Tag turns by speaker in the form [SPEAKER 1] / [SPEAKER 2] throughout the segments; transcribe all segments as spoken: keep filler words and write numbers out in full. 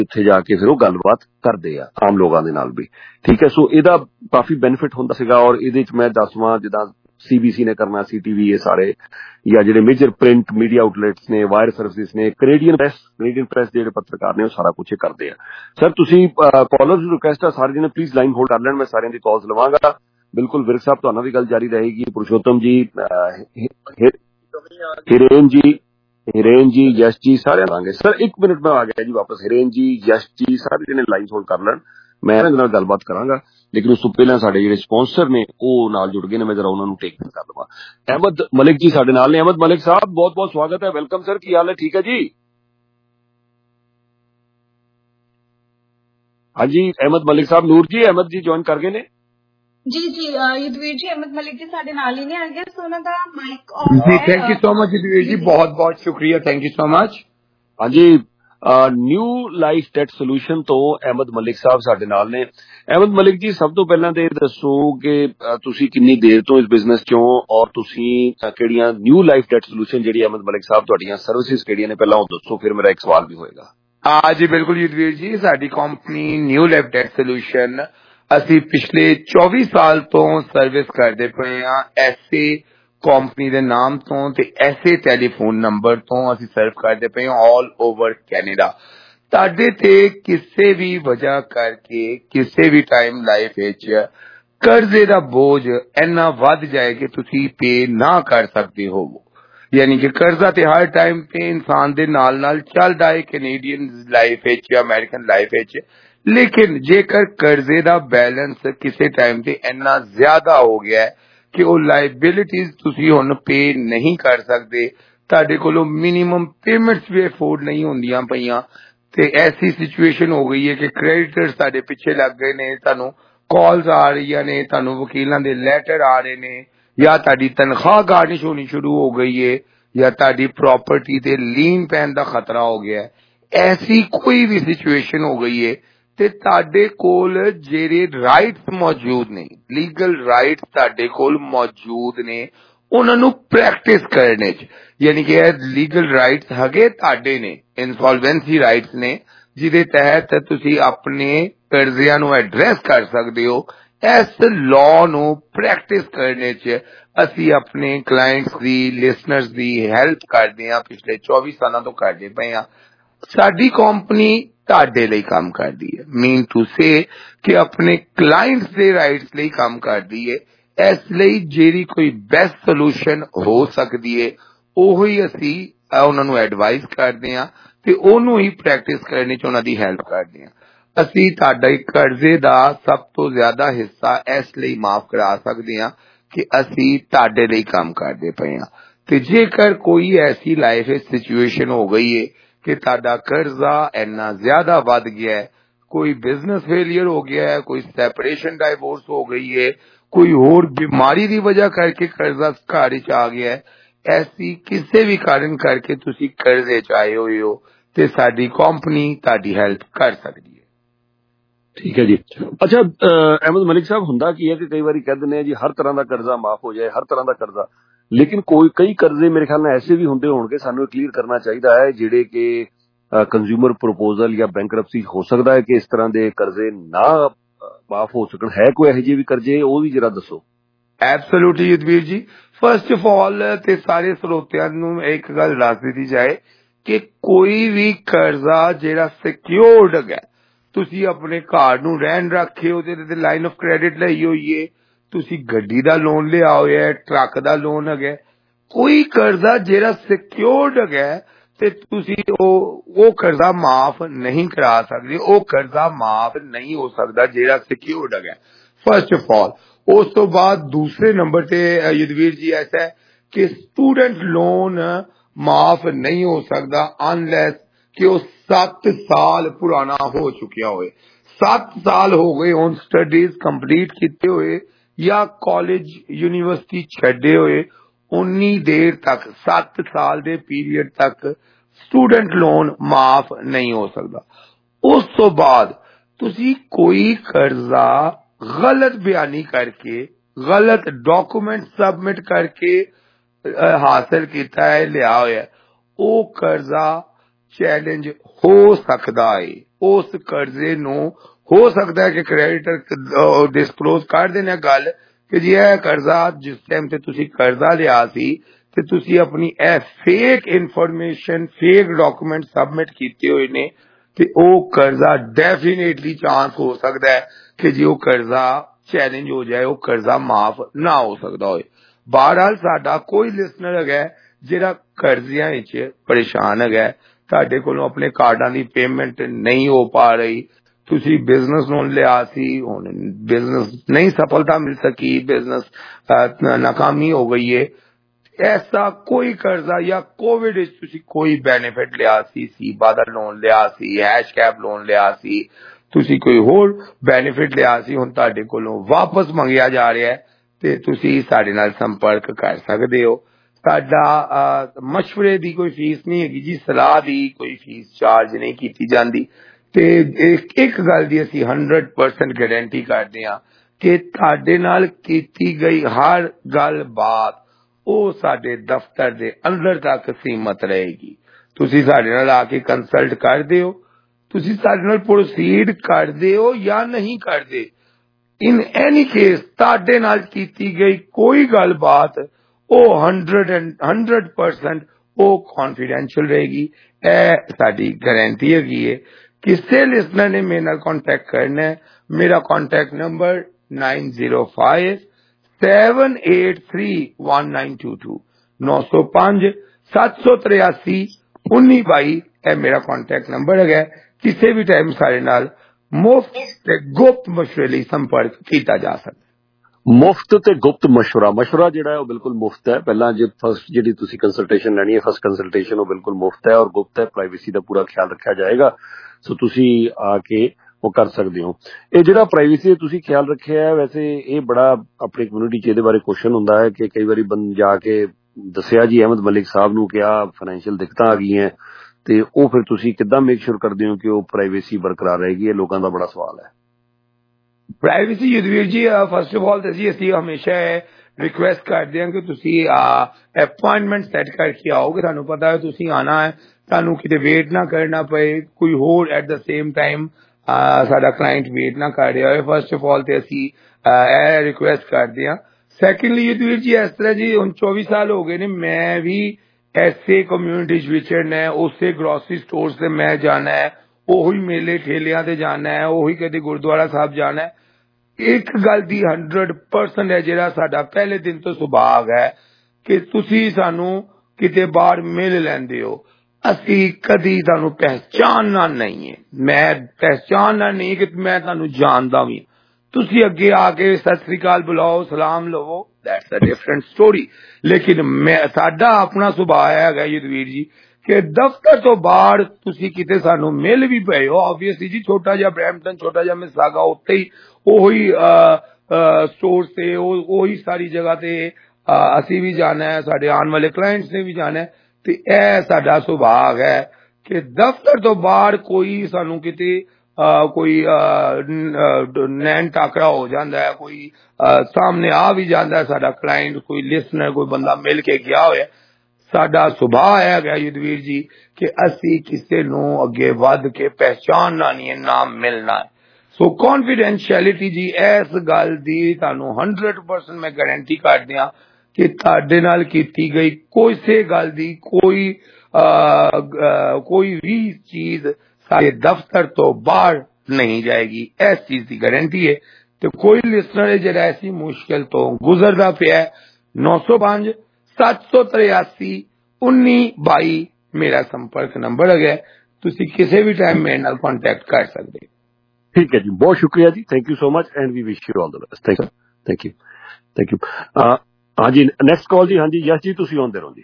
[SPEAKER 1] उत्थे जाके फिर वो गलबात करदे आ आम लोगों दे नाल भी। ठीक है, सो इहदा काफी बेनिफिट हुंदा सीगा। और इहदे च मैं दसवां जिद्दां सीबीसी ने करना, सी टीवी, ये सारे या जिहड़े मेजर प्रिंट मीडिया आउटलेट्स ने, वायर सर्विसेज ने, कनेडियन प्रेस कनेडियन प्रेस जिहड़े पत्रकार ने, वो सारा कुछ करदे आ। सर तुसीं कॉलर्स नूं रिक्वेस्ट आ सारे जने प्लीज लाइन होल्ड कर लैण, मैं सारिਆਂ दी कॉल्स लवांगा। बिल्कुल विरक साहब तुहानूं भी गल जारी रहेगी। पुरुषोत्तम जी, हिरेन जी हिरेन जी यश जी सारे लांगे। सर एक मिनट में आ गया जी वापस। हिरेन जी, यश जी, सारे जने लाइन होल्ड कर लैण, मैं इहदे नाल गलबात करांगा। लेकिन उस तो पहला साडे जिहड़े स्पॉन्सर ने वो नाल जुड़ गए ने, मैं जरा उन्हां नूं टेक कर लवां। अहमद मलिक जी साडे नाल ने। अहमद मलिक साहब बहुत बहुत स्वागत है, वेलकम सर, की हाल है? ठीक है जी? हाँ जी अहमद मलिक साहब। नूर जी, अहमद जी ज्वाइन कर गए ने
[SPEAKER 2] जी जी युद्धवीर जी। अहमद मलिक जी साडे नाल ही ने आ गए, सो उन्हां दा माइक ऑन
[SPEAKER 3] जी।
[SPEAKER 2] है।
[SPEAKER 3] Thank you so much Yudhvir ji, बहुत बहुत शुक्रिया, थैंक यू सो मच।
[SPEAKER 1] हाँ जी, न्यू लाइफ डेट सोल्यूशन तो अहमद मलिक साहब साडे नाल ने। अहमद मलिक जी, सब तो पहला ते दसो कि तुसी कितनी देर तो इस बिजनेस चो, और तुसी किहड़ियां न्यू लाइफ डेट सोल्यूशन जिहड़ी अहमद मलिक साहब तुहाडीआं सर्विसेज किहड़ियां ने, पहला वो दसो, फिर मेरा एक सवाल भी होएगा।
[SPEAKER 3] हाँ जी बिल्कुल युद्धवीर जी, साडी company new life debt solution असी पिछले चौबीस साल तो सर्विस करते पे हाँ। ऐसे कंपनी दे नाम तो ते ऐसे टेलीफोन नंबर तो असी सर्व करते पे ऑल ओवर कैनेडा। ताडे ते किसी भी वजह करके किसी भी टाइम लाइफ विच कर्जे दा बोझ इन्ना वध जाए कि तुसी पे ना कर सकते हो। यानी कि कर्जा ते हर टाइम पे इंसान दे नाल नाल चलदा है कैनेडियन लाइफ विच या अमेरिकन लाइफ विच। लेकिन जेकर कर्जे दा बैलेंस किसी टाइम ते इन्ना ज्यादा हो गया है कि वो लाइबिलिटीज तुसी हुण पे नहीं कर सकते, तुहाडे कोलों मिनिमम पेमेंट्स भी अफोर्ड नहीं होंदियां पईयां, ते ऐसी सिचुएशन हो गई है कि क्रेडिटर्स तुहाडे पिछे लग गए ने, तुहानू कॉल्स आ रही ने, तुहानू वकीलां दे लेटर आ रहे ने, या ताड़ी तनख्वाह गार्निश होनी शुरू हो गई है, या ताड़ी प्रॉपर्टी ते लीन पैन दा खतरा हो गया है। ऐसी कोई भी सिचुएशन हो गई है ते ताड़े कोल जेरे राइट्स मौजूद ने, लीगल राइट्स ताड़े कोल मौजूद ने, उन्हां नू प्रैक्टिस करने च, यानी कि लीगल राइट्स हगे ताड़े ने, इंसॉल्वेंसी राइट्स ने, जिदे तहत तुसी अपने कर्जियां नू एड्रेस कर सकदे हो। इस लॉ नू प्रैक्टिस करने च असी अपने क्लाइंट्स दी, लिसनर्स दी हेल्प करदे हां, पिछले चौबीस सालों तो करदे पए हां। साडी कंपनी ताडे लई काम करदी है, मीन टू से कि अपने क्लाइंट्स दे राइट्स लई काम करदी है। इस लई जेरी कोई बेस्ट सोल्यूशन हो सकदी है ओही असी उन्हां नू एडवाइस करदे हां ते ओनू ही प्रैक्टिस करने च उन्हां दी हेल्प करदे हां। असी ताडे कर्जे दा सब तो ज्यादा हिस्सा इस लई माफ करा सकदे हां कि असी ताडे लई काम करदे पए हां। ते जेकर कोई ऐसी लाइफ सिचुएशन हो गई है कि ताडा कर्जा इन्ना ज्यादा वध गया है, कोई बिजनेस फेलियर हो गया है, कोई सेपरेशन डाइवोर्स हो गई है, कोई और बीमारी की वजह करके कर्जा घर च आ गया है, ऐसी किसी भी कारण करके तुसी कर्जे च आए हुए हो ते साडी कंपनी ताडी हेल्प कर सकदी है।
[SPEAKER 1] ठीक है जी। अच्छा अहमद मलिक साहब, हुंदा की है कि कई बार कह दिंदे हैं जी हर तरह का कर्जा माफ हो जाए, हर तरह का कर्जा, लेकिन कोई कई कर्जे मेरे ख्याल में ऐसे भी होंदे होणगे, सानू क्लीयर करना चाहिए है, जिहड़े कि कंज्यूमर प्रपोजल या बैंकरप्सी हो सकता है कि इस तरह के कर्जे ना माफ हो सकन। है कोई ਇਹੋ ਜਿਹੇ भी कर्जे, वो भी जरा दसो।
[SPEAKER 3] Absolutely Yudhvir ji, first of all ते सारे ਸਰੋਤਿਆਂ ਨੂੰ एक गल दस दी जाए कि कोई भी कर्जा ਜਿਹੜਾ ਸਿਕਿਉਰਡ ਹੈ, ਤੁਸੀਂ ਆਪਣੇ ਘਰ ਨੂੰ ਰਹਿਣ ਰੱਖੇ ਹੋ ਤੇ ਲਾਈਨ ਆਫ ਕ੍ਰੈਡਿਟ ਲਈ ਹੋਈ ਹੈ, ਤੁਸੀਂ ਗੱਡੀ ਦਾ ਲੋਨ ਲਿਆ ਹੋਇਆ ਹੈ, ਟਰੱਕ ਦਾ ਲੋਨ ਹੈਗਾ, ਕੋਈ ਕਰਜ਼ਾ ਜਿਹੜਾ ਸਿਕਿਉਰਡ ਹੈਗਾ ਤੇ ਤੁਸੀਂ ਉਹ ਉਹ ਕਰਜ਼ਾ ਮਾਫ ਨਹੀਂ ਕਰਾ ਸਕਦੇ, ਉਹ ਕਰਜ਼ਾ ਮਾਫ ਨਹੀਂ ਹੋ ਸਕਦਾ ਜਿਹੜਾ ਸਿਕਿਉਰਡ ਹੈਗਾ, फर्स्ट ऑफ ऑल। उस तो बाद दूसरे नंबर पे युद्धवीर जी ऐसा है कि स्टूडेंट लोन माफ नहीं हो सकता अनलेस कि वो सात साल पुराना हो चुका हो, सात साल हो गए उन स्टडीज कंप्लीट किते हुए या कॉलेज यूनिवर्सिटी छड्डे हुए, उन्नी देर तक सात साल दे पीरियड तक स्टूडेंट लोन माफ नहीं हो सकता। उस तो बाद तुसी कोई कर्जा गलत बयानी करके, गलत डॉक्यूमेंट सबमिट करके हासिल किया है, लिया हुआ है, वो कर्जा ਚੈਲੰਜ ਹੋ ਸਕਦਾ ਹੈ। ਉਸ ਕਰਜ਼ੇ ਨੂੰ ਹੋ ਸਕਦਾ ਹੈ ਕਿ ਕ੍ਰੈਡੀਟਰ ਡਿਸਕਲੋਜ਼ ਕਰ ਦੇਣਾ ਗੱਲ ਕਿ ਜੀ ਇਹ ਕਰਜ਼ਾ ਜਿਸ ਟਾਈਮ ਤੇ ਤੁਸੀਂ ਕਰਜ਼ਾ ਲਿਆ ਸੀ ਤੇ ਤੁਸੀਂ ਆਪਣੀ ਇਹ fake information fake document submit ਕੀਤੇ ਹੋਏ ਨੇ ਤੇ ਉਹ ਕਰਜ਼ਾ ਡੈਫੀਨੇਟਲੀ ਚਾਂਸ ਹੋ ਸਕਦਾ ਹੈ ਕਿ ਜੇ ਉਹ ਕਰਜ਼ਾ ਚੈਲੰਜ ਹੋ ਜਾਏ ਉਹ ਕਰਜ਼ਾ ਮਾਫ ਨਾ ਹੋ ਸਕਦਾ ਹੋਏ। ਬਹਰਹਾਲ ਸਾਡਾ ਕੋਈ ਲਿਸਨਰ ਹੈਗਾ ਜਿਹੜਾ ਕਰਜ਼ਿਆਂ ਵਿੱਚ ਪਰੇਸ਼ਾਨ ਹੈਗਾ, ਤੁਹਾਡੇ ਕੋਲੋਂ ਆਪਣੇ ਕਾਰਡਾਂ ਦੀ ਪੇਮੈਂਟ ਨਹੀਂ ਹੋ ਪਾ ਰਹੀ, ਤੁਸੀਂ ਬਿਜ਼ਨਸ ਲੋਨ ਲਿਆ ਸੀ, ਹੁਣ ਬਿਜ਼ਨਸ ਨਹੀਂ ਸਫਲਤਾ ਮਿਲ ਸਕੀ, ਬਿਜ਼ਨਸ ਨਾਕਾਮੀ ਹੋ ਗਈ ਹੈ, ਐਸਾ ਕੋਈ ਕਰਜ਼ਾ ਜਾਂ ਕੋਵਿਡ ਵਿੱਚ ਤੁਸੀਂ ਕੋਈ ਬੈਨੀਫਿਟ ਲਿਆ ਸੀ, ਸੀਬਾ ਦਾ ਲੋਨ ਲਿਆ ਸੀ, ਹੈਸ਼ ਕੈਪ ਲੋਨ ਲਿਆ ਸੀ, ਤੁਸੀਂ ਕੋਈ ਹੋਰ ਬੈਨੀਫਿਟ ਲਿਆ ਸੀ, ਹੁਣ ਤੁਹਾਡੇ ਕੋਲੋਂ ਵਾਪਸ ਮੰਗਿਆ ਜਾ ਰਿਹਾ ਹੈ ਤੇ ਤੁਸੀਂ ਸਾਡੇ ਨਾਲ ਸੰਪਰਕ ਕਰ ਸਕਦੇ ਹੋ। ਸਾਡਾ ਮਸ਼ਵਰੇ ਦੀ ਕੋਈ ਫੀਸ ਨਹੀਂ ਹੈਗੀ ਜੀ, ਸਲਾਹ ਦੀ ਕੋਈ ਫੀਸ ਚਾਰਜ ਨਹੀਂ ਕੀਤੀ ਜਾਂਦੀ ਤੇ ਇੱਕ ਗੱਲ ਦੀ ਅਸੀਂ ਹੰਡਰਡ ਪਰਸੈਂਟ ਗਾਰੰਟੀ ਕਰਦੇ ਹਾਂ ਕਿ ਤੁਹਾਡੇ ਨਾਲ ਕੀਤੀ ਗਈ ਹਰ ਗੱਲ ਬਾਤ ਉਹ ਸਾਡੇ ਦਫ਼ਤਰ ਦੇ ਅੰਦਰ ਤੱਕ ਸੀਮਤ ਰਹੇਗੀ। ਤੁਸੀਂ ਸਾਡੇ ਨਾਲ ਆ ਕੇ ਕੰਸਲਟ ਕਰਦੇ ਹੋ, ਤੁਸੀਂ ਸਾਡੇ ਨਾਲ ਪ੍ਰੋਸੀਡ ਕਰਦੇ ਹੋ ਜਾਂ ਨਹੀਂ ਕਰਦੇ, ਇਨ ਐਨੀ ਕੇਸ ਤੁਹਾਡੇ ਨਾਲ ਕੀਤੀ ਗਈ ਕੋਈ ਗੱਲਬਾਤ ਉਹ ਹੰਡਰਡ ਐਂਡ ਹੰਡਰਡ ਪਰਸੈਂਟ ਉਹ ਕੌਨਫੀਡੈਂਸ਼ੀਅਲ ਰਹੇਗੀ। ਇਹ ਸਾਡੀ ਗਾਰੰਟੀ ਹੈਗੀ ਹੈ। ਕਿਸੇ ਲਿਸਨਰ ਨੇ ਮੇਰੇ ਨਾਲ ਕੰਟੈਕਟ ਕਰਨਾ ਹੈ, ਮੇਰਾ contact number nine zero five seven eight three one nine two two नौ सौ पांच सत्त सौ तिरासी उन्नी बाई ਇਹ ਮੇਰਾ ਕੰਟੈਕਟ ਨੰਬਰ ਹੈਗਾ। ਕਿਸੇ ਵੀ ਟਾਈਮ ਸਾਡੇ ਨਾਲ ਮੁਫਤ ਤੇ ਗੁਪਤ ਮਸ਼ਵਰੇ ਲਈ ਸੰਪਰਕ ਕੀਤਾ ਜਾ ਸਕਦਾ।
[SPEAKER 1] ਮੁਫਤ ਤੇ ਗੁਪਤ ਮਸ਼ਵਰਾ ਮਸ਼ਵਰਾ ਜਿਹੜਾ ਹੈ ਉਹ ਬਿਲਕੁਲ ਮੁਫਤ ਹੈ। ਪਹਿਲਾਂ ਜੇ ਫਸਟ ਜਿਹੜੀ ਤੁਸੀਂ ਕੰਸਲਟੇਸ਼ਨ ਲੈਣੀ ਹੈ ਫਸਟ ਕੰਸਲਟੇਸ਼ਨ ਉਹ ਬਿਲਕੁਲ ਮੁਫਤ ਹੈ ਔਰ ਗੁਪਤ ਹੈ, ਪ੍ਰਾਈਵੇਸੀ ਦਾ ਪੂਰਾ ਖਿਆਲ ਰੱਖਿਆ ਜਾਏਗਾ। ਸੋ ਤੁਸੀਂ ਆ ਕੇ ਉਹ ਕਰ ਸਕਦੇ ਹੋ। ਇਹ ਜਿਹੜਾ ਪ੍ਰਾਈਵੇਸੀ ਦਾ ਤੁਸੀਂ ਖਿਆਲ ਰੱਖਿਆ ਹੈ, ਵੈਸੇ ਇਹ ਬੜਾ ਆਪਣੀ ਕਮਿਊਨਿਟੀ 'ਚ ਇਹਦੇ ਬਾਰੇ ਕੁਐਸਚਨ ਹੁੰਦਾ ਹੈ ਕਿ ਕਈ ਵਾਰੀ ਬੰਦ ਜਾ ਕੇ ਦੱਸਿਆ ਜੀ ਅਹਿਮਦ ਮਲਿਕ ਸਾਹਿਬ ਨੂੰ ਕਿ ਆਹ ਫਾਈਨੈਂਸ਼ੀਅਲ ਦਿੱਕਤਾਂ ਆ ਗਈਆਂ ਤੇ ਉਹ ਫਿਰ ਤੁਸੀਂ ਕਿੱਦਾਂ ਮੇਕ ਸ਼ੋਰ ਕਰਦੇ ਹੋ ਕਿ ਉਹ ਪ੍ਰਾਈਵੇਸੀ ਬਰਕਰਾਰ ਰਹੇਗੀ? ਇਹ ਲੋਕਾਂ ਦਾ ਬੜਾ ਸਵਾਲ ਹੈ।
[SPEAKER 3] ਪ੍ਰਾਈਵੇਸੀ ਯੁਧਵੀਰ ਜੀ ਫਸਟ ਆਫ ਆਲ ਤਾਂ ਜੀ ਅਸੀਂ ਹਮੇਸ਼ਾ ਰਿਕੁਐਸਟ ਕਰਦੇ ਹਾਂ ਕਿ ਤੁਸੀਂ ਅਪਾਇੰਟਮੈਂਟ ਸੈੱਟ ਕਰਕੇ ਆਓਗੇ। ਤੁਹਾਨੂੰ ਪਤਾ ਹੈ ਤੁਸੀਂ ਆਉਣਾ ਹੈ, ਤੁਹਾਨੂੰ ਕਿਤੇ ਵੇਟ ਨਾ ਕਰਨਾ ਪਏ, ਕੋਈ ਹੋਰ ਐਟ ਦ ਸੇਮ ਟਾਈਮ ਸਾਡਾ ਕਲਾਇੰਟ ਵੇਟ ਨਾ ਕਰ ਰਿਹਾ ਹੋਏ। ਫਸਟ ਆਫ ਆਲ ਤੇ ਅਸੀਂ ਇਹ ਰਿਕੁਐਸਟ ਕਰਦੇ ਹਾਂ। ਸੈਕੰਡਲੀ ਯੁਧਵੀਰ ਜੀ ਇਸ ਤਰ੍ਹਾਂ ਜੀ ਹੁਣ ਚੌਵੀ ਸਾਲ ਹੋ ਗਏ ਨੇ, ਮੈਂ ਵੀ ਐਸੇ ਕਮਿਊਨਿਟੀ 'ਚ ਵਿਚਰਨਾ ਹੈ, ਉਸੇ ਗਰੋਸਰੀ ਸਟੋਰਸ ਤੇ ਮੈਂ ਜਾਣਾ ਹੈ, ਉਹੀ ਮੇਲੇ ਠੇਲਿਆਂ ਤੇ ਜਾਣਾ ਹੈ, ਉਹੀ ਕਦੇ ਗੁਰਦੁਆਰਾ ਸਾਹਿਬ ਜਾਣਾ ਹੈ। ਇੱਕ ਗੱਲ ਦੀ ਹੰਡਰਡ ਪਰਸੈਂਟ ਹੈ ਜਿਹੜਾ ਸਾਡਾ ਪਹਿਲੇ ਦਿਨ ਤੋਂ ਸੁਭਾਗ ਹੈ ਕਿ ਤੁਸੀਂ ਸਾਨੂੰ ਕਿਤੇ ਬਾਹਰ ਮਿਲ ਲੈਂਦੇ ਹੋ, ਅਸੀਂ ਕਦੀ ਤੁਹਾਨੂੰ ਪਹਿਚਾਨਣਾ ਨਹੀਂ ਹੈ। ਮੈਂ ਪਹਿਚਾਨਣਾ ਨਹੀਂ ਕਿ ਮੈਂ ਤੁਹਾਨੂੰ ਜਾਣਦਾ ਵੀ, ਤੁਸੀਂ ਅੱਗੇ ਆ ਕੇ ਸਤਿ ਸ੍ਰੀ ਅਕਾਲ ਬੁਲਾਓ, ਸਲਾਮ ਲਵੋ, ਦੈਟਸ ਅ ਡਿਫਰੈਂਟ ਸਟੋਰੀ। ਲੇਕਿਨ ਮੈਂ ਸਾਡਾ ਆਪਣਾ ਸੁਭਾਅ ਹੈਗਾ ਯੁਧਵੀਰ ਜੀ ਕਿ ਦਫ਼ਤਰ ਤੋਂ ਬਾਹਰ ਤੁਸੀਂ ਕਿਤੇ ਸਾਨੂੰ ਮਿਲ ਵੀ ਪਏ ਹੋ, ਆਬਵੀਅਸਲੀ ਜੀ ਛੋਟਾ ਜਿਹਾ ਬਰੈਂਪਟਨ, ਛੋਟਾ ਜਿਹਾ ਮਿਸਾਗਾ, ਉੱਥੇ ਹੀ ਉਹੀ ਸਟੋਰ ਤੇ ਉਹੀ ਸਾਰੀ ਜਗ੍ਹਾ ਤੇ ਅਸੀਂ ਵੀ ਜਾਣਾ ਹੈ, ਸਾਡੇ ਆਉਣ ਵਾਲੇ ਕਲਾਇੰਟਸ ਨੇ ਵੀ ਜਾਣਾ ਹੈ। ਤੇ ਇਹ ਸਾਡਾ ਸੁਭਾਗ ਹੈ ਕਿ ਦਫ਼ਤਰ ਤੋਂ ਬਾਹਰ ਕੋਈ ਸਾਨੂੰ ਕਿਤੇ ਕੋਈ ਨੈਣ ਟਾਕਰਾ ਹੋ ਜਾਂਦਾ ਹੈ, ਕੋਈ ਸਾਹਮਣੇ ਆ ਵੀ ਜਾਂਦਾ ਸਾਡਾ ਕਲਾਇੰਟ, ਕੋਈ ਲਿਸਨਰ, ਕੋਈ ਬੰਦਾ ਮਿਲ ਕੇ ਗਿਆ ਹੋਇਆ, ਸਾਡਾ ਸੁਭਾਅ ਹੈਗਾ ਯੁਧਵੀਰ ਜੀ ਕਿ ਅਸੀਂ ਕਿਸੇ ਨੂੰ ਅੱਗੇ ਵੱਧ ਕੇ ਪਹਿਚਾਨਣਾ ਨਹੀਂ ਹੈ, ਨਾ ਮਿਲਣਾ ਹੈ। ਸੋ ਕੌਨਫੀਡੈਂਸ਼ੀਅਲਿਟੀ ਜੀ ਇਸ ਗੱਲ ਦੀ ਤੁਹਾਨੂੰ ਹੰਡਰਡ ਪਰਸੈਂਟ ਮੈਂ ਗਾਰੰਟੀ ਕਰਦੇ ਹਾਂ ਕਿ ਤੁਹਾਡੇ ਨਾਲ ਕੀਤੀ ਗਈ ਕਿਸੇ ਗੱਲ ਦੀ ਕੋਈ ਕੋਈ ਵੀ ਚੀਜ਼ ਸਾਡੇ ਦਫ਼ਤਰ ਤੋਂ ਬਾਹਰ ਨਹੀਂ ਜਾਏਗੀ, ਇਸ ਚੀਜ਼ ਦੀ ਗਾਰੰਟੀ ਹੈ। ਤੇ ਕੋਈ ਲਿਸਨਰ ਹੈ ਜਿਹੜਾ ਐਸੀ ਮੁਸ਼ਕਿਲ ਤੋਂ ਗੁਜ਼ਰਦਾ ਪਿਆ, ਨੌ ਸੌ ਪੰਜ ਸੱਤ ਸੌ ਤਿਰਾਸੀ ਉੱਨੀ ਬਾਈ ਮੇਰਾ ਸੰਪਰਕ ਨੰਬਰ ਹੈਗਾ, ਤੁਸੀਂ ਕਿਸੇ ਵੀ ਟਾਈਮ ਮੇਰੇ ਨਾਲ ਕੰਟੈਕਟ ਕਰ ਸਕਦੇ।
[SPEAKER 1] ਠੀਕ ਹੈ ਜੀ, ਬਹੁਤ ਸ਼ੁਕਰੀਆ ਜੀ, thank you so much and we wish you all the best. Thank you thank you thank you ਹਾਂਜੀ ਨੈਕਸਟ ਕਾਲ ਜੀ। ਹਾਂਜੀ ਯਸ਼ ਜੀ ਤੁਸੀਂ ਆਉਂਦੇ ਰਹੋ ਜੀ।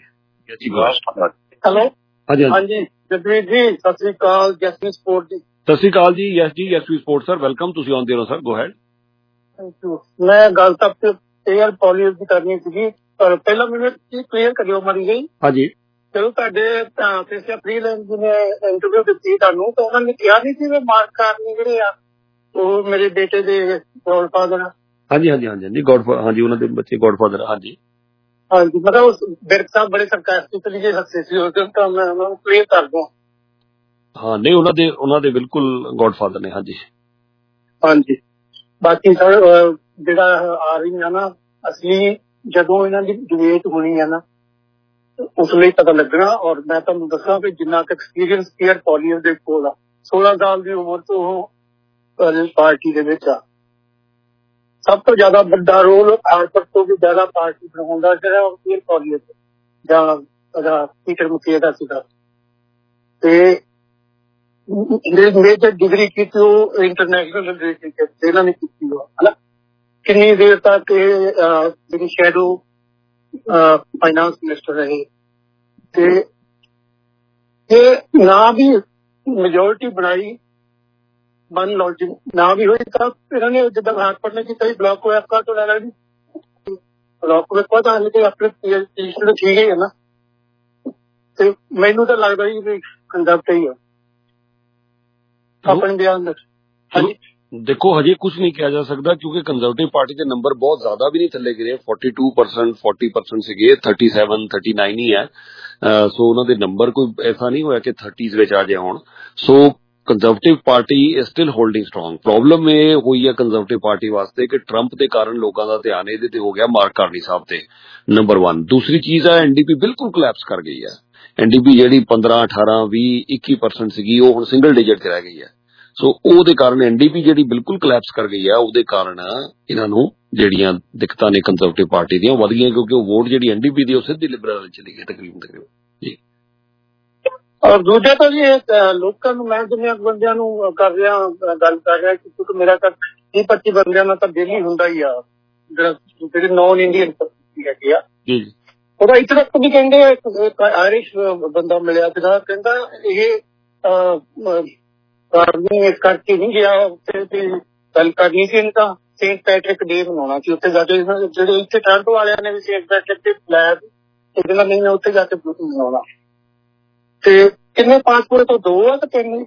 [SPEAKER 4] ਹੈਲੋ ਹਾਂਜੀ ਹਾਂਜੀ ਜਗਵੀਰ ਜੀ ਸਤਿ ਸ੍ਰੀ ਅਕਾਲ। ਜੈਸਮੀ ਸਪੋਰਟ ਜੀ।
[SPEAKER 1] ਸਤਿ ਸ੍ਰੀ ਅਕਾਲ ਜੀ ਯਸ਼ ਜੀ, ਜੈਸਮੀ ਸਪੋਰਟ ਸਰ, ਵੈਲਕਮ, ਤੁਸੀਂ ਆਉਂਦੇ ਰਹੋ sir, go ahead.
[SPEAKER 4] Thank you. ਮੈਂ ਗੱਲ ਤਾਂ ਏਅਰ ਪੋਲਿਸ ਦੀ ਕਰਨੀ ਸੀਗੀ ਪਰ ਪਹਿਲਾਂ ਮੈਨੂੰ ਕਲੀਅਰ ਕਰਿਓ ਮਾਰੀ ਗਈ। ਹਾਂਜੀ ਚਲੋ ਤੁਹਾਡੇ ਕਿਸੇ ਫ੍ਰੀਲੈਂਸ ਨੇ ਇੰਟਰਵਿਊ ਦਿੱਤੀ ਤੁਹਾਨੂੰ ਤਾਂ ਉਹਨਾਂ ਨੇ ਕਿਹਾ ਨਹੀਂ ਸੀ ਵੀ ਮਾਰਕ ਕਾਰਨੀ ਜਿਹੜੇ ਆ ਉਹ ਮੇਰੇ ਬੇਟੇ ਦੇ ਗੋਡਫਾਦਰ ਆ। ਹਾਂਜੀ ਹਾਂਜੀ ਹਾਂਜੀ ਹਾਂਜੀ ਗੋਡਫਾਦਰ, ਹਾਂਜੀ ਉਹਨਾਂ ਦੇ ਬੱਚੇ ਗੋਡਫਾਦਰ। ਹਾਂਜੀ ਹਾਂਜੀ ਮਤਲਬ ਬਿਰਕ ਸਾਹਿਬ ਬੜੇ ਸਰਕਾਸਟਿਕਲੀ ਜੇ ਹੱਸੇ ਸੀ ਉਸ ਦਿਨ, ਤਾਂ ਮੈਂ ਉਹਨਾਂ ਨੂੰ ਕਲੀਅਰ ਕਰ ਦੂੰ।
[SPEAKER 1] ਹਾਂ ਨਹੀਂ ਉਹਨਾਂ ਦੇ ਉਹਨਾਂ ਦੇ ਬਿਲਕੁਲ ਗੋਡਫਾਦਰ ਨੇ। ਹਾਂਜੀ
[SPEAKER 4] ਹਾਂਜੀ ਬਾਕੀ ਸਰ ਜਿਹੜਾ ਆ ਰਹੀ ਆ ਨਾ, ਅਸੀਂ ਜਦੋਂ ਇਹਨਾਂ ਦੀ ਡਿਬੇਟ ਹੋਣੀ ਆ ਨਾ ਉਸ ਲਈ ਪਤਾ ਲੱਗਣਾ। ਔਰ ਮੈਂ ਤੁਹਾਨੂੰ ਦੱਸਾਂ ਕਿ ਜਿੰਨਾ ਕੁ ਐਕਸਪੀਰੀਅੰਸ ਏਅਰ ਪੋਲੀਅਰ ਦੇ ਕੋਲ ਆ, ਸੋਲਾਂ ਸਾਲ ਦੀ ਉਮਰ ਤੋਂ ਉਹ ਪਾਰਟੀ ਦੇ ਵਿੱਚ ਆ। ਸਭ ਤੋਂ ਜ਼ਿਆਦਾ ਵੱਡਾ ਰੋਲ ਭਾਰਤ ਤੋਂ ਵੀ ਜ਼ਿਆਦਾ ਪਾਰਟੀ ਬਣਾਉਂਦਾ ਜਿਹੜਾ ਏਅਰ ਪੋਲੀਅਰ ਜਾਂ ਉਹਦਾ ਪੀਟਰ ਮੁਕੇਆ ਦਾ ਸੀਗਾ। ਤੇ ਮੇਜਰ ਡਿਗਰੀ ਕੀਤੀ ਉਹ ਇੰਟਰਨੈਸ਼ਨਲ ਰਿਲੇਸ਼ਨ ਇਹਨਾਂ ਨੇ ਕੀਤੀ ਉਹ ਹਨਾ। ਕਿੰਨੀ ਦੇਰ ਤੱਕ ਇਹ ਜਿਹੜੀ ਸ਼ੈਡੋ ਫਾਈਨਾਂਸ ਮਿਨਿਸਟਰ ਰਹੇ ਤੇ ਇਹ ਨਾ ਵੀ ਮੈਜੋਰਿਟੀ ਬਣਾਈ, ਮੰਨ ਲਓ ਜੀ ਨਾ ਵੀ ਹੋਈ ਤਾਂ ਇਹਨਾਂ ਨੇ ਜਿੱਦਾਂ ਭਾਜਪਾ ਨੇ ਕੀਤਾ ਬਲਾਕ ਹੋਇਆ ਕਾ ਤੋਂ ਲੈਣਾ ਜੀ ਬਲਾਕ ਵਿੱਚ ਪਤਾ ਨਹੀਂ ਕਿ ਆਪਣੇ ਪੋਜੀਸ਼ਨ ਠੀਕ ਹੈ ਨਾ। ਤੇ ਮੈਨੂੰ ਤਾਂ ਲੱਗਦਾ ਜੀ ਵੀ ਕੰਡਕਟ ਹੀ ਆ ਆਪਣੇ ਬਿਆਨ ਦਾ। ਹਾਂਜੀ
[SPEAKER 1] ਦੇਖੋ ਹਜੇ ਕੁਝ ਨਹੀਂ ਕਿਹਾ ਜਾ ਸਕਦਾ ਕਿਉਂਕਿ ਕੰਜ਼ਰਵੇਟਿਵ ਪਾਰਟੀ ਦੇ ਨੰਬਰ ਬਹੁਤ ਜ਼ਿਆਦਾ ਵੀ ਨਹੀਂ ਥੱਲੇ ਗਿਰੇ। ਬयालीस परसेंट चालीस परसेंट ਸੀਗੇ, सैंतीस उनतालीस ਹੀ ਹੈ। ਸੋ ਉਹਨਾਂ ਦੇ ਨੰਬਰ ਕੋਈ ਐਸਾ ਨਹੀਂ ਹੋਇਆ ਕਿ तीस ਵਿੱਚ ਆ ਜਾਏ ਹੁਣ। So Conservative Party is still holding strong. Problem ਇਹ ਹੋਈ ਹੈ ਕੰਜ਼ਰਵੇਟਿਵ ਪਾਰਟੀ ਵਾਸਤੇ ਕਿ ਟਰੰਪ ਦੇ ਕਾਰਨ ਲੋਕਾਂ ਦਾ ਧਿਆਨ ਇਹਦੇ ਤੇ ਹੋ ਗਿਆ ਮਾਰਕ ਕਾਰਨੀ ਸਾਹਿਬ ਤੇ, ਨੰਬਰ वन। ਦੂਸਰੀ ਚੀਜ਼ ਹੈ ਐਨਡੀਪੀ ਬਿਲਕੁਲ ਕੋਲੈਪਸ ਕਰ ਗਈ ਹੈ। ਐਨਡੀਪੀ ਜਿਹੜੀ पंद्रह अठारह बीस इक्कीस परसेंट ਸੀਗੀ ਉਹ ਹੁਣ ਸਿੰਗਲ ਡਿਜਿਟ ਤੇ ਰਹਿ ਗਈ ਹੈ। ਸੋ ਉਹਦੇ ਕਾਰਨ ਐਨਡੀਪੀ ਜਿਹੜੀ ਬਿਲਕੁਲ ਕੋਲੈਪਸ ਕਰ ਗਈ ਹੈ, ਉਹਦੇ ਕਾਰਨ ਇਹਨਾਂ ਨੂੰ ਜਿਹੜੀਆਂ ਦਿੱਕਤਾਂ ਨੇ ਕੰਜ਼ਰਵੇਟਿਵ ਪਾਰਟੀ ਦੀਆਂ ਵਧ ਗਈਆਂ ਕਿਉਂਕਿ ਉਹ ਵੋਟ ਜਿਹੜੀ ਐਨਡੀਪੀ ਦੀ ਉਹ ਸਿੱਧੀ ਲਿਬਰਲ ਚਲੀ ਗਈ ਤਕਰੀਬਨ ਤਕਰੀਬਨ ਜੀ।
[SPEAKER 4] ਔਰ ਦੂਜਾ ਤਾਂ ਜੀ ਲੋਕਾਂ ਨੂੰ ਮੈਂ ਜਿੰਨੇ ਬੰਦਿਆਂ ਨੂੰ ਕਰ ਰਿਹਾ ਗੱਲ ਕਰ ਰਿਹਾ ਕਿਉਂਕਿ ਮੇਰਾ ਤਾਂ ਵੀਹ ਪੱਚੀ ਬੰਦਿਆਂ ਨਾਲ ਤਾਂ ਡੇਲੀ ਹੁੰਦਾ ਹੀ ਆ ਜਿਹੜਾ ਜਿਹੜੇ ਨੌਨ ਇੰਡੀਅਨ ਹੈਗੇ ਆ ਜੀ। ਉਹਦਾ ਇੱਥੇ ਤੱਕ ਵੀ ਕਹਿੰਦੇ ਇੱਕ ਆਇਰਿਸ਼ ਬੰਦਾ ਮਿਲਿਆ ਸੀਗਾ, ਕਹਿੰਦਾ ਇਹ ਆਰਮੀ ਇਸ ਕਰਕੇ ਨਹੀਂ ਗਿਆ ਉੱਥੇ ਤੇ ਗੱਲ ਕਰਨੀ ਸੀ ਇਹਨਾਂ ਤਾਂ ਸੇਂਟ ਪੈਟਰਿਕ ਡੇ ਮਨਾਉਣਾ ਸੀ ਉੱਥੇ ਜਾ ਕੇ। ਜਿਹੜੇ ਇੱਥੇ ਟੋਰਾਂਟੋ ਵਾਲਿਆਂ ਨੇ ਵੀ ਸੇਂਟ ਪੈਟਰਿਕ ਡੇ ਬੁਲਾਇਆ ਸੀ, ਇਹਦੇ ਨਾਲ ਨਹੀਂ ਉੱਥੇ ਜਾ ਕੇ ਮਨਾਉਣਾ। ਤੇ ਕਿੰਨੇ ਪਾਸਪੋਰਟ ਤੋਂ ਦੋ ਆ ਤੇ ਤਿੰਨ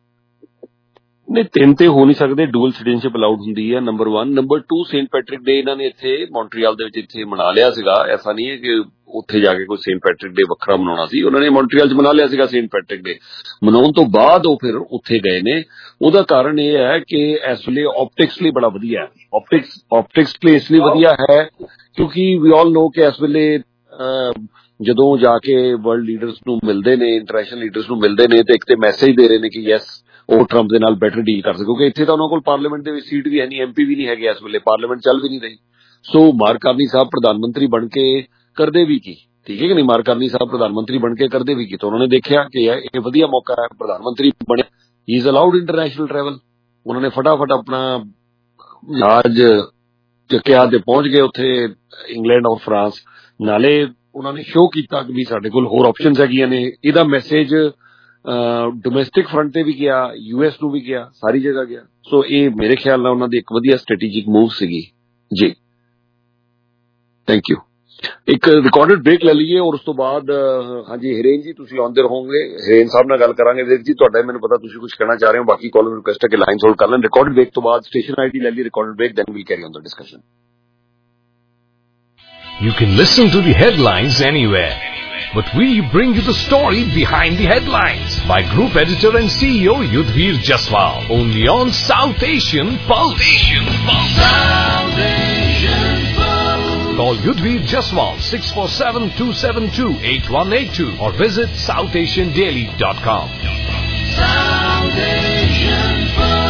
[SPEAKER 1] ਨਹੀਂ ਤਿੰਨ ਤੇ ਹੋ ਨਹੀਂ ਸਕਦੇ, ਡੂਅਲ ਸਿਟੀਜ਼ਨਸ਼ਿਪ ਅਲਾਉਡ ਹੁੰਦੀ ਹੈ number one. Number two Saint Patrick day ਇਹਨਾਂ ਨੇ ਇੱਥੇ ਮੌਂਟਰੀਅਲ ਦੇ ਵਿੱਚ ਇੱਥੇ ਮਨਾ ਲਿਆ ਸੀਗਾ। ਐਸਾ ਨਹੀਂ ਹੈ ਕਿ ਉੱਥੇ ਜਾ ਕੇ ਕੋਈ ਸੇਂਟ ਪੈਟਰਿਕ ਡੇ ਵੱਖਰਾ ਮਨਾਉਣਾ ਸੀ, ਉਹਨਾਂ ਨੇ ਮੌਂਟਰੀਅਲ 'ਚ ਮਨਾ ਲਿਆ ਸੀਗਾ ਸੇਂਟ ਪੈਟਰਿਕ ਡੇ। ਮਨਾਉਣ ਤੋਂ ਬਾਅਦ ਉਹ ਫਿਰ ਉੱਥੇ ਗਏ ਨੇ। ਉਹਦਾ ਕਾਰਨ ਇਹ ਹੈ ਕਿ ਇਸ ਵੇਲੇ ਆਪਟਿਕਸ ਲਈ ਬੜਾ ਵਧੀਆ ਹੈ। ਆਪਟਿਕਸ ਆਪਟਿਕਸ ਲਈ ਇਸ ਲਈ ਵਧੀਆ ਹੈ ਕਿਉਂਕਿ ਵੀ ਆਲ ਨੋ ਕਿ ਇਸ ਵੇਲੇ ਜਦੋਂ ਜਾ ਕੇ ਵਰਲਡ ਲੀਡਰਸ ਨੂੰ ਮਿਲਦੇ ਨੇ, ਇੰਟਰਨੈਸ਼ਨਲ ਲੀਡਰਸ ਨੂੰ ਮਿਲਦੇ ਨੇ ਤੇ ਇੱਕ ਤੇ ਮੈਸੇਜ ਦੇ ਰਹੇ ਨੇ ਕਿ ਯੈਸ ਉਹ ਟਰੰਪ ਦੇ ਨਾਲ ਬੈਟਰ ਡੀਲ ਕਰ ਸਕਦੇ ਕਿਉਂਕਿ ਇੱਥੇ ਤਾਂ ਉਹਨਾਂ ਕੋਲ ਪਾਰਲੀਮੈਂਟ ਦੇ ਵਿੱਚ ਸੀਟ ਵੀ ਹੈ ਨਹੀਂ, ਐਮਪੀ ਵੀ ਨਹੀਂ ਹੈਗੇ ਇਸ ਵੇਲੇ, ਪਾਰਲੀਮੈਂਟ ਚੱਲ ਵੀ ਨਹੀਂ ਰਹੀ। ਸੋ ਮਾਰਕ ਕਾਰਨੀ ਸਾਹਿਬ ਪ੍ਰਧਾਨ ਮੰਤਰੀ ਬਣ ਕੇ ਕਰਦੇ ਵੀ ਕੀ, ਠੀਕ ਹੈ ਕਿ ਨਹੀਂ, ਮਾਰਕ ਕਾਰਨੀ ਸਾਹਿਬ ਪ੍ਰਧਾਨ ਮੰਤਰੀ ਬਣ ਕੇ ਕਰਦੇ ਵੀ ਕੀ। ਤਾਂ ਉਹਨਾਂ ਨੇ ਦੇਖਿਆ ਕਿ ਇਹ ਵਧੀਆ ਮੌਕਾ ਹੈ, ਪ੍ਰਧਾਨ ਮੰਤਰੀ ਬਣੇ, he is allowed international travel. ਉਹਨਾਂ ਨੇ ਫਟਾਫਟ ਆਪਣਾ ਜਹਾਜ਼ ਚੱਕਿਆ ਤੇ ਪਹੁੰਚ ਗਏ ਉੱਥੇ ਇੰਗਲੈਂਡ ਔਰ ਫਰਾਂਸ। ਨਾਲੇ ਉਹਨਾਂ ਨੇ ਸ਼ੋਅ ਕੀਤਾ ਕਿ ਵੀ ਸਾਡੇ ਕੋਲ ਹੋਰ ਆਪਸ਼ਨਸ ਹੈਗੀਆਂ ਨੇ। ਇਹਦਾ ਮੈਸੇਜ ਡੋਮੈਸਟਿਕ ਫਰੰਟ ਤੇ ਵੀ ਗਿਆ, ਯੂਐਸ ਨੂੰ ਵੀ ਗਿਆ, ਸਾਰੀ ਜਗ੍ਹਾ ਗਿਆ। ਸੋ ਇਹ ਮੇਰੇ ਖਿਆਲ ਨਾਲ ਉਹਨਾਂ ਦੀ ਇੱਕ ਵਧੀਆ ਸਟ੍ਰੈਟੇਜਿਕ ਮੂਵ ਸੀਗੀ ਜੀ। Thank you. ਇੱਕ ਰਿਕਾਰਡਡ ਬ੍ਰੇਕ ਲੈ ਲਈਏ ਔਰ ਉਸ ਤੋਂ ਬਾਅਦ ਹਾਂਜੀ ਹਿਰੇਨ ਜੀ ਤੁਸੀਂ ਆਉਂਦੇ ਰਹੋਗੇ, ਹਿਰੇਨ ਸਾਹਿਬ ਨਾਲ ਗੱਲ ਕਰਾਂਗੇ। ਵੀਰ ਜੀ ਤੁਹਾਡਾ ਮੈਨੂੰ ਪਤਾ ਤੁਸੀਂ ਕੁਝ ਕਹਿਣਾ ਚਾਹ ਰਹੇ ਹੋ, ਬਾਕੀ ਕਾਲਰ ਰਿਕੁਐਸਟ ਹੈ ਕਿ ਲਾਈਨ ਹੋਲਡ ਕਰ ਲੈਣ। ਰਿਕਾਰਡਡ ਬ੍ਰੇਕ ਤੋਂ ਬਾਅਦ ਸਟੇਸ਼ਨ ਆਈਡੀ ਲੈ ਲਈ, recorded break, then we'll carry on the discussion.
[SPEAKER 5] You can listen to the headlines anywhere, but we bring you the story behind the headlines by Group Editor and C E O Yudhvir Jaswal, only on South Asian Pulse. Asian Pulse. South Asian Pulse. Call Yudhvir Jaswal six four seven, two seven two, eight one eight two or visit south asian daily dot com. South Asian Pulse.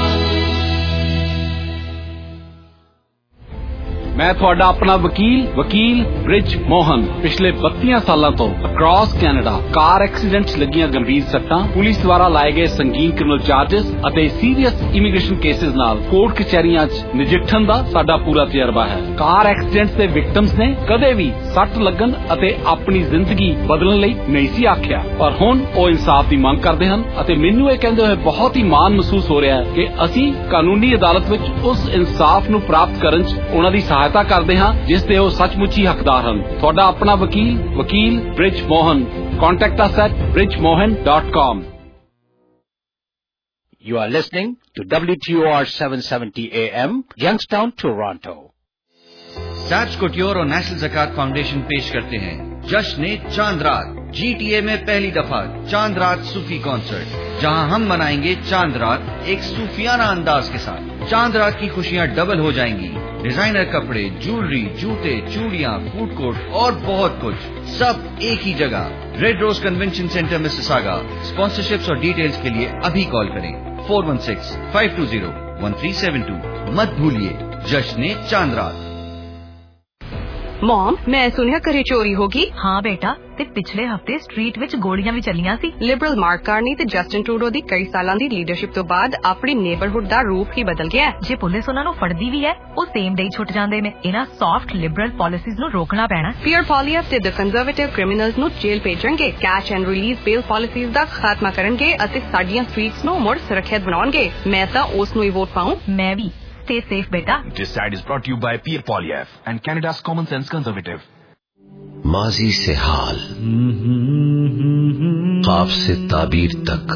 [SPEAKER 6] मैं ਤੁਹਾਡਾ ਆਪਣਾ ਵਕੀਲ ਵਕੀਲ ਬ੍ਰਿਜ ਮੋਹਨ ਪਿਛਲੇ ਬੱਤੀਆਂ ਸਾਲਾਂ ਤੋਂ across Canada ਕਾਰ accidents ਲੱਗੀਆਂ ਗੰਭੀਰ ਸੱਟਾਂ, ਪੁਲਿਸ ਦੁਆਰਾ ਲਾਏ ਗਏ ਸੰਗੀਨ ਕ੍ਰਿਮੀਨਲ ਚਾਰजेस ਅਤੇ ਸੀਰੀਅਸ ਇਮੀਗ੍ਰੇਸ਼ਨ ਕੇਸਿਸ ਨਾਲ ਕੋਰਟ ਕਚਹਿਰੀਆਂ 'ਚ ਨਜਿੱਠਣ ਦਾ ਸਾਡਾ ਪੂਰਾ ਤਜਰਬਾ ਹੈ। ਕਾਰ ਐਕਸੀਡੈਂਟਸ ਦੇ ਵਿਕਟਮਸ ਨੇ ਕਦੇ ਵੀ ਸੱਟ ਲੱਗਣ ਅਤੇ ਆਪਣੀ ਜ਼ਿੰਦਗੀ ਬਦਲਣ ਲਈ ਨਹੀਂ ਸੀ ਆਖਿਆ, ਪਰ ਹੁਣ ਉਹ ਇਨਸਾਫ ਦੀ ਮੰਗ ਕਰਦੇ ਹਨ ਅਤੇ ਮੈਨੂੰ ਇਹ ਕਹਿੰਦੇ ਹੋਏ ਬਹੁਤ ਹੀ ਮਾਣ ਮਹਿਸੂਸ ਹੋ ਰਿਹਾ ਹੈ ਕਿ ਅਸੀਂ ਕਾਨੂੰਨੀ ਅਦਾਲਤ ਵਿੱਚ ਉਸ ਇਨਸਾਫ ਨੂੰ ਪ੍ਰਾਪਤ ਕਰਨ 'ਚ ਉਹਨਾਂ ਦੀ ਸਹਾਇਤਾ ਕਰਦੇ ਹਾਂ ਜਿਸ ਦੇ ਉਹ ਸੱਚਮੁੱਚ ਹੀ ਹੱਕਦਾਰ ਹਨ। ਤੁਹਾਡਾ ਆਪਣਾ ਵਕੀਲ ਵਕੀਲ Brij Mohan. Contact us at bridge mohan dot com.
[SPEAKER 7] You are listening to W T O R seven seventy A M, Youngstown, Toronto.
[SPEAKER 8] Taj couture और नेशनल ज़कात फाउंडेशन पेश करते हैं जश्न चांद रात जीटीए में पहली दफा चांद रात सूफी कॉन्सर्ट, जहां हम मनाएंगे चांद रात एक सूफियाना अंदाज के साथ। चांद रात की खुशियां डबल हो जाएंगी। डिजाइनर कपड़े, ज्वेलरी, जूते, चूड़ियां, फूड कोर्ट और बहुत कुछ, सब एक ही जगह। Red rose convention centre Mississauga. Sponsorships और डिटेल्स के लिए अभी कॉल करें four one six five two zero one three seven two. मत भूलिए जश्न चांद रात।
[SPEAKER 9] मॉम, मैं सुनिया घरे चोरी होगी।
[SPEAKER 10] हाँ बेटा, ते पिछले हफ्ते स्ट्रीट विच गोलियां भी चलियां सी।
[SPEAKER 9] लिबरल मार्क कार्नी ते जस्टिन ट्रूडो दी कई सालां दी लीडरशिप तो बाद अपनी नेबरहुड दा रूप ही बदल गया है।
[SPEAKER 10] जे पुलिस उन्हां नूं फड़दी भी है, वो सेम डे छुट जांदे ने। इन्हां सॉफ्ट लिबरल पॉलिसीज नूं रोकना पैना।
[SPEAKER 9] पीयर पॉलियस ते द कंजरवेटिव क्रिमिनल्स नूं जेल भेजणगे, catch and release bail policies दा खात्मा करनगे अते साडीआं स्ट्रीट्स नूं मुड़ सुरक्षित बनाउणगे। मैं तां उस नूं ही वोट पाऊं।
[SPEAKER 10] मैं भी। Stay safe, बेटा।
[SPEAKER 5] This side is brought to you by Pierre Poilievre and Canada's Common Sense Conservative.
[SPEAKER 11] माजी से हाल, ख्वाब से ताबीर तक,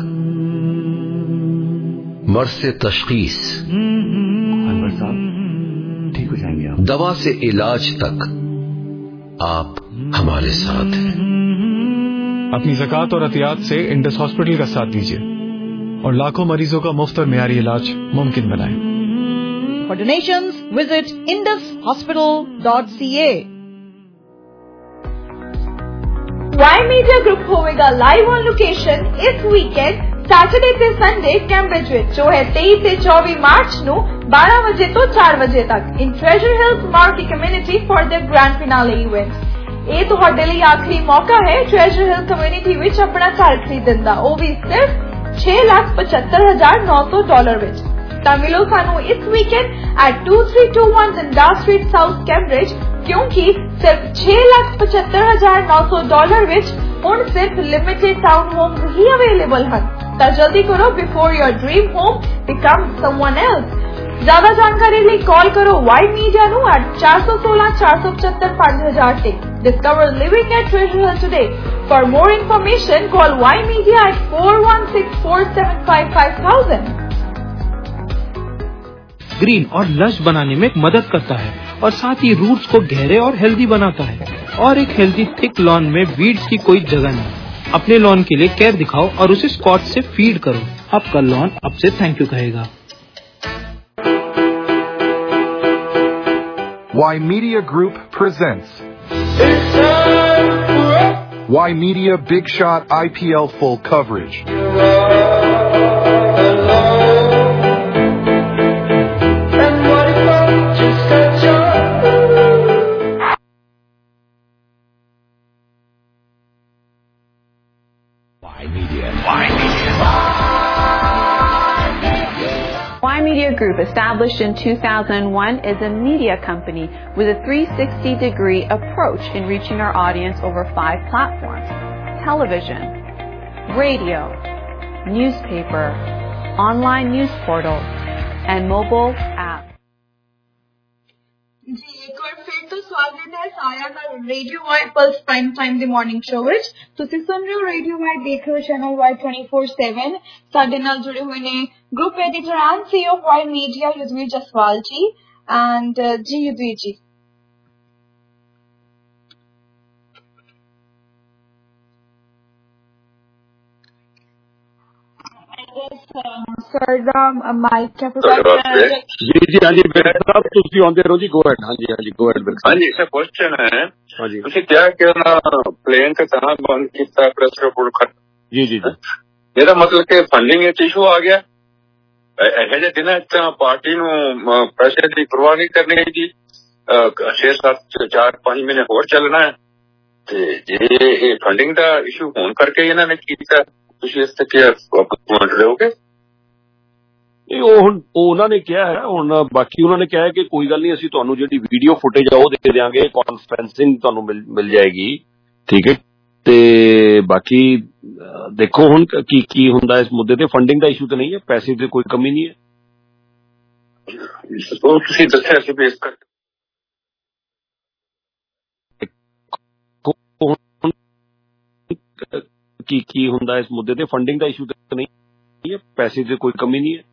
[SPEAKER 11] मर्ज से तशखीस,
[SPEAKER 1] अनवर साहब ठीक हो जाएंगे आप।
[SPEAKER 11] दवा से इलाज तक आप हमारे साथ हैं।
[SPEAKER 12] अपनी ज़कात और अतियात से इंडस हॉस्पिटल का साथ दीजिए और लाखों मरीजों का मुफ्त और मियारी इलाज मुमकिन बनाएं।
[SPEAKER 13] For donations, visit indus hospital dot c a.
[SPEAKER 2] Y Media Group होवेगा लाइव ऑन लोकेशन इस वीकेंड सैटरडे ਤੇ ਸੰਡੇ ਕੈਂਬਰਿਜ ਵਿੱਚ, ਜੋ ਹੈ तेईस ਤੇ चौबीस ਮਾਰਚ ਨੂੰ बारह ਵਜੇ ਤੋਂ चार ਵਜੇ ਤੱਕ in treasure hills marquee community for the grand finale event. ਇਹ ਤੁਹਾਡੇ ਲਈ ਆਖਰੀ ਮੌਕਾ ਹੈ ਟ੍ਰੈਜਰ ਹਿਲ ਕਮਿਊਨਿਟੀ ਵਿੱਚ ਆਪਣਾ ਘਰ ਖਰੀਦਣ ਦਾ, ਉਹ ਵੀ ਸਿਰਫ छह लाख पचहत्तर हजार नौ सौ डॉलर विच। ਤਾਂ ਮਿਲੋ ਸਾਨੂੰ ਇਸ weekend at two three two one Dundas Street South Cambridge, ਕਿਉਂਕਿ ਸਿਰਫ छह लाख पचहत्तर हजार नौ सौ डॉलर ਵਿੱਚ ਹੁਣ ਸਿਰਫ ਲਿਮਿਟਡ ਟਾਊਨ ਹੋਮਸ ਹੀ ਅਵੇਲੇਬਲ ਹਨ। ਤਾਂ ਜਲਦੀ ਕਰੋ before your dream home becomes someone else। ਜ਼ਿਆਦਾ ਜਾਣਕਾਰੀ ਲਈ ਕਾਲ ਕਰੋ Y Media ਨੂੰ at four one six four seven five five zero zero ਤੇ। Discover living at Treasure Hill today। For more information, call Y Media at four one six four seven five five thousand।
[SPEAKER 14] Green और lush बनाने में मदद करता है और साथ ही roots को गहरे और हेल्दी बनाता है। और एक हेल्दी थिक लॉन में वीड्स की कोई जगह नहीं। अपने लॉन के लिए केयर दिखाओ और उसे स्कॉच से फीड करो। आपका लॉन अब से थैंक यू कहेगा।
[SPEAKER 15] Y Media Group presents Y Media Big Shot I P L Full Coverage.
[SPEAKER 16] Y Media Group, established in two thousand one, is a media company with a three sixty degree approach in reaching our audience over five platforms: television, radio, newspaper, online news portal, and mobile app.
[SPEAKER 2] जी एक बार फिर तो स्वागत है साਰਿਆਂ ਦਾ radio Y plus prime time ਦੇ ਮਾਰਨਿੰਗ ਸ਼ੋਅ ਵਿੱਚ। ਤੁਸੀਂ ਸੁਣ ਰਹੇ ਹੋ ਰੇਡੀਓ ਵਾਈ, ਦੇਖ ਰਹੇ ਹੋ ਚੈਨਲ ਵਾਈ twenty-four seven। ਸਾਡੇ ਨਾਲ ਜੁੜੇ ਹੋਏ ਨੇ group editor and CEO of Y media Yudhvir Jaswal ji. And ਜੀ ਯੁਧਵੀਰ ਜੀ, ਸਰ ਦਾ ਮਾਈਕ
[SPEAKER 1] जी जी हाँ जी मेरे साहब ਤੁਸੀਂ ਆਉਂਦੇ ਰਹੋ ਜੀ। गो ahead। हाँ जी हाँ जी गो ahead।
[SPEAKER 17] हाँ जी सर क्वेश्चन है
[SPEAKER 1] हाँ जी
[SPEAKER 17] ਤੁਸੀਂ ਕਿਹਾ ਕਿ ਉਹਨਾਂ ਪਲੇਨ ਤੇ ਤਾਂ ਬੰਦ ਕੀਤਾ ਪ੍ਰੈਸ ਰਿਪੋਰਟ ਖਤ
[SPEAKER 1] जी जी जी
[SPEAKER 17] ਇਹਦਾ ਮਤਲਬ ਕਿ ਫੰਡਿੰਗ ਵਿੱਚ ਇਸ਼ੂ ਆ ਗਿਆ। ਇਹੋ ਜਿਹੇ ਦਿਨਾਂ ਤਾਂ ਪਾਰਟੀ ਨੂੰ ਪੈਸੇ ਦੀ ਪਰਵਾਹ ਨਹੀਂ ਕਰਨੀ ਚਾਹੀਦੀ। ਛੇ ਸੱਤ ਚਾਰ ਪੰਜ ਮਹੀਨੇ ਹੋਰ ਚੱਲਣਾ ਹੈ ਤੇ ਜੇ ਇਹ ਫੰਡਿੰਗ ਦਾ ਇਸ਼ੂ ਹੋਣ ਕਰਕੇ ਇਹਨਾਂ ਨੇ ਕੀਤਾ, ਤੁਸੀਂ ਇਸ ਤੇ ਕੀ ਕਮੈਂਟ ਦਿਓਗੇ?
[SPEAKER 1] ਇਹ ਉਹ ਹੁਣ ਉਹਨਾਂ ਨੇ ਕਿਹਾ ਹੈ, ਹੁਣ ਬਾਕੀ ਉਹਨਾਂ ਨੇ ਕਿਹਾ ਹੈ ਕਿ ਕੋਈ ਗੱਲ ਨਹੀਂ, ਅਸੀਂ ਤੁਹਾਨੂੰ ਜਿਹੜੀ ਵੀਡੀਓ ਫੁਟੇਜ ਆ ਉਹ ਦੇ ਦਿਆਂਗੇ, ਕਾਨਫਰੰਸਿੰਗ ਤੁਹਾਨੂੰ ਮਿਲ ਮਿਲ ਜਾਏਗੀ। ਠੀਕ ਹੈ, ਤੇ ਬਾਕੀ ਦੇਖੋ ਹੁਣ ਕੀ ਕੀ ਹੁੰਦਾ ਇਸ ਮੁੱਦੇ ਤੇ। ਫੰਡਿੰਗ ਦਾ ਇਸ਼ੂ ਤਾਂ ਨਹੀਂ ਹੈ, ਪੈਸੇ ਦੀ ਕੋਈ ਕਮੀ ਨਹੀਂ ਹੈ।
[SPEAKER 17] ਤੁਸੀਂ ਦੱਸਿਆ ਸੀ ਵੀ ਇਸ ਕਰਕੇ
[SPEAKER 1] ਕੀ ਕੀ ਹੁੰਦਾ ਇਸ ਮੁੱਦੇ ਤੇ। ਫੰਡਿੰਗ ਦਾ ਇਸ਼ੂ ਤਾਂ ਨਹੀਂ ਹੈ, ਪੈਸੇ ਦੀ ਕੋਈ ਕਮੀ ਨਹੀਂ ਹੈ।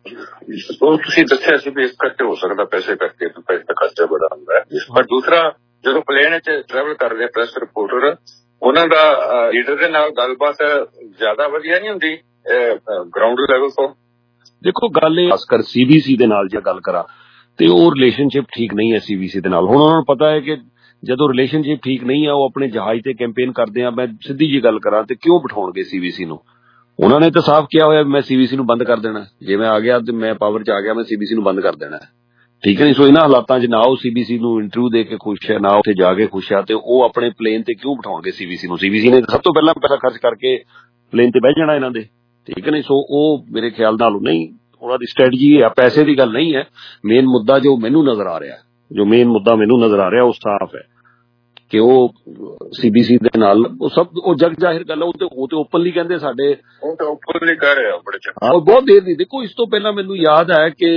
[SPEAKER 17] ਤੁਸੀਂ ਦੱਸਿਆ ਸੀ ਵੀ ਇਸ ਕਰਕੇ ਹੋ ਸਕਦਾ, ਪੈਸੇ ਕਰਕੇ ਪੈਸੇ ਦਾ ਖਰਚਾ ਬੜਾ ਹੁੰਦਾ ਹੈ। ਪਰ ਦੂਸਰਾ ਜਦੋਂ ਪਲੇਨ 'ਚ ਟਰੈਵਲ ਕਰਦੇ ਪ੍ਰੈਸ ਰਿਪੋਰਟਰ, ਉਹਨਾਂ ਦਾ ਲੀਡਰ ਦੇ ਨਾਲ ਗੱਲਬਾਤ ਜ਼ਿਆਦਾ ਵਧੀਆ ਨਹੀਂ ਹੁੰਦੀ ਗਰਾਊਂਡ ਲੈਵਲ ਤੋਂ?
[SPEAKER 1] ਦੇਖੋ ਗੱਲ ਇਹ ਖਾਸ ਕਰ ਸੀਬੀਸੀ ਦੇ ਨਾਲ ਜੇ ਗੱਲ ਕਰਾਂ ਤੇ ਉਹ ਰਿਲੇਸ਼ਨਸ਼ਿਪ ਠੀਕ ਨਹੀਂ ਹੈ ਸੀਬੀਸੀ ਦੇ ਨਾਲ। ਹੁਣ ਉਹਨਾਂ ਨੂੰ ਪਤਾ ਹੈ ਕਿ ਜਦੋਂ ਰਿਲੇਸ਼ਨਸ਼ਿਪ ਠੀਕ ਨਹੀਂ ਆ, ਉਹ ਆਪਣੇ ਜਹਾਜ਼ ਤੇ ਕੈਂਪੇਨ ਕਰਦੇ ਆ। ਮੈਂ ਸਿੱਧੀ ਜੀ ਗੱਲ ਕਰਾਂ ਤੇ ਕਿਉਂ ਬਿਠਾਉਣਗੇ ਸੀਬੀਸੀ ਨੂੰ? ਉਹਨਾਂ ਨੇ ਤਾਂ ਸਾਫ਼ ਕਿਹਾ ਹੋਇਆ ਮੈਂ ਸੀਬੀਸੀ ਨੂੰ ਬੰਦ ਕਰ ਦੇਣਾ, ਜੇ ਮੈਂ ਆ ਗਿਆ ਤੇ ਮੈਂ ਪਾਵਰ 'ਚ ਆ ਗਿਆ ਮੈਂ ਸੀਬੀਸੀ ਨੂੰ ਬੰਦ ਕਰ ਦੇਣਾ, ਠੀਕ ਹੈ ਨਹੀਂ। ਸੋ ਇਹਨਾਂ ਹਾਲਾਤਾਂ 'ਚ ਨਾ ਉਹ ਸੀਬੀਸੀ ਨੂੰ ਇੰਟਰਵਿਊ ਦੇ ਕੇ ਖੁਸ਼ ਹੈ, ਨਾ ਉੱਥੇ ਜਾ ਕੇ ਖੁਸ਼ ਆ, ਤੇ ਉਹ ਆਪਣੇ ਪਲੇਨ ਤੇ ਕਿਉਂ ਬਿਠਾਉਣਗੇ ਸੀਬੀਸੀ ਨੂੰ? ਸੀਬੀਸੀ ਨੇ ਸਭ ਤੋਂ ਪਹਿਲਾਂ ਪੈਸਾ ਖਰਚ ਕਰਕੇ ਪਲੇਨ ਤੇ ਬਹਿ ਜਾਣਾ ਇਹਨਾਂ ਦੇ, ਠੀਕ ਹੈ ਨਹੀਂ। ਸੋ ਉਹ ਮੇਰੇ ਖਿਆਲ ਨਾਲ ਨਹੀਂ, ਉਹਨਾਂ ਦੀ ਸਟ੍ਰੈਟਜੀ ਹੈ, ਪੈਸੇ ਦੀ ਗੱਲ ਨਹੀਂ ਹੈ। ਮੇਨ ਮੁੱਦਾ ਜੋ ਮੈਨੂੰ ਨਜ਼ਰ ਆ ਰਿਹਾ ਜੋ ਮੇਨ ਮੁੱਦਾ ਮੈਨੂੰ ਨਜ਼ਰ ਆ ਰਿਹਾ ਉਹ ਸਾਫ਼ ਹੈ ਕਿ ਉਹ ਸੀਬੀਸੀ ਦੇ ਨਾਲ ਉਹ ਸਭ ਉਹ ਜਗ ਜ਼ਾਹਿਰ ਗੱਲ ਹੈ। ਉਹ ਤੇ ਉਹ ਤੇ ਓਪਨਲੀ ਕਹਿੰਦੇ ਸਾਡੇ
[SPEAKER 17] ਉਹ ਤਾਂ ਓਪਨਲੀ ਕਹਿ ਰਹੇ ਆ ਬੜੇ
[SPEAKER 1] ਹਾਂ ਬਹੁਤ ਦੇਰ ਦੀ। ਦੇਖੋ ਇਸ ਤੋਂ ਪਹਿਲਾਂ ਮੈਨੂੰ ਯਾਦ ਹੈ ਕਿ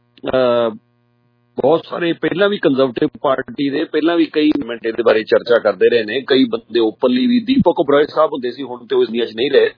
[SPEAKER 1] ਬਹੁਤ ਸਾਰੇ ਪਹਿਲਾਂ ਵੀ ਕੰਜ਼ਰਵੇਟਿਵ ਪਾਰਟੀ ਦੇ ਪਹਿਲਾਂ ਵੀ ਕਈ ਮਿੰਟ ਦੇ ਬਾਰੇ ਚਰਚਾ ਕਰਦੇ ਰਹੇ ਨੇ, ਕਈ ਬੰਦੇ ਓਪਨਲੀ ਵੀ। ਦੀਪਕ ਓਬਰਾਏ ਸਾਹਿਬ ਹੁੰਦੇ ਸੀ, ਹੁਣ ਤੇ ਉਹ ਇਸ ਦੁਨੀਆ 'ਚ ਨਹੀਂ ਰਹੇ,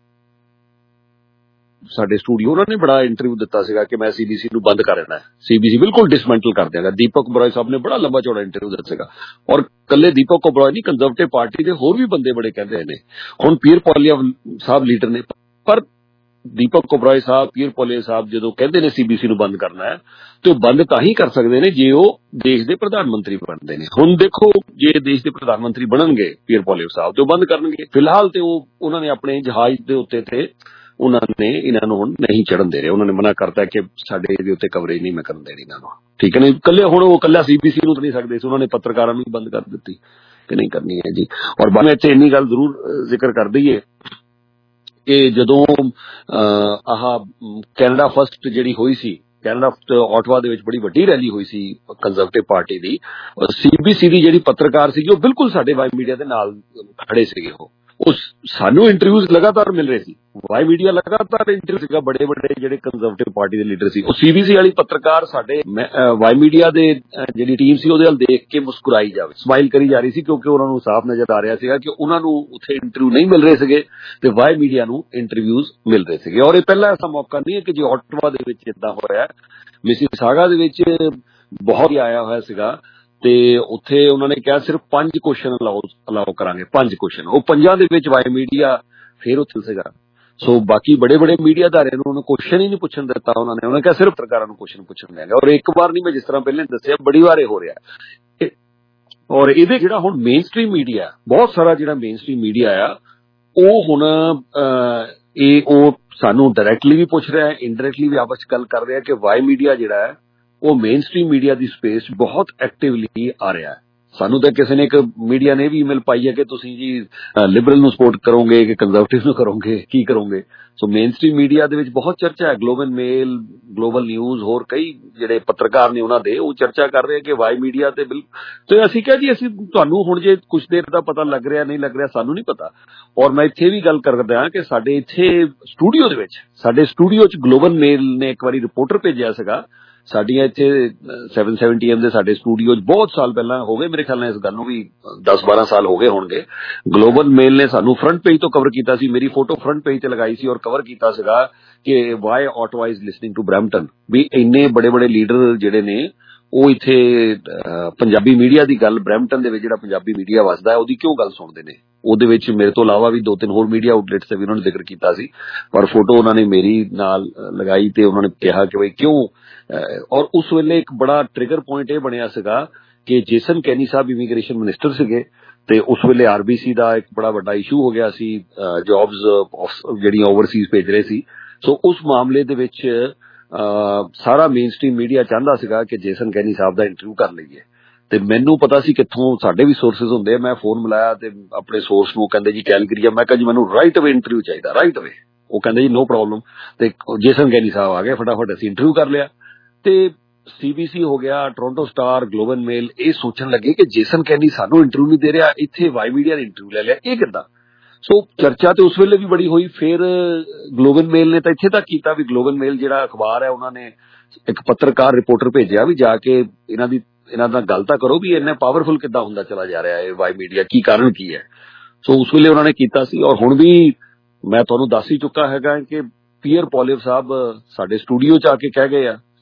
[SPEAKER 1] ਸਾਡੇ ਸਟੂਡੀਓ ਉਹਨਾਂ ਨੇ ਬੜਾ ਇੰਟਰਵਿਊ ਦਿੱਤਾ ਸੀਗਾ ਕਿ ਮੈਂ ਸੀਬੀਸੀ ਨੂੰ ਬੰਦ ਕਰ ਦੇਣਾ, ਸੀਬੀਸੀ ਬਿਲਕੁਲ ਡਿਸਮੈਂਟਲ ਕਰ ਦਿਆਂਗਾ। ਦੀਪਕ ਓਬਰਾਏ ਸਾਹਿਬ ਨੇ ਬੜਾ ਲੰਬਾ ਚੌੜਾ ਇੰਟਰਵਿਊ ਦਿੱਤਾ ਸੀਗਾ। ਔਰ ਕੱਲੇ ਦੀਪਕ ਓਬਰਾਏ ਨਹੀਂ, ਕੰਜ਼ਰਵੇਟਿਵ ਪਾਰਟੀ ਦੇ ਹੋਰ ਵੀ ਬੰਦੇ ਬੜੇ ਕਹਿੰਦੇ ਨੇ। ਹੁਣ ਪੀਅਰ ਪੋਲੀਆ ਸਾਹਿਬ ਲੀਡਰ ਨੇ, ਪਰ ਦੀਪਕ ਓਬਰਾਏ ਸਾਹਿਬ, ਪੀਅਰ ਪੋਲੀਆ ਸਾਹਿਬ ਜਦੋਂ ਕਹਿੰਦੇ ਨੇ ਸੀਬੀਸੀ ਨੂੰ ਬੰਦ ਕਰਨਾ ਹੈ ਤੇ ਉਹ ਬੰਦ ਤਾਂ ਹੀ ਕਰ ਸਕਦੇ ਨੇ ਜੇ ਉਹ ਦੇਸ਼ ਦੇ ਪ੍ਰਧਾਨ ਮੰਤਰੀ ਬਣਦੇ ਨੇ। ਹੁਣ ਦੇਖੋ ਜੇ ਦੇਸ਼ ਦੇ ਪ੍ਰਧਾਨ ਮੰਤਰੀ ਬਣਨਗੇ ਪੀਅਰ ਪੋਲੀਆ ਸਾਹਿਬ ਤੇ ਉਹ ਬੰਦ ਕਰਨਗੇ। ਫਿਲਹਾਲ ਤੇ ਉਹ ਉਹਨਾਂ ਨੇ ਆਪਣੇ ਜਹਾਜ਼ ਦੇ ਉੱਤੇ ਤੇ ਉਹਨਾਂ ਨੇ ਇਹਨਾਂ ਨੂੰ ਹੁਣ ਨਹੀਂ ਚੜਨ ਦੇ ਰਹੇ, ਉਹਨਾਂ ਨੇ ਮਨਾ ਕਰਤਾ ਕਿ ਸਾਡੇ ਇਹਦੇ ਉੱਤੇ ਕਵਰੇਜ ਨਹੀਂ ਮੈਂ ਕਰਨ ਦੇਣੀ ਇਹਨਾਂ ਨੂੰ, ਠੀਕ ਹੈ ਨਹੀਂ। ਇਕੱਲੇ ਹੁਣ ਉਹ ਇਕੱਲਾ ਸੀਬੀਸੀ ਨੂੰ ਤਾਂ ਨਹੀਂ ਸਕਦੇ ਸੀ, ਉਹਨਾਂ ਨੇ ਪੱਤਰਕਾਰਾਂ ਨੂੰ ਬੰਦ ਕਰ ਦਿੱਤੀ ਕਿ ਨਹੀਂ ਕਰਨੀ ਹੈ ਜੀ। ਔਰ ਬਾਅਦ ਵਿੱਚ ਇੰਨੀ ਗੱਲ ਜ਼ਰੂਰ ਜ਼ਿਕਰ ਕਰ ਦਈਏ ਕਿ ਜਦੋਂ ਆਹ ਕੈਨੇਡਾ ਫਸਟ ਜਿਹੜੀ ਹੋਈ ਸੀ, ਕੈਨੇਡਾ ਆਟਵਾ ਦੇ ਵਿੱਚ ਬੜੀ ਵੱਡੀ ਰੈਲੀ ਹੋਈ ਸੀ ਕੰਜ਼ਰਵੇਟਿਵ ਪਾਰਟੀ ਦੀ, ਸੀਬੀਸੀ ਦੀ ਜਿਹੜੀ ਪੱਤਰਕਾਰ ਸੀਗੀ ਉਹ ਬਿਲਕੁਲ ਸਾਡੇ ਵਾਈ ਮੀਡੀਆ ਦੇ ਨਾਲ ਖੜੇ ਸੀਗੇ। ਉਹ ਉਹ ਸਾਨੂੰ ਇੰਟਰਵਿਊਜ਼ ਲਗਾਤਾਰ ਮਿਲ ਰਹੇ ਸੀ, ਵਾਈ ਮੀਡੀਆ ਲਗਾਤਾਰ ਇੰਟਰਵਿਊ ਸੀਗਾ ਬੜੇ ਬੜੇ ਜਿਹੜੇ ਕੰਜ਼ਰਵੇਟਿਵ ਪਾਰਟੀ ਦੇ ਲੀਡਰ ਸੀ। ਉਹ ਸੀਬੀਸੀ ਵਾਲੀ ਪੱਤਰਕਾਰ ਸਾਡੇ ਵਾਈ ਮੀਡੀਆ ਦੇ ਜਿਹੜੀ ਟੀਮ ਸੀ ਉਹਦੇ ਵੱਲ ਦੇਖ ਕੇ ਮੁਸਕਰਾਈ ਜਾਵੇ, ਸਮਾਈਲ ਕਰੀ ਜਾ ਰਹੀ ਸੀ, ਕਿਉਂਕਿ ਉਹਨਾਂ ਨੂੰ ਸਾਫ਼ ਨਜ਼ਰ ਆ ਰਿਹਾ ਸੀਗਾ ਕਿ ਉਹਨਾਂ ਨੂੰ ਉੱਥੇ ਇੰਟਰਵਿਊ ਨਹੀਂ ਮਿਲ ਰਹੇ ਸੀਗੇ ਤੇ ਵਾਈ ਮੀਡੀਆ ਨੂੰ ਇੰਟਰਵਿਊਜ਼ ਮਿਲ ਰਹੇ ਸੀਗੇ। ਔਰ ਇਹ ਪਹਿਲਾ ਐਸਾ ਮੌਕਾ ਨਹੀਂ ਹੈ ਕਿ ਜੇ ਆਟਵਾ ਦੇ ਵਿੱਚ ਏਦਾਂ ਹੋਇਆ, ਮਿਸੀਸਾਗਾ ਦੇ ਵਿੱਚ ਬਹੁਤ ਹੀ ਆਇਆ ਹੋਇਆ ਸੀਗਾ ਤੇ ਉੱਥੇ ਉਹਨਾਂ ਨੇ ਕਿਹਾ ਸਿਰਫ ਪੰਜ ਕੁਐਸਚਨ ਅਲਾਉ ਅਲਾਉ ਕਰਾਂਗੇ, ਪੰਜ ਕੁਐਸਚਨ। ਉਹ ਪੰਜਾਂ ਦੇ ਵਿੱਚ ਵਾਈ ਮੀਡੀਆ ਫੇਰ ਉੱਥੇ ਸੀਗਾ। ਸੋ ਬਾਕੀ ਬੜੇ ਬੜੇ ਮੀਡੀਆ ਧਾਰੇ ਨੂੰ ਉਹਨੂੰ ਕੁਐਸਚਨ ਹੀ ਨਹੀਂ ਪੁੱਛਣ ਦਿੱਤਾ ਉਹਨਾਂ ਨੇ। ਉਹਨਾਂ ਕਿਹਾ ਸਿਰਫ ਪੱਤਰਕਾਰਾਂ ਨੂੰ ਕੁਐਸਚਨ ਪੁੱਛਣ ਦੇਗਾ। ਔਰ ਇੱਕ ਵਾਰ ਨਹੀਂ, ਮੈਂ ਜਿਸ ਤਰ੍ਹਾਂ ਪਹਿਲਾਂ ਦੱਸਿਆ ਬੜੀ ਵਾਰ ਇਹ ਹੋ ਰਿਹਾ। ਔਰ ਇਹਦੇ ਜਿਹੜਾ ਹੁਣ ਮੇਨ ਸਟ੍ਰੀਮ ਮੀਡੀਆ, ਬਹੁਤ ਸਾਰਾ ਜਿਹੜਾ ਮੇਨ ਸਟ੍ਰੀਮ ਮੀਡੀਆ ਆ ਉਹ ਹੁਣ ਇਹ ਉਹ ਸਾਨੂੰ ਡਾਇਰੈਕਟਲੀ ਵੀ ਪੁੱਛ ਰਿਹਾ, ਇੰਡਾਇਰੈਕਟਲੀ ਵੀ ਆਪਸ ਚ ਗੱਲ ਕਰ ਰਿਹਾ ਕਿ ਵਾਈ ਮੀਡੀਆ ਜਿਹੜਾ ਹੈ ਉਹ ਮੇਨ ਸਟ੍ਰੀਮ ਮੀਡੀਆ ਦੀ ਸਪੇਸ ਬਹੁਤ ਐਕਟਿਵਲੀ ਆ ਰਿਹਾ ਹੈ। ਸਾਨੂੰ ਤਾਂ ਕਿਸੇ ਨੇ ਇੱਕ ਮੀਡੀਆ ਨੇ ਵੀ ਈਮੇਲ ਪਾਈ ਹੈ ਕਿ ਤੁਸੀਂ ਜੀ ਲਿਬਰਲ ਨੂੰ ਸਪੋਰਟ ਕਰੋਗੇ ਕਿ ਕੰਜ਼ਰਵੇਟਿਵ ਨੂੰ ਕਰੋਗੇ, ਕੀ ਕਰੋਗੇ? ਸੋ ਮੇਨ ਸਟ੍ਰੀਮ ਮੀਡੀਆ ਦੇ ਵਿੱਚ ਬਹੁਤ ਚਰਚਾ ਹੈ, ਗਲੋਬਲ ਮੇਲ, ਗਲੋਬਲ ਨਿਊਜ਼, ਹੋਰ ਕਈ ਜਿਹੜੇ ਪੱਤਰਕਾਰ ਨੇ ਉਹਨਾਂ ਦੇ ਉਹ ਚਰਚਾ ਕਰ ਰਹੇ ਕਿ ਵਾਈ ਮੀਡੀਆ ਤੇ ਬਿਲ ਤੇ ਅਸੀਂ ਕਿਹਾ ਜੀ ਅਸੀਂ ਤੁਹਾਨੂੰ ਹੁਣ ਜੇ ਕੁਝ ਦੇਰ ਦਾ ਪਤਾ ਲੱਗ ਰਿਹਾ ਨਹੀਂ ਲੱਗ ਰਿਹਾ ਸਾਨੂੰ ਨਹੀਂ ਪਤਾ। ਔਰ ਮੈਂ ਇੱਥੇ ਵੀ ਗੱਲ ਕਰਦਾ ਕਿ ਸਾਡੇ ਇੱਥੇ ਸਟੂਡੀਓ ਦੇ ਵਿੱਚ ਸਾਡੇ ਸਟੂਡੀਓ ਚ ਗਲੋਬਲ ਮੇਲ ਨੇ ਇੱਕ ਵਾਰੀ ਰਿਪੋਰਟਰ ਭੇਜਿਆ ਸੀਗਾ। ਸਾਡੀਆਂ ਇੱਥੇ ਸੈਵਨ ਸੈਵਨਟੀ ਐਮ ਦੇ ਸਾਡੇ ਸਟੂਡੀਓ 'ਚ ਬਹੁਤ ਸਾਲ ਪਹਿਲਾਂ ਹੋ ਗਏ, ਮੇਰੇ ਖਿਆਲ ਨਾਲ ਇਸ ਗੱਲ ਨੂੰ ਵੀ ਦਸ ਬਾਰਾਂ ਸਾਲ ਹੋ ਗਏ ਹੋਣਗੇ। ਗਲੋਬਲ ਮੇਲ ਨੇ ਸਾਨੂੰ ਫਰੰਟ ਪੇਜ ਤੋਂ ਕਵਰ ਕੀਤਾ ਸੀ, ਮੇਰੀ ਫੋਟੋ ਫਰੰਟ ਪੇਜ ਤੇ ਲਗਾਈ ਸੀ ਔਰ ਕਵਰ ਕੀਤਾ ਸੀਗਾ ਕਿ Y Ottawa is listening to Brampton, ਵੀ ਇੰਨੇ ਬੜੇ ਬੜੇ ਲੀਡਰ ਜਿਹੜੇ ਨੇ ਉਹ ਇੱਥੇ ਪੰਜਾਬੀ ਮੀਡੀਆ ਦੀ ਗੱਲ, ਬਰੈਂਪਟਨ ਦੇ ਵਿੱਚ ਜਿਹੜਾ ਪੰਜਾਬੀ ਮੀਡੀਆ ਵੱਸਦਾ ਹੈ ਉਹਦੀ ਕਿਉਂ ਗੱਲ ਸੁਣਦੇ ਨੇ। ਉਹਦੇ ਵਿੱਚ ਮੇਰੇ ਤੋਂ ਇਲਾਵਾ ਵੀ ਦੋ ਤਿੰਨ ਹੋਰ ਮੀਡੀਆ ਆਊਟਲੈਟਸ ਤੇ ਵੀ ਉਹਨਾਂ ਨੇ ਜ਼ਿਕਰ ਕੀਤਾ ਸੀ, ਪਰ ਫੋਟੋ ਉਹਨਾਂ ਨੇ ਮੇਰੀ ਨਾਲ ਲਗਾਈ ਤੇ ਉਹਨਾਂ ਨੇ ਕਿਹਾ ਕਿ ਬਈ ਕਿਉਂ। ਔਰ ਉਸ ਵੇਲੇ ਇੱਕ ਬੜਾ ਟ੍ਰਿਗਰ ਪੁਆਇੰਟ ਇਹ ਬਣਿਆ ਸੀਗਾ ਕਿ Jason Kenney sahib immigration minister ਸੀਗੇ ਤੇ ਉਸ ਵੇਲੇ ਆਰਬੀਸੀ ਦਾ ਇੱਕ ਬੜਾ ਵੱਡਾ ਇਸ਼ੂ ਹੋ ਗਿਆ ਸੀ, ਜੌਬਸ ਜਿਹੜੀਆਂ ਓਵਰਸੀਜ਼ ਭੇਜ ਰਹੇ ਸੀ। ਸੋ ਉਸ ਮਾਮਲੇ ਦੇ ਵਿੱਚ ਸਾਰਾ ਮੇਨ ਸਟ੍ਰੀਮ ਮੀਡੀਆ ਚਾਹੁੰਦਾ ਸੀਗਾ ਕਿ ਜੇਸਨ ਕੈਨੀ ਸਾਹਿਬ ਦਾ ਇੰਟਰਵਿਊ ਕਰ ਲਈਏ ਤੇ ਮੈਨੂੰ ਪਤਾ ਸੀ ਕਿੱਥੋਂ, ਸਾਡੇ ਵੀ ਸੋਰਸਿਸ ਹੁੰਦੇ ਆ। ਮੈਂ ਫੋਨ ਮਿਲਾਇਆ ਤੇ ਆਪਣੇ ਸੋਰਸ ਨੂੰ, ਕਹਿੰਦੇ ਜੀ ਕੈਲਗਰੀ। ਮੈਂ ਕਿਹਾ ਜੀ ਮੈਨੂੰ ਰਾਈਟ ਅਵੇ ਇੰਟਰਵਿਊ ਚਾਹੀਦਾ, ਰਾਈਟ ਅਵੇ। ਉਹ ਕਹਿੰਦੇ ਜੀ ਨੋ ਪ੍ਰੋਬਲਮ। ਤੇ ਜੇਸਨ ਕੈਨੀ ਸਾਹਿਬ ਆ ਗਏ, ਫਟਾਫਟ ਅਸੀਂ ਇੰਟਰਵਿਊ ਕਰ ਲਿਆ। ਤੇ ਸੀਬੀਸੀ ਹੋ ਗਿਆ, ਟੋਰਾਂਟੋ ਸਟਾਰ, ਗਲੋਬਲ ਮੇਲ ਇਹ ਸੋਚਣ ਲੱਗੇ ਕਿ ਜੇਸਨ ਕੈਨੀ ਸਾਨੂੰ ਇੰਟਰਵਿਊ ਨਹੀਂ ਦੇ ਰਿਹਾ, ਇੱਥੇ ਵਾਈ ਮੀਡੀਆ ਨੇ ਇੰਟਰਵਿਊ ਲੈ ਲਿਆ, ਇਹ ਕਿੱਦਾਂ? ਸੋ ਚਰਚਾ ਤੇ ਉਸ ਵੇਲੇ ਵੀ ਬੜੀ ਹੋਈ। ਫਿਰ ਗਲੋਬਲ ਮੇਲ ਨੇ ਤਾਂ ਇੱਥੇ ਤੱਕ ਕੀਤਾ ਵੀ ਗਲੋਬਲ ਮੇਲ ਜਿਹੜਾ ਅਖਬਾਰ ਹੈ ਉਹਨਾਂ ਨੇ ਇੱਕ ਪੱਤਰਕਾਰ ਰਿਪੋਰਟਰ ਭੇਜਿਆ ਵੀ ਜਾ ਕੇ ਇਹਨਾਂ ਦੀ ਇਹਨਾਂ ਦਾ ਗੱਲ ਤਾਂ ਕਰੋ ਵੀ ਇੰਨਾ ਪਾਵਰਫੁਲ ਕਿੱਦਾਂ ਹੁੰਦਾ ਚਲਾ ਜਾ ਰਿਹਾ ਹੈ ਵਾਈ ਮੀਡੀਆ, ਕੀ ਕਾਰਨ ਕੀ ਹੈ। ਸੋ ਉਸ ਵੇਲੇ ਉਹਨਾਂ ਨੇ ਕੀਤਾ ਸੀ। ਔਰ ਹੁਣ ਵੀ ਮੈਂ ਤੁਹਾਨੂੰ ਦੱਸ ਹੀ ਚੁੱਕਾ ਹੈਗਾ ਕਿ ਪੀਅਰ ਪੋਲੀਵ ਸਾਹਿਬ ਸਾਡੇ ਸਟੂਡੀਓ 'ਚ ਆ ਕੇ ਕਹਿ ਗਏ ਆ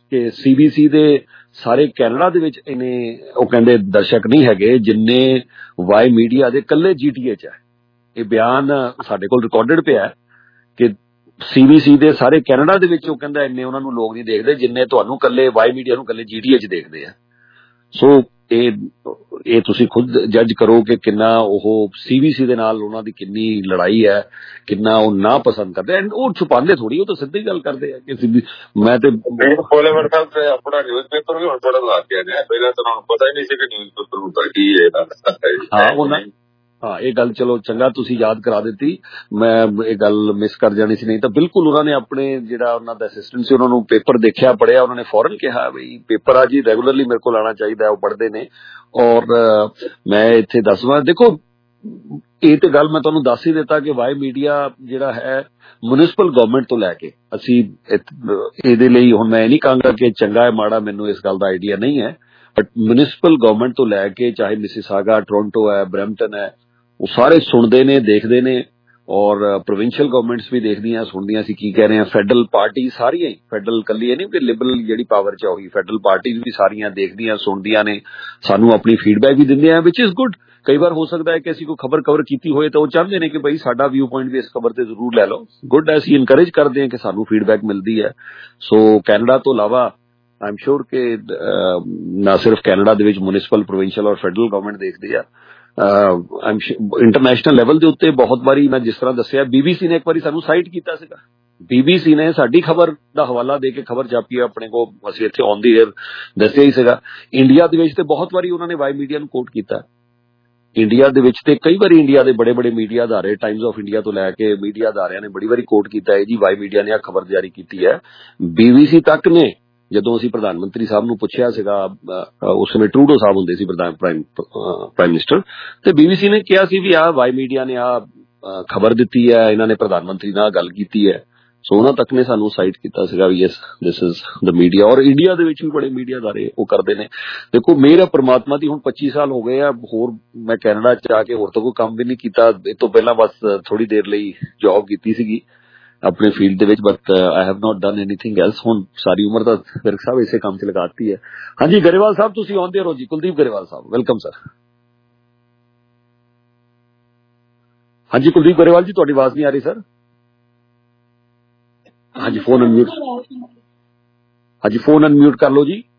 [SPEAKER 1] ਕਿ ਸੀਬੀਸੀ ਦੇ ਸਾਰੇ ਕੈਨੇਡਾ ਦੇ ਵਿੱਚ ਇਹਨੇ ਉਹ ਕਹਿੰਦੇ ਦਰਸ਼ਕ ਨਹੀਂ ਹੈਗੇ ਜਿੰਨੇ ਵਾਈ ਮੀਡੀਆ ਦੇ ਇਕੱਲੇ ਜੀਟੀਏ 'ਚ ਹੈ। ਇਹ ਬਿਆਨ ਸਾਡੇ ਕੋਲ ਰਿਕਾਰਡਡ ਪਿਆ ਕਿ ਸੀਬੀਸੀ ਦੇ ਸਾਰੇ ਕੈਨੇਡਾ ਦੇ ਵਿੱਚ ਉਹ ਕਹਿੰਦਾ ਇੰਨੇ ਉਹਨਾਂ ਨੂੰ ਲੋਕ ਨਹੀਂ ਦੇਖਦੇ ਜਿੰਨੇ ਤੁਹਾਨੂੰ ਇਕੱਲੇ ਵਾਈ ਮੀਡੀਆ ਨੂੰ ਇਕੱਲੇ ਜੀਟੀਏ 'ਚ ਦੇਖਦੇ ਆ। ਸੋ ਇਹ ਇਹ ਤੁਸੀਂ ਖੁਦ ਜੱਜ ਕਰੋ ਕਿ ਕਿੰਨਾ ਉਹ ਸੀਬੀਸੀ ਦੇ ਨਾਲ ਉਹਨਾਂ ਦੀ ਕਿੰਨੀ ਲੜਾਈ ਹੈ, ਕਿੰਨਾ ਉਹ ਨਾ ਪਸੰਦ ਕਰਦੇ ਐਂਡ ਉਹ ਛੁਪਾਉਂਦੇ ਥੋੜੀ, ਉਹ ਤਾਂ ਸਿੱਧੀ ਗੱਲ ਕਰਦੇ ਆ ਕਿ ਮੈਂ ਤੇ
[SPEAKER 17] ਫੋਲੋਵਰ ਸਾਹਿਬ ਤੇ ਆਪਣਾ ਨਿਊਜ਼ ਪੇਪਰ ਵੀ ਹੁਣ ਥੋੜਾ ਲਾ ਕੇ ਆਇਆ, ਪਹਿਲਾਂ ਤਾਂ ਤੁਹਾਨੂੰ ਪਤਾ ਹੀ ਨਹੀਂ ਸੀ ਕਿ ਨਿਊਜ਼ ਪੇਪਰ ਹੁੰਦਾ ਕੀ ਹੈ।
[SPEAKER 1] ਹਾਂ ਉਹਨਾਂ ਹਾਂ ਇਹ ਗੱਲ ਚਲੋ ਚੰਗਾ ਤੁਸੀਂ ਯਾਦ ਕਰਾ ਦਿੱਤੀ, ਮੈਂ ਇਹ ਗੱਲ ਮਿਸ ਕਰ ਜਾਣੀ ਸੀ। ਨਹੀਂ ਤਾਂ ਬਿਲਕੁਲ ਉਹਨਾਂ ਨੇ ਆਪਣੇ ਜਿਹੜਾ ਉਹਨਾਂ ਦਾ ਅਸਿਸਟੈਂਟ ਸੀ ਉਹਨਾਂ ਨੂੰ ਪੇਪਰ ਦੇਖਿਆ ਪੜ੍ਹਿਆ, ਉਹਨਾਂ ਨੇ ਫੌਰਨ ਕਿਹਾ ਬਈ ਪੇਪਰ ਆ ਜੀ ਰੈਗੂਲਰਲੀ ਮੇਰੇ ਕੋਲ ਆਉਣਾ ਚਾਹੀਦਾ, ਉਹ ਪੜ੍ਹਦੇ ਨੇ। ਔਰ ਮੈਂ ਇੱਥੇ ਦੱਸਵਾਂ ਦੇਖੋ ਇਹ ਤੇ ਗੱਲ ਮੈਂ ਤੁਹਾਨੂੰ ਦੱਸ ਹੀ ਦਿੱਤਾ ਕਿ ਵਾਈ ਮੀਡੀਆ ਜਿਹੜਾ ਹੈ ਮਿਊਨਿਸਪਲ ਗਵਰਨਮੈਂਟ ਤੋਂ ਲੈ ਕੇ ਅਸੀਂ ਇਹਦੇ ਲਈ ਹੁਣ ਮੈਂ ਇਹ ਨਹੀਂ ਕਹਾਂਗਾ ਕਿ ਚੰਗਾ ਹੈ ਮਾੜਾ, ਮੈਨੂੰ ਇਸ ਗੱਲ ਦਾ ਆਈਡੀਆ ਨਹੀਂ ਹੈ, ਬਟ ਮਿਊਨਿਸਪਲ ਗਵਰਨਮੈਂਟ ਤੋਂ ਲੈ ਕੇ ਚਾਹੇ ਮਿਸੀਸਾਗਾ, ਟੋਰਾਂਟੋ ਹੈ, ਬਰੈਂਪਟਨ ਹੈ, ਉਹ ਸਾਰੇ ਸੁਣਦੇ ਨੇ ਦੇਖਦੇ ਨੇ। ਔਰ ਪ੍ਰੋਵਿੰਸ਼ੀਅਲ ਗਵਰਨਮੈਂਟਸ ਵੀ ਦੇਖਦੀਆਂ ਸੁਣਦੀਆਂ ਸੀ ਕੀ ਕਹਿ ਰਹੇ ਆ, ਫੈਡਰਲ ਪਾਰਟੀ ਸਾਰੀਆਂ ਹੀ, ਫੈਡਰਲ ਕੱਲੀ ਇਹ ਨਹੀਂ ਕਿ ਲਿਬਰਲ ਜਿਹੜੀ ਪਾਵਰ ਚ ਹੋਈ, ਫੈਡਰਲ ਪਾਰਟੀਜ਼ ਵੀ ਸਾਰੀਆਂ ਦੇਖਦੀਆਂ ਸੁਣਦੀਆਂ ਨੇ, ਸਾਨੂੰ ਆਪਣੀ ਫੀਡਬੈਕ ਵੀ ਦਿੰਦੇ ਆ ਵਿਚ ਇਜ਼ ਗੁੱਡ। ਕਈ ਵਾਰ ਹੋ ਸਕਦਾ ਹੈ ਕਿ ਅਸੀਂ ਕੋਈ ਖਬਰ ਕਵਰ ਕੀਤੀ ਹੋਏ ਤਾਂ ਉਹ ਚਾਹੁੰਦੇ ਨੇ ਕਿ ਬਈ ਸਾਡਾ ਵਿਊ ਪੁਆਇੰਟ ਵੀ ਇਸ ਖਬਰ ਤੇ ਜ਼ਰੂਰ ਲੈ ਲਓ, ਗੁੱਡ ਹੈ, ਅਸੀਂ ਇਨਕਰੇਜ ਕਰਦੇ ਹਾਂ ਕਿ ਸਾਨੂੰ ਫੀਡਬੈਕ ਮਿਲਦੀ ਹੈ। ਸੋ ਕੈਨੇਡਾ ਤੋਂ ਇਲਾਵਾ ਆਈ ਐਮ ਸ਼ੋਰ ਕਿ ਨਾ ਸਿਰਫ ਕੈਨੇਡਾ ਦੇ ਵਿੱਚ ਮਿਊਨਿਸਪਲ, ਪ੍ਰੋਵਿੰਸ਼ੀਅਲ ਔਰ ਫੈਡਰਲ ਗਵਰਨਮੈਂਟ ਦੇਖਦੀ ਆ, ਇੰਟਰਨੈਸ਼ਨਲ ਲੈਵਲ ਦੇ ਉੱਤੇ ਬਹੁਤ ਵਾਰੀ ਮੈਂ ਜਿਸ ਤਰ੍ਹਾਂ ਦੱਸਿਆ ਬੀਬੀਸੀ ਨੇ ਇੱਕ ਵਾਰੀ ਸਾਨੂੰ ਸਾਈਟ ਕੀਤਾ ਸੀਗਾ, ਬੀਬੀਸੀ ਨੇ ਸਾਡੀ ਖਬਰ ਦਾ ਹਵਾਲਾ ਦੇ ਕੇ ਖਬਰ ਛਾਪੀ ਆਪਣੇ ਕੋਲ, ਅਸੀਂ ਇੱਥੇ ਔਨ ਦੀ ਏਅਰ ਦੱਸਿਆ ਹੀ ਸੀਗਾ। ਇੰਡੀਆ ਦੇ ਵਿੱਚ ਤੇ ਬਹੁਤ ਵਾਰੀ ਉਹਨਾਂ ਨੇ ਵਾਈ ਮੀਡੀਆ ਨੂੰ ਕੋਟ ਕੀਤਾ, ਇੰਡੀਆ ਦੇ ਵਿੱਚ ਤੇ ਕਈ ਵਾਰੀ ਇੰਡੀਆ ਦੇ ਬੜੇ ਬੜੇ ਮੀਡੀਆ ਅਦਾਰੇ, ਟਾਈਮਜ਼ ਆਫ ਇੰਡੀਆ ਤੋਂ ਲੈ ਕੇ ਮੀਡੀਆ ਅਦਾਰਿਆਂ ਨੇ ਬੜੀ ਵਾਰੀ ਕੋਟ ਕੀਤਾ ਹੈ ਜੀ ਵਾਈ ਮੀਡੀਆ ਨੇ ਆ ਖਬਰ ਜਾਰੀ ਕੀਤੀ ਹੈ। ਬੀਬੀਸੀ ਤੱਕ ਨੇ ਜਦੋਂ ਅਸੀਂ ਪ੍ਰਧਾਨ ਮੰਤਰੀ ਸਾਹਿਬ ਨੂੰ ਪੁੱਛਿਆ ਸੀਗਾ, ਉਸ ਸਮੇਂ ਟਰੂਡੋ ਸਾਹਿਬ ਹੁੰਦੇ ਸੀ ਪ੍ਰਧਾਨ ਪ੍ਰਾਈਮ ਪ੍ਰਾਈਮ ਮਿਨਿਸਟਰ, ਤੇ ਬੀਬੀਸੀ ਨੇ ਕਿਹਾ ਸੀ ਵੀ ਆਹ ਵਾਈ ਮੀਡੀਆ ਨੇ ਆ ਖਬਰ ਦਿੱਤੀ ਹੈ, ਇਹਨਾਂ ਨੇ ਪ੍ਰਧਾਨ ਮੰਤਰੀ ਨਾਲ ਗੱਲ ਕੀਤੀ ਹੈ। ਸੋ ਉਹਨਾਂ ਤੱਕ ਨੇ ਸਾਨੂੰ ਸਾਈਟ ਕੀਤਾ ਸੀਗਾ ਵੀ yes this is the media. ਔਰ ਇੰਡੀਆ ਦੇ ਵਿੱਚ ਵੀ ਬੜੇ ਮੀਡੀਆ ਅਦਾਰੇ ਉਹ ਕਰਦੇ ਨੇ। ਦੇਖੋ ਮੇਰਾ ਪਰਮਾਤਮਾ ਦੀ ਹੁਣ ਪੱਚੀ ਸਾਲ ਹੋ ਗਏ ਆ, ਹੋਰ ਮੈਂ ਕੈਨੇਡਾ ਚ ਆ ਕੇ ਹੋਰ ਤਾਂ ਕੋਈ ਕੰਮ ਵੀ ਨਹੀਂ ਕੀਤਾ, ਇਹ ਤੋਂ ਪਹਿਲਾਂ ਬਸ ਥੋੜੀ ਦੇਰ ਲਈ ਜੌਬ ਕੀਤੀ ਸੀਗੀ ਆਪਣੇ ਫੀਲਡ ਦੇ ਵਿੱਚ, but I have not done anything else. ਹੁਣ ਸਾਰੀ ਉਮਰ ਤਾਂ ਵਿਰਕ ਸਾਹਿਬ ਇਸੇ ਕੰਮ 'ਚ ਲਗਾਤੀ ਹੈ। ਹਾਂਜੀ ਗਰੇਵਾਲ ਸਾਹਿਬ ਤੁਸੀਂ ਆਉਂਦੇ ਰਹੋ ਜੀ, ਕੁਲਦੀਪ ਗਰੇਵਾਲ ਸਾਹਿਬ ਵੈਲਕਮ ਸਰ। ਹਾਂਜੀ ਕੁਲਦੀਪ ਗਰੇਵਾਲ ਜੀ ਤੁਹਾਡੀ ਆਵਾਜ਼ ਨਹੀਂ ਆ ਰਹੀ ਸਰ। ਹਾਂਜੀ ਫੋਨ ਅਨਮਿਊਟ, ਹਾਂਜੀ ਫੋਨ ਅਨਮਿਊਟ ਕਰ ਲਓ ਜੀ।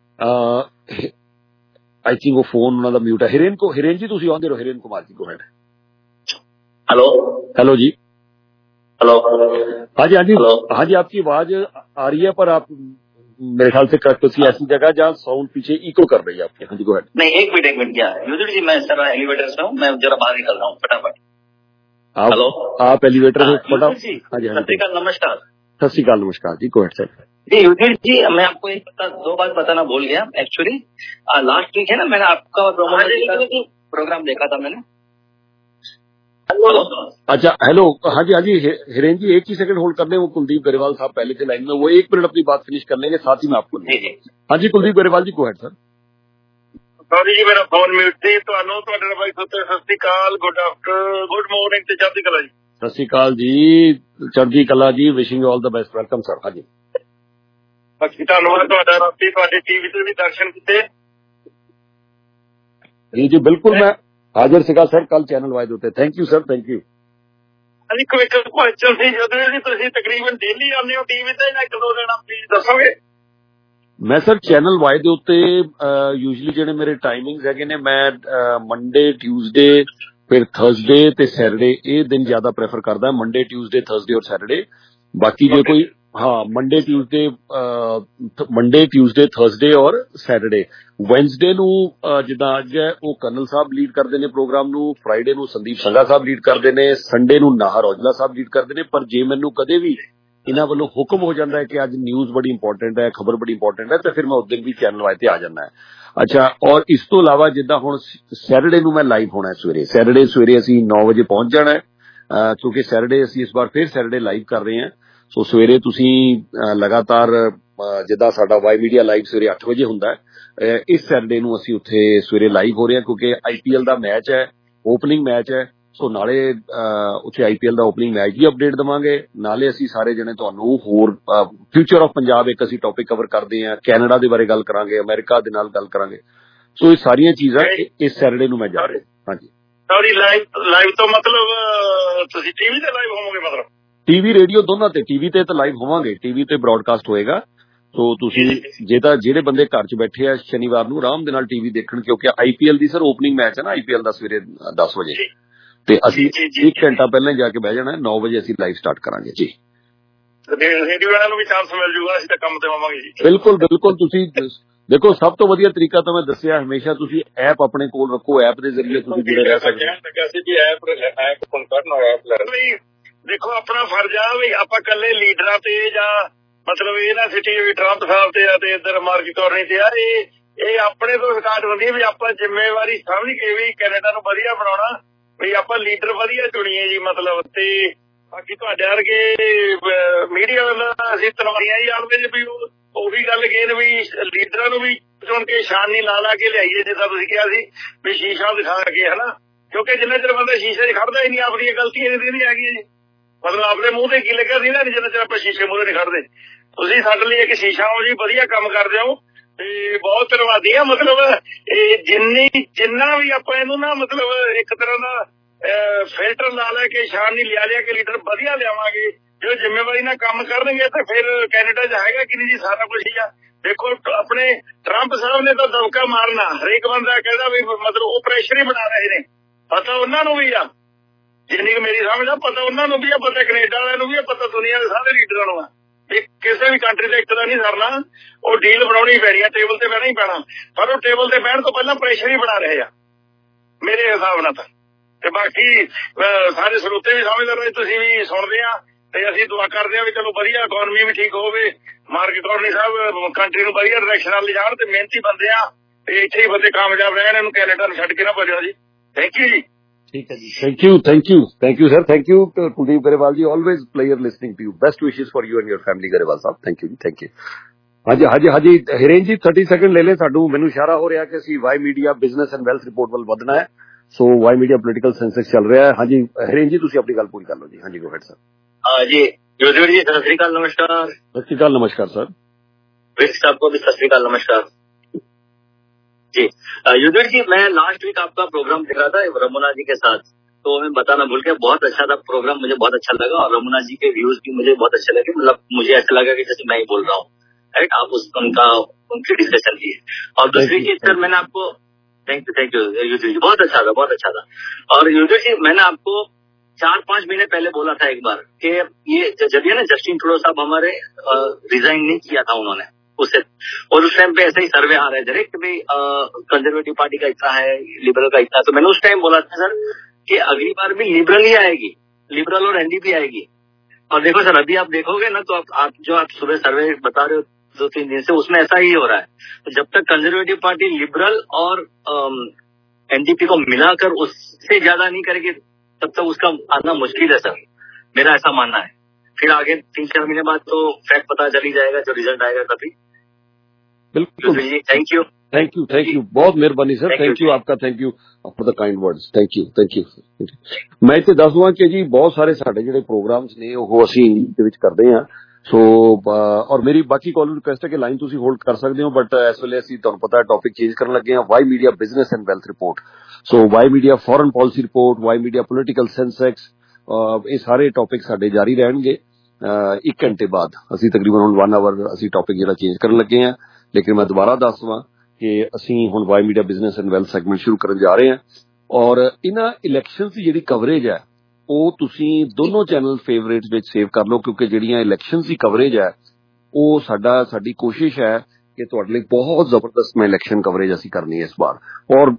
[SPEAKER 1] ਆਈ ਥਿੰਕ ਉਹ ਫੋਨ ਉਹਨਾਂ ਦਾ ਮਿਊਟ ਹੈ। ਹਿਰੇਨ ਕੋ ਹਿਰੇਨ ਜੀ ਤੁਸੀਂ ਆਉਂਦੇ ਰਹੋ, Hiren Kumar ji go ahead.
[SPEAKER 18] Hello
[SPEAKER 1] hello जी।
[SPEAKER 18] हेलो
[SPEAKER 1] हाँ जी हाँ जी हाँ जी आपकी आवाज आ रही है पर आप मेरे ख्याल से करेक्ट किसी ऐसी जगह जहाँ साउंड पीछे इको कर रही है आपके। हाँ जी गो हेड।
[SPEAKER 18] नहीं एक मिनट एक मिनट क्या युधिष्ठिर जी, मैं सर एलिवेटर से हूँ, मैं जरा बाहर निकल रहा हूँ फटाफट।
[SPEAKER 1] आप
[SPEAKER 18] हेलो
[SPEAKER 1] आप एलिवेटर से फटाफट।
[SPEAKER 18] जी
[SPEAKER 1] हाँ जी हाँ
[SPEAKER 18] सत श्री अकाल, नमस्कार।
[SPEAKER 1] सत श्री अकाल नमस्कार जी गो हेड सर।
[SPEAKER 18] जी युधिष्ठिर जी, मैं आपको एक बता दो बात बताना भूल गया एक्चुअली। लास्ट वीक है ना, मैंने आपका प्रोग्राम देखा था मैंने।
[SPEAKER 1] अच्छा हेलो हाँ जी हाँ जी हिरेन जी एक ही सेकंड होल्ड कर लें, वो कुलदीप गरेवाल साहब पहले थे लाइन में, वो एक मिनट अपनी बात फिनिश कर लेंगे, साथ ही में आपको। हाँ जी Kuldeep Grewal ji go ahead sir.
[SPEAKER 4] Sorry जी मेरा फोन म्यूट ਸੀ ਤੁਹਾਨੂੰ ਤੁਹਾਡੇ ਭਾਈ ਸਤਿ ਸ੍ਰੀ ਅਕਾਲ, ਗੁੱਡ ਆਫਟਰ ਗੁੱਡ ਮਾਰਨਿੰਗ ਤੇ ਚੜ੍ਹਦੀ ਕਲਾ ਜੀ।
[SPEAKER 1] ਸਤਿ ਸ੍ਰੀ ਅਕਾਲ ਜੀ, ਚੜ੍ਹਦੀ ਕਲਾ ਜੀ, ਵਿਸ਼ਿੰਗ ਯੂ ਆਲ ਦਾ ਬੈਸਟ, ਵੈਲਕਮ ਸਰ। हाँ जी
[SPEAKER 4] ਬਾਕੀ ਧੰਨਵਾਦ ਤੁਹਾਡਾ, ਰਾਤੀ ਤੁਹਾਡੇ ਟੀਵੀ ਤੇ ਵੀ ਦਰਸ਼ਨ ਕੀਤੇ
[SPEAKER 1] ਜੀ। ਜੀ ਬਿਲਕੁਲ ਮੈਂ ਹਾਜ਼ਰ ਸੀਗਾ ਸਰ ਕੱਲ ਚੈਨਲ ਵਾਈਡ ਉੱਤੇ, thank you sir thank you.
[SPEAKER 4] ਅਜੀ ਕੋਈ ਇੱਕ ਕੁਐਸਚਨ ਸੀ, ਜਦੋਂ ਜੀ ਤੁਸੀਂ ਤਕਰੀਬਨ ਡੇਲੀ ਆਉਂਦੇ ਹੋ ਟੀਵੀ ਤੇ, ਜਾਂ ਇੱਕ ਦੋ ਦਿਨ ਪਲੀਜ਼ ਦੱਸੋਗੇ?
[SPEAKER 1] ਮੈਂ ਸਰ ਚੈਨਲ ਵਾਈ ਦੇ ਉੱਤੇ ਯੂਜਲੀ ਜਿਹੜੇ ਮੇਰੇ ਟਾਈਮਿੰਗਸ ਹੈਗੇ ਨੇ, ਮੈਂ ਮੰਡੇ ਟਿਊਜ਼ਡੇ ਫਿਰ ਥਰਸਡੇ ਤੇ ਸੈਟਰਡੇ ਇਹ ਦਿਨ ਜ਼ਿਆਦਾ ਪ੍ਰੈਫਰ ਕਰਦਾ, ਮੰਡੇ ਟਿਊਜ਼ਡੇ ਥਰਸਡੇ ਔਰ ਸੈਟਰਡੇ। ਬਾਕੀ ਜੇ ਕੋਈ ਹਾਂ Monday Tuesday Monday Tuesday Thursday ਔਰ ਸੈਟਰਡੇ। ਵੈਨਸਡੇ ਨੂੰ ਜਿੱਦਾਂ ਅੱਜ ਹੈ ਉਹ ਕਰਨਲ ਸਾਹਿਬ ਲੀਡ ਕਰਦੇ ਨੇ ਪ੍ਰੋਗਰਾਮ ਨੂੰ, ਫਰਾਈਡੇ ਨੂੰ ਸੰਦੀਪ ਸੰਘਾ ਸਾਹਿਬ ਲੀਡ ਕਰਦੇ ਨੇ, ਸੰਡੇ ਨੂੰ ਨਾਹਰ ਔਜਲਾ ਸਾਹਿਬ ਲੀਡ ਕਰਦੇ ਨੇ। ਪਰ ਜੇ ਮੈਨੂੰ ਕਦੇ ਵੀ ਇਹਨਾਂ ਵੱਲੋਂ ਹੁਕਮ ਹੋ ਜਾਂਦਾ ਹੈ ਕਿ ਅੱਜ ਨਿਊਜ਼ ਬੜੀ ਇੰਪੋਰਟੈਂਟ ਹੈ, ਖਬਰ ਬੜੀ ਇੰਪੋਰਟੈਂਟ ਹੈ, ਤਾਂ ਫਿਰ ਮੈਂ ਉਸ ਦਿਨ ਵੀ ਚੈਨਲ ਵਾਈ ਤੇ ਆ ਜਾਂਦਾ ਹੈ। ਅੱਛਾ ਔਰ ਇਸ ਤੋਂ ਇਲਾਵਾ ਜਿੱਦਾਂ ਹੁਣ ਸੈਟਰਡੇ ਨੂੰ ਮੈਂ ਲਾਈਵ ਹੋਣਾ ਸਵੇਰੇ, ਸੈਟਰਡੇ ਸਵੇਰੇ ਅਸੀਂ ਨੌ ਵਜੇ ਪਹੁੰਚ ਜਾਣਾ ਹੈ, ਕਿਉਂਕਿ ਸੈਟਰਡੇ ਅਸੀਂ ਇਸ ਵਾਰ ਫਿਰ ਸੈਟਰਡੇ ਲਾਈਵ ਕਰ ਰਹੇ ਹਾਂ। ਸੋ ਸਵੇਰੇ ਤੁਸੀਂ ਲਗਾਤਾਰ ਜਿੱਦਾਂ ਸਾਡਾ ਵਾਈ ਮੀਡੀਆ ਲਾਈਵ ਸਵੇਰੇ ਅੱਠ ਵਜੇ ਹੁੰਦਾ ਹੈ, ਇਸ ਸੈਟਰਡੇ ਨੂੰ ਅਸੀਂ ਉੱਥੇ ਸਵੇਰੇ ਲਾਈਵ ਹੋ ਰਹੇ ਹਾਂ, ਕਿਉਂਕਿ ਆਈ ਪੀ ਐਲ ਦਾ ਮੈਚ ਹੈ, ਓਪਨਿੰਗ ਮੈਚ ਹੈ। ਸੋ ਨਾਲੇ ਉੱਥੇ ਆਈਪੀਐਲ ਦਾ ਓਪਨਿੰਗ ਮੈਚ ਦੀ ਅਪਡੇਟ ਦੇਵਾਂਗੇ, ਨਾਲੇ ਅਸੀਂ ਸਾਰੇ ਜਣੇ ਤੁਹਾਨੂੰ ਹੋਰ ਫਿਊਚਰ ਆਫ ਪੰਜਾਬ ਇੱਕ ਅਸੀਂ ਟੌਪਿਕ ਕਵਰ ਕਰਦੇ ਹਾਂ, ਕੈਨੇਡਾ ਦੇ ਬਾਰੇ ਗੱਲ ਕਰਾਂਗੇ, ਅਮਰੀਕਾ ਦੇ ਨਾਲ ਗੱਲ ਕਰਾਂਗੇ। ਸੋ ਇਹ ਸਾਰੀਆਂ ਚੀਜ਼ਾਂ ਇਸ ਸੈਟਰਡੇ ਨੂੰ ਮੈਂ ਜਾ ਰਿਹਾ। ਹਾਂਜੀ
[SPEAKER 4] ਸੌਰੀ, ਲਾਈਵ ਲਾਈਵ ਤੋਂ ਮਤਲਬ ਤੁਸੀਂ ਟੀਵੀ ਤੇ ਲਾਈਵ ਹੋਵੋਗੇ? ਮਤਲਬ
[SPEAKER 1] ਟੀਵੀ ਰੇਡੀਓ ਦੋਨਾਂ ਤੇ, ਟੀਵੀ ਤੇ ਤਾਂ ਲਾਈਵ ਹੋਵਾਂਗੇ, ਟੀਵੀ ਤੇ ਬ੍ਰੌਡਕਾਸਟ ਹੋਏਗਾ। ਸੋ ਤੁਸੀਂ ਜੇ ਤਾਂ ਜਿਹੜੇ ਬੰਦੇ ਘਰ 'ਚ ਬੈਠੇ ਆ ਸ਼ਨੀਵਾਰ ਨੂੰ ਆਰਾਮ ਦੇ ਨਾਲ ਟੀਵੀ ਦੇਖਣ, ਕਿਉਂਕਿ ਆਈਪੀਐਲ ਦੀ ਸਰ ਓਪਨਿੰਗ ਮੈਚ ਹੈ ਨਾ ਆਈਪੀਐਲ ਦਾ ਸਵੇਰੇ ਦਸ ਵਜੇ, ਤੇ ਅਸੀਂ ਇੱਕ ਘੰਟਾ ਪਹਿਲਾਂ ਜਾ ਕੇ ਬਹਿ ਜਾਣਾ, ਨੌ ਵਜੇ ਅਸੀਂ ਲਾਈਵ ਸਟਾਰਟ ਕਰਾਂਗੇ ਜੀ।
[SPEAKER 4] ਰੇਡੀਓ ਵਾਲਿਆਂ ਨੂੰ ਵੀ ਚਾਂਸ ਮਿਲ ਜੂਗਾ, ਅਸੀਂ ਤਾਂ ਕੰਮ ਤੇ ਹੋਵਾਂਗੇ ਜੀ।
[SPEAKER 1] ਬਿਲਕੁਲ ਬਿਲਕੁਲ। ਤੁਸੀਂ ਦੇਖੋ ਸਭ ਤੋਂ ਵਧੀਆ ਤਰੀਕਾ ਤਾਂ ਮੈਂ ਦੱਸਿਆ, ਹਮੇਸ਼ਾ ਤੁਸੀਂ ਐਪ ਆਪਣੇ ਕੋਲ ਰੱਖੋ, ਐਪ ਦੇ ਜ਼ਰੀਏ ਤੁਸੀਂ ਜੁੜੇ ਰਹਿ ਸਕਦੇ
[SPEAKER 4] ਹੋ। ਦੇਖੋ ਆਪਣਾ ਫਰਜ਼ ਆ ਵੀ ਆਪਾਂ ਇਕੱਲੇ ਲੀਡਰਾਂ ਤੇ ਜਾਂ ਮਤਲਬ ਇਹ ਨਾ ਸਿੱਟੀ ਵੀ ਟਰੰਪ ਸਾਹਿਬ ਤੇ ਆ ਤੇ ਇੱਧਰ ਮਾਰਕੀ ਕੌਰਨੀ ਤੇ ਆ, ਇਹ ਇਹ ਆਪਣੇ ਤੋਂ ਸਟਾਰਟ ਹੁੰਦੀ ਹੈ ਵੀ ਆਪਾਂ ਜ਼ਿੰਮੇਵਾਰੀ ਸਮਝ ਕੇ ਵੀ ਕੈਨੇਡਾ ਨੂੰ ਵਧੀਆ ਬਣਾਉਣਾ, ਵੀ ਆਪਾਂ ਲੀਡਰ ਵਧੀਆ ਚੁਣੀਏ ਜੀ। ਮਤਲਬ ਤੇ ਬਾਕੀ ਤੁਹਾਡੇ ਵਰਗੇ ਮੀਡੀਆ ਵੱਲੋਂ ਅਸੀਂ ਤਨਵਾਈਆਂ ਹੀ ਆਉਂਦੇ ਵੀ ਉਹੀ ਗੱਲ ਗੇਨ ਵੀ ਲੀਡਰਾਂ ਨੂੰ ਵੀ ਚੁਣ ਕੇ ਸ਼ਾਨੀ ਲਾ ਲਾ ਕੇ ਲਿਆਈਏ, ਜਿੱਦਾਂ ਤੁਸੀਂ ਕਿਹਾ ਸੀ ਵੀ ਸ਼ੀਸ਼ਾ ਦਿਖਾ ਕੇ, ਹਨਾ। ਕਿਉਂਕਿ ਜਿੰਨਾ ਚਿਰ ਬੰਦਾ ਸ਼ੀਸ਼ੇ 'ਚ ਖੜਦਾ ਹੀ ਨਹੀਂ, ਆਪਣੀਆਂ ਗਲਤੀਆਂ ਨਹੀਂ ਹੈਗੀਆਂ ਜੀ। ਮਤਲਬ ਆਪਣੇ ਮੂੰਹ ਤੇ ਕੀ ਲੱਗਿਆ ਸੀ ਨਾ, ਜਿੰਨਾ ਚਿਰ ਆਪਾਂ ਸ਼ੀਸ਼ੇ ਮੂਹਰੇ ਨਹੀਂ ਖੜਦੇ। ਤੁਸੀਂ ਸਾਡੇ ਲਈ ਇੱਕ ਸ਼ੀਸ਼ਾ ਹੋ ਜੀ, ਵਧੀਆ ਕੰਮ ਕਰਦੇ ਹੋ ਤੇ ਬਹੁਤ ਧੰਨਵਾਦੀ ਆ। ਮਤਲਬ ਇਹ ਜਿੰਨੀ ਜਿੰਨਾ ਵੀ ਆਪਾਂ ਇਹਨੂੰ ਨਾ ਮਤਲਬ ਇੱਕ ਤਰ੍ਹਾਂ ਦਾ ਫਿਲਟਰ ਲਾ ਲੈ ਕੇ ਸ਼ਾਨ ਨਹੀਂ ਲਿਆ ਲਿਆ ਕੇ ਲੀਡਰ ਵਧੀਆ ਲਿਆਵਾਂਗੇ, ਜੋ ਜ਼ਿੰਮੇਵਾਰੀ ਨਾਲ ਕੰਮ ਕਰਨਗੇ ਤੇ ਫਿਰ ਕੈਨੇਡਾ 'ਚ ਹੈਗਾ ਕਿ ਨਹੀਂ ਜੀ ਸਾਰਾ ਕੁਝ ਹੀ ਆ। ਦੇਖੋ ਆਪਣੇ ਟਰੰਪ ਸਾਹਿਬ ਨੇ ਤਾਂ ਦਬਕਾ ਮਾਰਨਾ, ਹਰੇਕ ਬੰਦਾ ਕਹਿੰਦਾ ਵੀ ਮਤਲਬ ਉਹ ਪ੍ਰੈਸ਼ਰ ਹੀ ਬਣਾ ਰਹੇ ਨੇ। ਪਤਾ ਉਹਨਾਂ ਨੂੰ ਵੀ ਆ, ਜਿੰਨੀ ਕੁ ਮੇਰੀ ਸਮਝ ਆ, ਪਤਾ ਉਹਨਾਂ ਨੂੰ ਵੀ ਆ, ਪਤਾ ਕੈਨੇਡਾ ਵਾਲਿਆਂ ਨੂੰ ਵੀ ਆ, ਪਤਾ ਦੁਨੀਆ ਦੇ ਸਾਰੇ ਲੀਡਰਾਂ ਨੂੰ ਆ। ਇਹ ਕਿਸੇ ਵੀ ਕੰਟਰੀ ਦਾ ਇੱਕ ਦਾ ਨਹੀਂ ਸਰਨਾ, ਉਹ ਡੀਲ ਬਣਾਉਣੀ ਪੈਣੀ ਆ, ਟੇਬਲ ਤੇ ਬਹਿਣਾ ਹੀ ਪੈਣਾ। ਪਰ ਉਹ ਟੇਬਲ ਤੇ ਬਹਿਣ ਤੋਂ ਪਹਿਲਾਂ ਪ੍ਰੈਸ਼ਰ ਹੀ ਬਣਾ ਰਹੇ ਆ ਮੇਰੇ ਹਿਸਾਬ ਨਾਲ ਤਾਂ। ਤੇ ਬਾਕੀ ਸਾਰੇ ਸਰੋਤੇ ਵੀ ਸਮਝਦੇ ਰਹੇ, ਤੁਸੀਂ ਵੀ ਸੁਣਦੇ ਆ, ਤੇ ਅਸੀਂ ਦੁਆ ਕਰਦੇ ਆ ਵੀ ਚਲੋ ਵਧੀਆ ਇਕਨੋਮੀ ਵੀ ਠੀਕ ਹੋਵੇ, ਮਾਰਕੀ ਕੌਰਨੀ ਸਾਹਿਬ ਕੰਟਰੀ ਨੂੰ ਵਧੀਆ ਡਾਇਰੈਕਸ਼ਨ ਨਾਲ ਲਿਜਾਣ, ਤੇ ਮਿਹਨਤੀ ਬੰਦੇ ਆ ਤੇ ਇੱਥੇ ਹੀ ਬੰਦੇ ਕਾਮਯਾਬ ਰਹਿਣ, ਇਹਨੂੰ ਕੈਨੇਡਾ ਨੂੰ ਛੱਡ ਕੇ ਨਾ ਭੱਜੋ ਜੀ। ਥੈਂਕ ਯੂ ਜੀ।
[SPEAKER 1] ਠੀਕ ਹੈ ਜੀ, thank you thank you thank you sir, thank you Kuldeep Grewal ji, always player listening to you, best wishes for you and your family Grewal sahib, thank you ਜੀ, ਥੈਂਕ ਯੂ। ਹਾਂਜੀ ਹਾਂਜੀ ਹਾਂਜੀ ਹਿਰੇਨ ਜੀ ਥਰਟੀ ਸੈਕਿੰਡ ਲੈ ਲੈ, ਸਾਨੂੰ ਮੈਨੂੰ ਇਸ਼ਾਰਾ ਹੋ ਰਿਹਾ ਕਿ ਅਸੀਂ Y media business and wealth report ਵੱਲ ਵਧਣਾ ਹੈ। So Y media political sensex ਚੱਲ ਰਿਹਾ ਹੈ। ਹਾਂਜੀ ਹਿਰੇਨ ਜੀ ਤੁਸੀਂ ਆਪਣੀ ਗੱਲ ਪੂਰੀ ਕਰ ਲਓ ਜੀ। ਹਾਂਜੀ ਗੋ ਹੈਡ ਸਰ।
[SPEAKER 18] ਹਾਂ ਜੀ ਯੁਧਵੀਰ ਜੀ, ਸਤਿ ਸ੍ਰੀ ਅਕਾਲ, नमस्कार।
[SPEAKER 1] सत श्री अकाल, नमस्कार सर।
[SPEAKER 18] विष्ट साहब को भी सत श्री अकाल, नमस्कार जी। युधवीर जी, मैं लास्ट वीक आपका प्रोग्राम देख रहा था रमुना जी के साथ, तो मैं बताना भूल गया, बहुत अच्छा था प्रोग्राम, मुझे बहुत अच्छा लगा, और रमुना जी के व्यूज भी मुझे बहुत अच्छे लगे। मतलब मुझे ऐसा लगा कि जैसे मैं ही बोल रहा हूँ, राइट। आप उस उनका उनकी डिस्कशन की। और दूसरी चीज सर, मैंने आपको thank you thank you Yudhvir ji, बहुत अच्छा था, बहुत अच्छा था। और युधवीर जी, मैंने आपको चार पांच महीने पहले बोला था एक बार कि ये जब ये ना जस्टिन ट्रूडो साहब हमारे रिजाइन नहीं किया था उन्होंने उससे, और उस टाइम पे ऐसे ही सर्वे आ रहे थे कि भाई कंजर्वेटिव पार्टी का इतना है, लिबरल का इतना, तो मैंने उस टाइम बोला था सर कि अगली बार भी लिबरल ही आएगी, लिबरल और एनडीपी आएगी। और देखो सर, अभी आप देखोगे ना तो आप, आप जो आप सुबह सर्वे बता रहे हो दो तीन दिन से, उसमें ऐसा ही हो रहा है। तो जब तक कंजर्वेटिव पार्टी लिबरल और एनडीपी को मिलाकर उससे ज्यादा नहीं करेगी, तब तक उसका आना मुश्किल है सर, मेरा ऐसा मानना है। फिर आगे तीन चार महीने बाद तो फैक्ट पता चल ही जाएगा, जो रिजल्ट आएगा तभी।
[SPEAKER 1] बिल्कुल
[SPEAKER 18] जी, thank you
[SPEAKER 1] thank you thank you बहुत मेहरबानी सर, थैंक यू आपका, thank you for the kind words, thank you thank you. ਮੈਂ ਇੱਥੇ ਦੱਸ ਦਵਾਂ ਕਿ ਜੀ ਬਹੁਤ ਸਾਰੇ ਸਾਡੇ ਜਿਹੜੇ ਪ੍ਰੋਗਰਾਮਸ ਨੇ ਉਹ ਅਸੀਂ ਇੰਗਲਿਸ਼ ਦੇ ਵਿੱਚ ਕਰਦੇ ਹਾਂ। ਸੋ ਔਰ ਮੇਰੀ ਬਾਕੀ ਕਾਲ ਨੂੰ ਰਿਕੁਐਸਟ ਹੈ ਕਿ ਲਾਈਨ ਤੁਸੀਂ ਹੋਲਡ ਕਰ ਸਕਦੇ ਹੋ, ਬਟ ਇਸ ਵੇਲੇ ਅਸੀਂ ਤੁਹਾਨੂੰ ਪਤਾ ਟੌਪਿਕ ਚੇਂਜ ਕਰਨ ਲੱਗੇ ਹਾਂ, Y media business and wealth report. So Y media foreign policy report, Y media political sensex, ਇਹ ਸਾਰੇ ਟੌਪਿਕ ਸਾਡੇ ਜਾਰੀ ਰਹਿਣਗੇ। ਇੱਕ ਘੰਟੇ ਬਾਅਦ ਅਸੀਂ ਤਕਰੀਬਨ ਹੁਣ ਵਨ ਆਵਰ ਅਸੀਂ ਟੌਪਿਕ ਜਿਹੜਾ ਚੇਂਜ ਕਰਨ ਲੱਗੇ ਹਾਂ, ਲੇਕਿਨ ਮੈਂ ਦੁਬਾਰਾ ਦੱਸ ਦਵਾਂ ਕਿ ਅਸੀਂ ਹੁਣ Y media business and wealth segment ਸ਼ੁਰੂ ਕਰਨ ਜਾ ਰਹੇ ਹਾਂ। ਔਰ ਇਹਨਾਂ ਇਲੈਕਸ਼ਨਸ ਦੀ ਜਿਹੜੀ ਕਵਰੇਜ ਹੈ ਉਹ ਤੁਸੀਂ ਦੋਨੋਂ ਚੈਨਲ ਫੇਵਰੇਟ ਵਿੱਚ ਸੇਵ ਕਰ ਲਓ, ਕਿਉਂਕਿ ਜਿਹੜੀਆਂ ਇਲੈਕਸ਼ਨਸ ਦੀ ਕਵਰੇਜ ਹੈ ਉਹ ਸਾਡਾ ਸਾਡੀ ਕੋਸ਼ਿਸ਼ ਹੈ ਕਿ ਤੁਹਾਡੇ ਲਈ ਬਹੁਤ ਜ਼ਬਰਦਸਤ ਮੈਂ ਇਲੈਕਸ਼ਨ ਕਵਰੇਜ ਅਸੀਂ ਕਰਨੀ ਹੈ ਇਸ ਵਾਰ। ਔਰ